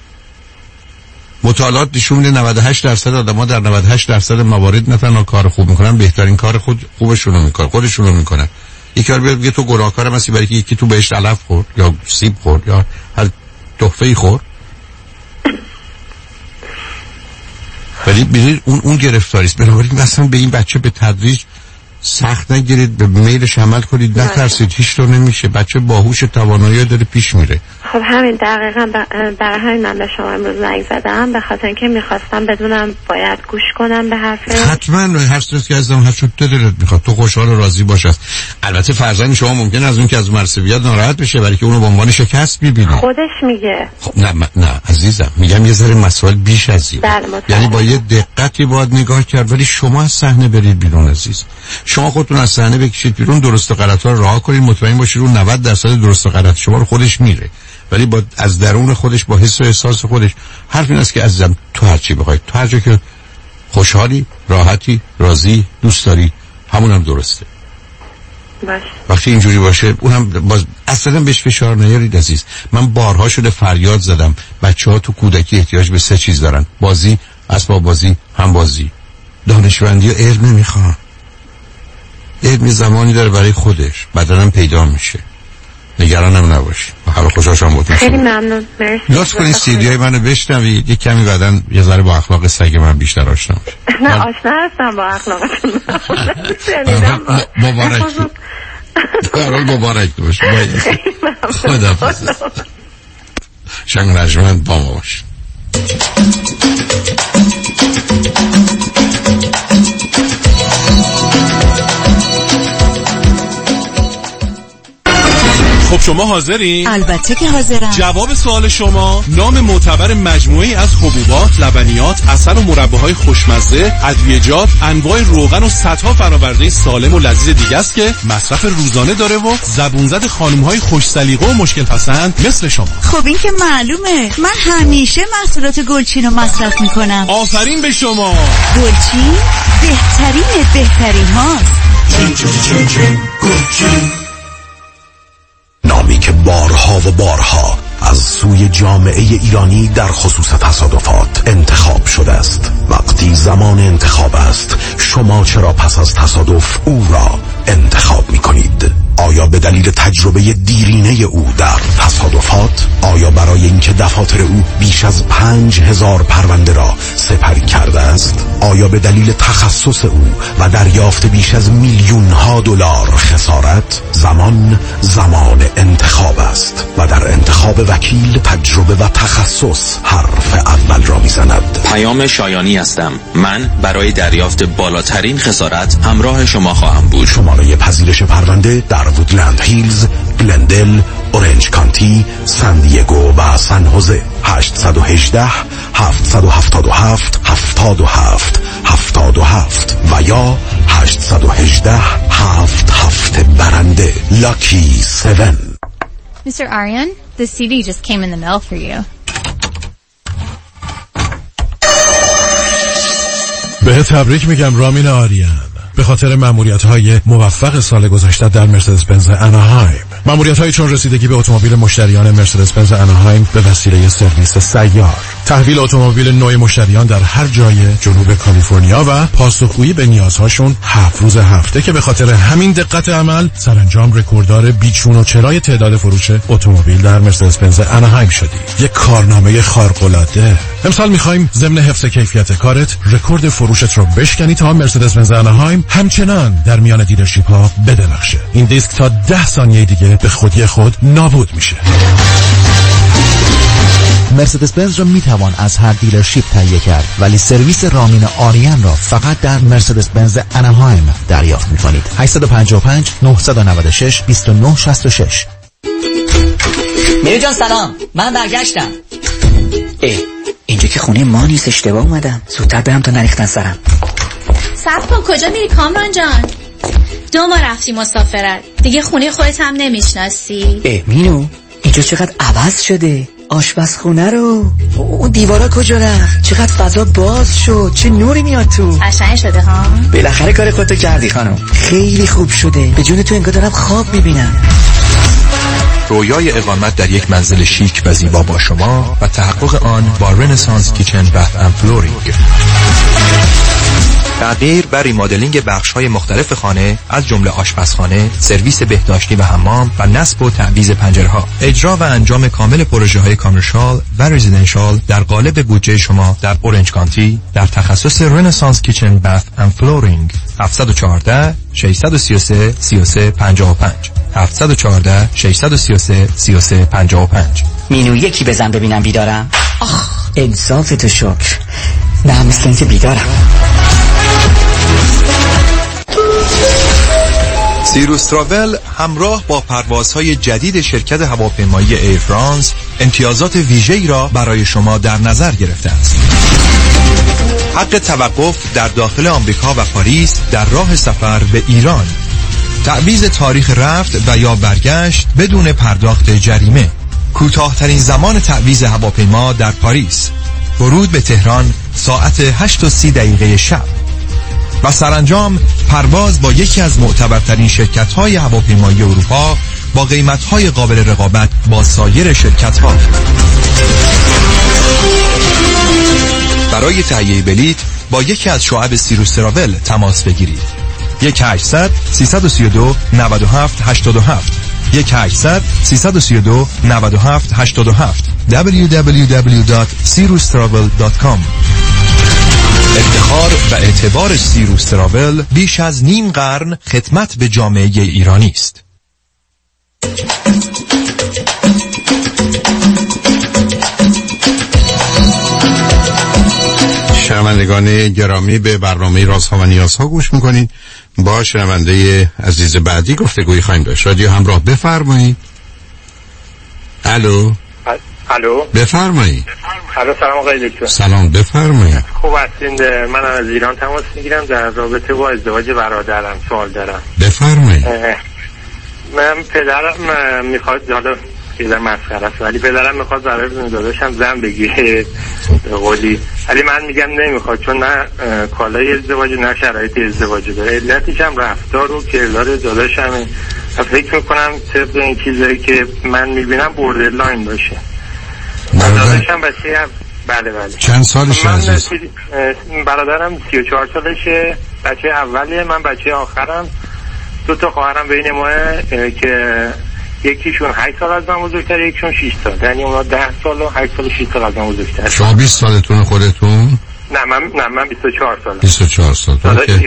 مطالعات نشون میده 98% آدم‌ها در 98% موارد نه تنها کار خوب میکنن، بهترین کار خوبشون رو میکنن، خودشون رو میکنن. یکی بیاد بگه تو گناهکارم هستی برای که یکی تو بهش علف خورد یا سیب خورد یا هر تحفه‌ای خورد. ولی ببینید اون گرفتاری است. بنابراین اصلا به این بچه به تدریج سخت نگیرید، به میلش عمل کنید، نترسید، هیچ طور نمیشه. بچه باهوش، توانایی داره، پیش میره. خب همین دقیقاً برای همین من به شما امروز زنگ زدم، به خاطر اینکه میخواستم بدونم باید گوش کنم به حرفش. حتما هر چیزی که ازم هر چه دلت میخواد تو خوشحال و راضی باش. البته فرزند شما ممکن از اون که از مرسویت ناراحت بشه، برای که اونو به عنوان شکست میبینه. خودش میگه. خب نه عزیزم، میگم یه ذره مسائل بیش از این. یعنی با یه دقتی باید نگاه کرد. ولی شما از صحنه برید بیرون عزیز. شما خودتون از صحنه بکشید بیرون، درست و غلطا رو رها کنید، مطمئن باشید رو 90% درست و غلط شما رو خودش میره. ولی با از درون خودش، با حس و احساس خودش. حرف این است که عزیزم تو هر چی بخوای، تو هر جا که خوشحالی، راحتی، راضی، دوست داری، همونم درسته. باشه. وقتی اینجوری باشه اونم باز اصلا بهش فشار نیارید عزیز. من بارها شده فریاد زدم بچه‌ها تو کودکی احتیاج به 3 چیز دارن: بازی، اسباب بازی، هم بازی. دانشمندی و علم نمیخوان. علم زمانی داره برای خودش، بعداً پیدا میشه. نگرانم نباشی. خیلی خوشحالم بودم. خیلی ممنون. مرسی. لطف کنید سیدیای منو بشنوید، یک کمی بعدن یه ذره با اخلاق سگ من بیشتر آشنا بشید. نه آشنا هستم با اخلاقتون. مبارک. مبارک باشه. خداحافظ. شنگ رجمند با ما باش. خب شما حاضرین؟ البته که حاضرم. جواب سوال شما نام معتبر مجموعه‌ای از حبوبات، لبنیات، عسل و مرباهای خوشمزه، ادویه‌جات، انواع روغن و صدها فرآورده سالم و لذیذ دیگه است که مصرف روزانه داره و زبون زد خانم‌های خوش سلیقه و مشکل پسند مثل شما. خب این که معلومه، من همیشه محصولات گلچین رو مصرف میکنم. آفرین به شما. گلچین بهترین هاست. نامی که بارها و بارها از سوی جامعه ایرانی در خصوص تصادفات انتخاب شده است. وقتی زمان انتخاب است، شما چرا پس از تصادف او را انتخاب می کنید؟ آیا به دلیل تجربه دیرینه او در تصادفات؟ آیا برای اینکه دفاتر او بیش از 5000 پرونده را سپری کرده است؟ آیا به دلیل تخصص او و دریافت بیش از میلیون‌ها دلار خسارت؟ زمان انتخاب است و در انتخاب وکیل تجربه و تخصص حرف اول را میزند. پیام شایانی هستم. من برای دریافت بالاترین خسارت همراه شما خواهم بود. شماره پذیرش پرونده در وودلند هیلز، گلندل، اورنج کانتی، سان دیگو و سن خوزه. 818 777 77 و یا 818 77 برنده. لاکی 7. Mr. Aryan, the CD just came in the mail for you. به تبریک میگم رامین آریان، به خاطر مأموریت‌های موفق سال گذشته در مرسدس بنز اناهایم. مأموریت‌هایی چون رسیدگی به اتومبیل مشتریان مرسدس بنز اناهایم به وسیله سرویس سیار، تحویل اتومبیل نوع مشتریان در هر جای جنوب کالیفرنیا و پاسخگویی به نیازهاشون 7 روز هفته که به خاطر همین دقت عمل سرانجام رکورددار بیچون و چرای تعداد فروش اتومبیل در مرسدس بنز اناهایم شدی. یک کارنامه خارق‌العاده. امسال می‌خوایم ضمن حفظ کیفیت کارت رکورد فروشت رو بشکنی تا مرسدس بنز اناهایم همچنان در میان دیلرشیپ‌ها بدرخشه. این دیسک تا 10 ثانیه دیگه به خودی خود نابود میشه. مرسدس بنز را میتوان از هر دیلرشیپ تهیه کرد، ولی سرویس رامین آریان را فقط در مرسدس بنز اناهایم دریافت میکنید. 855 996 2966. میری جان سلام، من برگشتم. اینجا که خونه ما نیست، اشتباه اومدم. زودتر برم تا نریختن سرم. صبر کن، کجا میری کامران جان؟ 2 ماه رفتی مسافرت، دیگه خونه خودت هم نمیشناسی. مینو اینجا چقدر عوض شده. آشپزخونه رو، اون دیوارا کجا رفت؟ چقدر فضا باز شد، چه نوری میاد تو. قشنگ شده ها. بالاخره کار خودتو کردی خانم. خیلی خوب شده. به جون تو انگار دارم خواب میبینم. رویای اقامت در یک منزل شیک و زیبا با شما و تحقق آن با رنسانس کیچن بث اند فلورینگ. تغییر و ریمادلینگ بخش‌های مختلف خانه از جمله آشپزخانه، سرویس بهداشتی و حمام و نصب و تعویض پنجره‌ها. اجرا و انجام کامل پروژه‌های کامرشال و رزیدنشال در قالب بودجه شما در اورنج کانتی در تخصص رنسانس کیچن بث اند فلورینگ. 714 633 3355 714 633 3355. مینو یکی بزن ببینم بیدارم. انصاف تو شکر. نه مثل اینکه بیدارم. سیروس تراول همراه با پروازهای جدید شرکت هواپیمایی ایر فرانس امتیازات ویژه‌ای را برای شما در نظر گرفته است. حق توقف در داخل آمریکا و پاریس در راه سفر به ایران، تعویض تاریخ رفت و یا برگشت بدون پرداخت جریمه، کوتاه‌ترین زمان تعویض هواپیما در پاریس، ورود به تهران ساعت 8:30 شب و سرانجام پرواز با یکی از معتبرترین شرکت‌های هواپیمایی اروپا با قیمت‌های قابل رقابت با سایر شرکت‌ها. برای تهیه بلیط با یکی از شعب سیروس تراول تماس بگیرید. 1-800-332-97-87 1-800-332-9787 www.sirustravel.com. افتخار و اعتبار سیروس تراول بیش از نیم قرن خدمت به جامعه ایرانی است. شنوندگان گرامی، به برنامه رازها و نیازها گوش میکنید. با شنونده عزیز بعدی گفتگویی خواهیم داشت. رادیو همراه، بفرمایید. الو بفرمایید. الو، سلام آقای دکتر. سلام، بفرمایید. خوب هستین؟ من از ایران تماس میگیرم در رابطه با ازدواج برادرم سوال دارم. بفرمایید. من پدرم میخواد، حالا یه مسخره است ولی پدرم میخواد برای داداشم زن بگیره قولی، ولی من میگم نمیخواد، چون نه کالای ازدواج نه شرایط ازدواج داره. علتش هم رفتار و کردار داداشمه. فکر میکنم طبق این چیزایی که من میبینم بوردرلاین باشه. داداشم بچه بله چند سالش عزیز؟ برادرم 34 سالشه، بچه اولیه، من بچه آخرم. 2 خواهرم بین ماه که یکیشون 8 سال از من بزرگتره، یکیشون 6 سال، یعنی اونا 10 سال و 8 سال و 6 سال از من بزرگتره. شما 20 سالتون خودتون؟ نه من 24 سالم. 24 سال.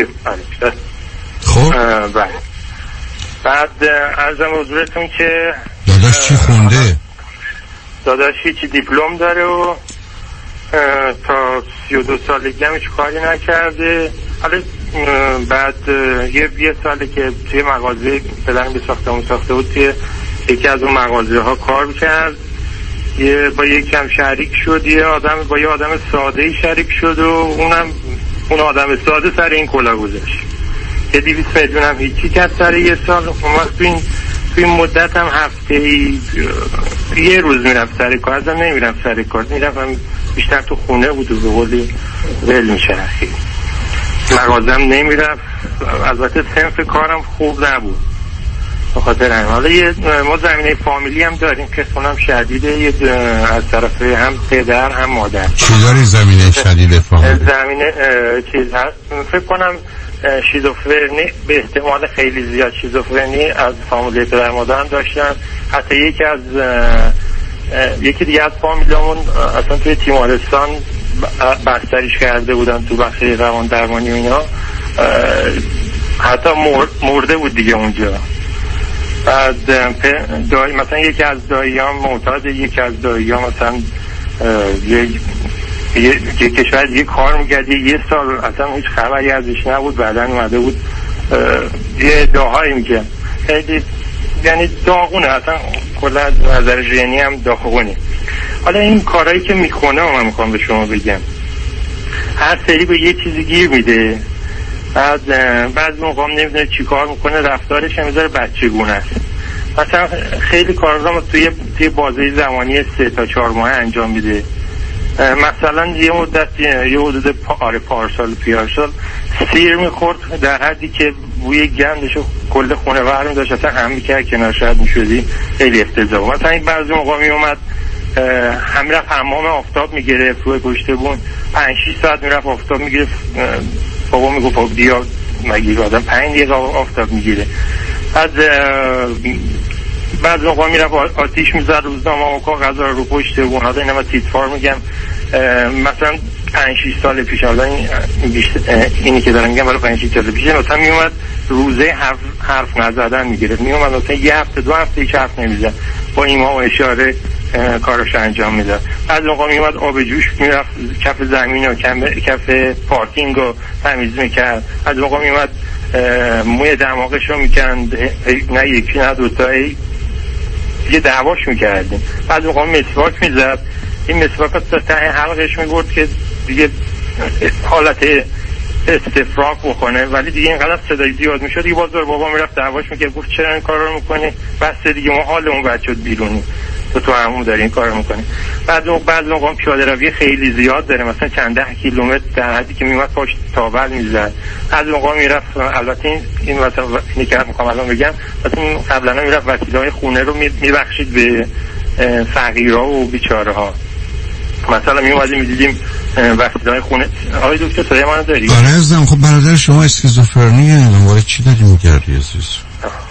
خب بعد عرضم حضورتون که داداش چی خونده؟ داداش هیچی دیپلم داره و تا 32 سالگی هم هیچ کاری نکرده. حالا بعد یه ساله که توی مغازه پدرم به ساختمون ساخته بود، توی یکی از اون مغازه ها کار کرد، با یکی هم شریک شد، با یه آدم ساده شریک شد و اون آدم ساده سر این کلا گذاشت. یه 200 میلیون هم هیچی کرد سر یه سال. توی این مدت هم هفته یه روز میرفت سر کار، ازم نمیرفت سر کار، میرفتم بیشتر تو خونه بود و به قولی ول میشرخی، مغازم نمیرفت. البته صنف کارم خوب نبود بخاطر همین. حالا ما زمینه فامیلی هم داریم که خونم شدیده، از طرف هم پدر هم مادر. چی داری زمینه شدید فامیلی؟ زمینه چیز هست، فکر کنم شیزوفرنی، به احتمال خیلی زیاد شیزوفرنی از فامیلی پدر مادرم داشتن. حتی یکی دیگه از فامیلامون اصلا توی تیمارستان بستریش کرده بودن تو بخش روان درمانی و اینا، حتی مرده بود دیگه اونجا. بعد مثلا یکی از داییام معتاد، یکی از داییام مثلا یه کشور یه کار میکرد، یه سال اصلا هیچ خبری ازش نبود، بعدن اومده بود یه ادعاهایی میگه خیلی، یعنی داغونه، اصلا کلا از نظر ژنی هم داغونه. حالا این کارهایی که میکنه من میخوام به شما بگم، هر سری به یه چیزی گیر میده، بعد موقع هم نمیدونه چی کار میکنه، رفتارش هم میذاره بچگونه است. مثلا خیلی کارها توی بازه زمانی 3 تا 4 ماه انجام میده. مثلا یه مدت یه حدود پارسال پیارسال سیر میخورد در حدی که بوی گندشو کل خونه ورم داشت، اصلا هم میکرد کنار شاید میشدی، خیلی افتضاح. مثلا این بعضی موقع میومد رفت حمام آفتاب میگرفت روی پشت بون، 5-6 ساعت میرفت آفتاب میگرفت. بابا میگفت خب بیا مگه آدم 5 دقیقه آفتاب میگیره. بعد موقع میرفت آتیش میزد، روزنامه و کاغذ رو پشت بون. حالا اینا من تیتفار میگم، مثلا 5-6 سال پیش، حالا اینی که دارم میگم برای 5-6 سال پیش، مثلا میومد روزه حرف نزدن میگرفت، میومد مثلا یه هفته 2 هفته هیچ حرف نمیزد، با ایما و اشاره کارش انجام میداد. بعد موقع میومد آب جوش میرفت کف زمین و کف پارکینگ رو تمیز میکرد. از موقع میومد موی دماغش رو میکند، نه یکی نه دوتا، یه دعواش میکردیم. بعد موقع مسواک میزد، این مسواک تا ته حلقش میبرد که دیگه حالت استفراغ بکنه، ولی دیگه اینقدر صدای زیاد میشد دیگه باز بابا میرفت دعواش میکرد، گفت چرا این کار رو میکنی؟ بس دیگه ما حالمون بد شد بیرونی، تو همون داری این کار رو میکنی. بعد موقع پیاده روی خیلی زیاد داره، مثلا چند 10 کیلومتر در حدی که میومد پاش تاول میزد. از موقع میرفت، البته این مثلا اینی که میخوام الان بگم، مثلا قبلا میرفت وسیله‌های خونه رو میبخشید به فقیرها و بیچاره ها. مثلا میومدیم میدیدیم وسیله‌های خونه. آقای دکتر صدای منو داری؟ آره عزیزم. خب برادر شما اسکیزوفرنیه، مورد چی داری میگردی عزیز؟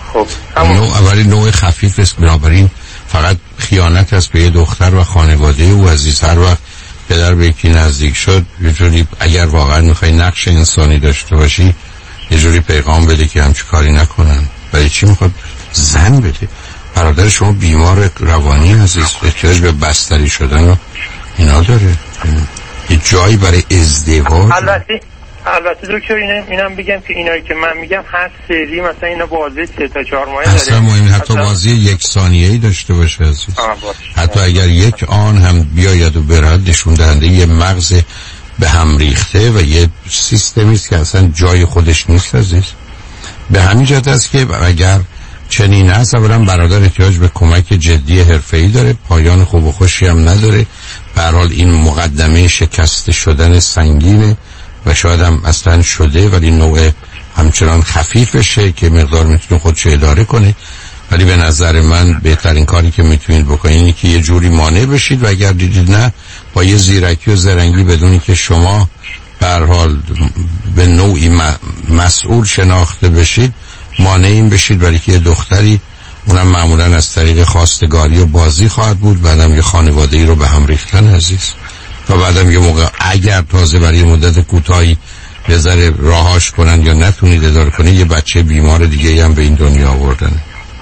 خب اولی نوع خفیف است، بنابراین فقط خیانت است به یه دختر و خانواده او عزیز. هر وقت پدر به یکی نزدیک شد یه جوری اگر واقعا میخوای نقش انسانی داشته باشی یه جوری پیغام بده که همچه کاری نکنن. برای چی میخواد زن بده؟ برادر شما بیمار روانی عزیز، احتیاج به بستری شدن و اینا داره. یه جایی برای ازدواج. البته دکتر اینم بگم که اینایی که من میگم هر سری مثلا اینا بازی 3 تا 4 ماهه داره. اصلا مهم حتی بازی 1 ثانیه‌ای داشته باشه عزیز. حتی اگر یک آن هم بیاید و برد نشون دهنده یه مغز به هم ریخته و یه سیستمی است که اصلا جای خودش نیست عزیز. به همین جهت است که اگر چنین هست اولا برادر احتیاج به کمک جدی حرفه‌ای داره، پایان خوب و خوشی هم نداره. به هر حال این مقدمه شکست شدن سنگینه و شاید هم اصلا شده، ولی نوع همچنان خفیفشه که مقدار میتونه خودشو اداره کنه. ولی به نظر من بهترین کاری که میتونید بکنید اینه که یه جوری مانع بشید و اگر دیدید نه با یه زیرکی و زرنگی بدونی که شما به هر حال به نوعی مسئول شناخته بشید مانع این بشید، برای که یه دختری اونم معمولا از طریق خواستگاری و بازی خواهد بود، بعدم یه خانواده‌ای رو به هم ریختن عزیز و بعدم یه موقع اگر تازه برای مدت کوتاهی یه ذره راهاش کنن یا نتونید اداره کنید یه بچه بیمار دیگه هم به این دنیا آوردن.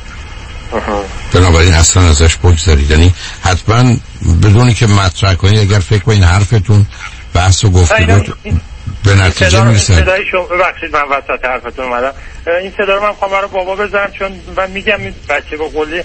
بنابراین اصلا ازش بگذارید، یعنی حتما بدونی که مطرح کنید اگر فکر کنید حرفتون بحث و گفتگو به نتیجه میرسه. صدای شما ببخشید من وسط حرفتون اومدم. این صدا رو من میخوام برای بابا بزنم چون من میگم این بچه به قولی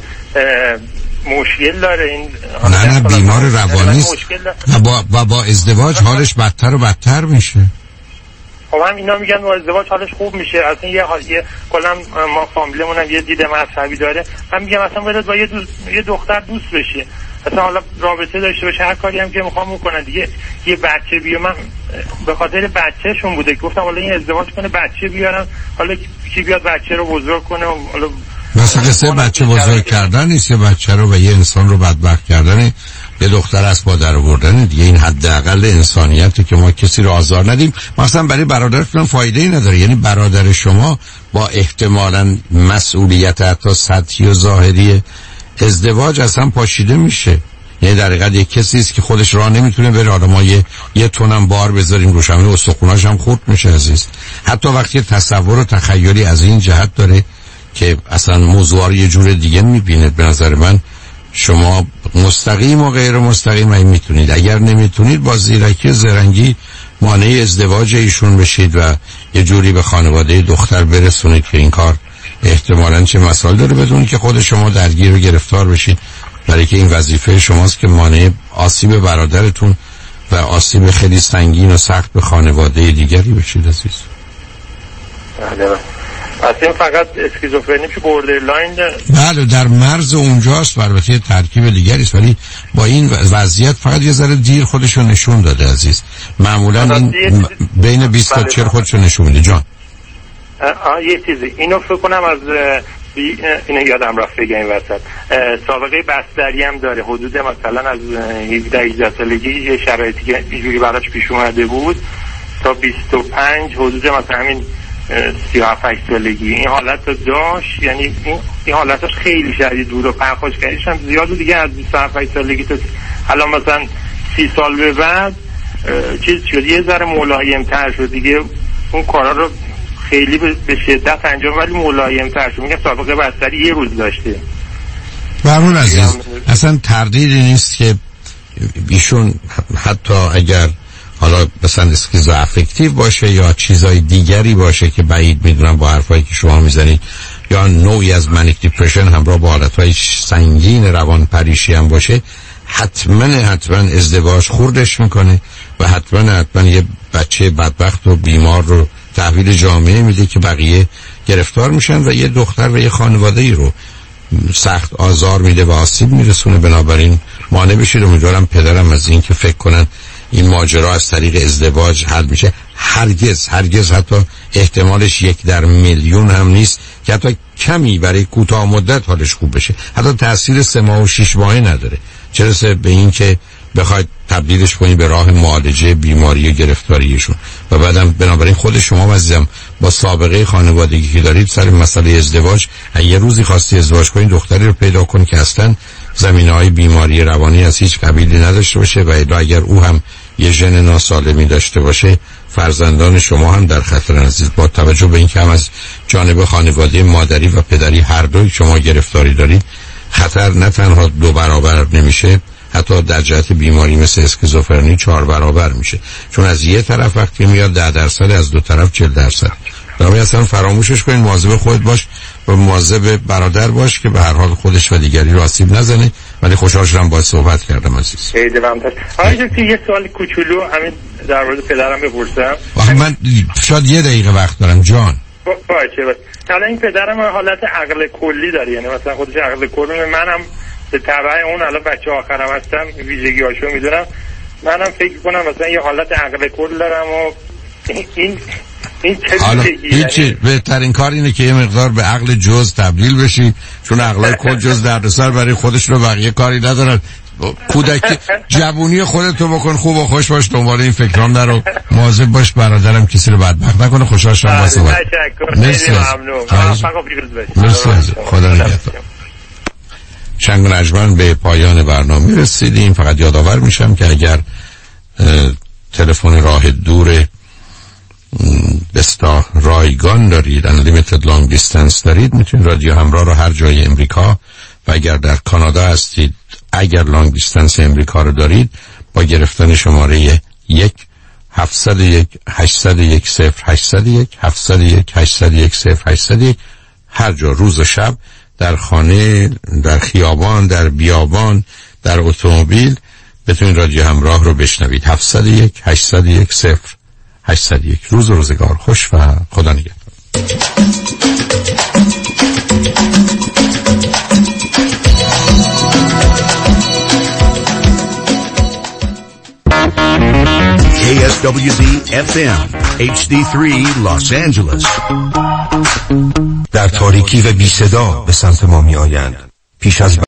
مشکل داره. این نه بیمار روانی است و با ازدواج حالش بدتر و بدتر میشه. خب هم اینا میگن با ازدواج حالش خوب میشه. اصلا یه کلا ما فامیلمون هم یه دید مذهبی داره. من میگم اصلا باید با یه دختر دوست بشی، اصلا حالا رابطه داشته باشه، هر کاری هم که میخوام بکنن دیگه. یه بچه بیا، من به خاطر بچه‌شون بوده گفتم حالا این ازدواج کنه بچه بیارن، حالا کی بیاد بچه رو بزرگ کنه. حالا مثلا قصه بچه بزرگ کردن نیست، یه بچه رو و یه انسان رو بدبخت کردن، یه دختر از مادر آوردن دیگه. این حداقل انسانیته که ما کسی رو آزار ندیم. مثلا برای برادرتون فایده‌ای نداره، یعنی برادر شما با احتمالاً مسئولیت حتی سطحی و ظاهری ازدواج اصلا پاشیده میشه. یعنی در حقیقت یک کسی است که خودش راه نمیتونه بره، حالا ما یه تونم بار بذاریم روش، همین استخوناش هم خورد میشه عزیز. حتی وقتی تصور و تخیلی از این جهت داره که اصلا موضوع رو یه جور دیگه میبینه. به نظر من شما مستقیم و غیر مستقیم این میتونید، اگر نمیتونید با زیرکی و زرنگی مانع ازدواج ایشون بشید و یه جوری به خانواده دختر برسونید که این کار احتمالاً چه مسائل داره بدون که خود شما درگیر و گرفتار بشید، برای که این وظیفه شماست که مانع آسیب برادرتون و آسیب خیلی سنگین و سخت به خانواده دیگری بشید عزیز. اصلا فقط اسکیزوفرنی که بوردرلاین بله در مرز اونجاست، البته ترکیب دیگری است، ولی با این وضعیت فقط یه ذره دیر خودشو نشون داده عزیز. معمولا این بین 20 تا 40 خودشو نشون میده. جان یه چیزی اینو فکر کنم از اینو یادم رفت بگم این وسط، سابقه بستری هم داره. حدود مثلا از 17 سالگی یه شرایطی که اینجوری براش پیش اومده بود تا 25 حدود مثلا همین 37 سالگی این حالت رو داشت. یعنی این حالتش خیلی شدید بود و پرخاشگریش هم زیاد دیگه. از 27 سالگی تا الان مثلا 30 سال به بعد چیز شد، یه ذره ملایم‌تر شد دیگه. اون کارا رو خیلی به شدت انجام ولی ملایم‌تر شد. میگم سابقه بستری یه روز داشته. برون عزیز اصلا تردیدی نیست که ایشون حتی اگر حالا مثلا اسکیزو افکتیو باشه یا چیزای دیگری باشه که بعید میدونم با حرفایی که شما میزنید، یا نوعی از منیک دیپرشن همراه با حالتهای سنگین روان پریشی هم باشه، حتما ازدواج خوردش میکنه و حتما یه بچه بدبخت و بیمار رو تحویل جامعه میده که بقیه گرفتار میشن و یه دختر و یه خانواده‌ای رو سخت آزار میده و آسیب میرسونه. بنابراین مانع بشید. امیدوارم پدرم از این که فکر کنن این ماجرا از طریق ازدواج حل میشه، هرگز حتی احتمالش 1 در میلیون هم نیست که حتی کمی برای کوتاه مدت حالش خوب بشه. حتی تاثیر 3 ماه و 6 ماهه نداره، چه رسه به این که بخواید تبدیلش کنید به راه معالجه بیماری گرفتاریشون. و بعدم بنابراین خود شما عزیزم با سابقه خانوادگی که دارید سر مسئله ازدواج، یه روزی خواستی ازدواج کنید دختری رو پیدا کنید که اصلا زمینه‌های بیماری روانی از هیچ قبیلی نداشته باشه و اگر او هم یه ژن ناسالمی داشته باشه فرزندان شما هم در خطر عزیز. با توجه به اینکه هم از جانب خانواده مادری و پدری هر دوی شما گرفتاری دارید، خطر نه تنها 2 برابر نمیشه، حتی در جهت بیماری مثل اسکیزوفرنی 4 برابر میشه، چون از یه طرف وقتی میاد 10%، از دو طرف 40%. درمی اصلا فراموشش کنید، مواظب خودت باش و مواظب برادر باش که به هر حال خودش و دیگری رو آسیب نزنه. ولی خوشحال شدم باهات صحبت کردم عزیز. خیلی ممنون. آقای یه سوال کوچولو همین در مورد پدرم بپرسم. من شاید 1 دقیقه وقت دارم جان. باشه. حالا این پدرم حالت عقل کلی داره، یعنی مثلا خودش عقل کلی، منم به تبع اون الان بچه آخرم هستم ویژگی‌هاشو میدونم، منم فکر کنم مثلا یه حالت عقل کل دارم و این حالا هیچی بهترین کار اینه که یه مقدار به عقل جز تبدیل بشی، چون عقل کل جز دردسر برای خودش رو بقیه کاری ندارن. کودکی جوونی خودتو بکن، خوب و خوش باش، دنبال این فکرام نرو، مواظب باش برادرم کسی رو بدبخت نکنه. خوشحال شدم با صحبت. مرسی ممنون. مرسی خدا نگهدار. شنگ و نجمن به پایان برنامه رسیدیم. فقط یادآور میشم که اگر تلفن راه دور بستا رایگان دارید، unlimited long distance دارید، میتونید رادیو همراه رو هر جای امریکا و اگر در کانادا هستید، اگر لانگ دیستنس امریکا رو دارید، با گرفتن شماره 1-701-801-0801 هر جا روز و شب، در خانه، در خیابان، در بیابان، در اتومبیل بتونید رادیو همراه رو بشنوید. 701-801-0801. روز و روزگار خوش و خدا نگهدار. KSWZ FM HD3 Los Angeles. در تاریکی و بی صدا به سمت ما می آیند. پیش از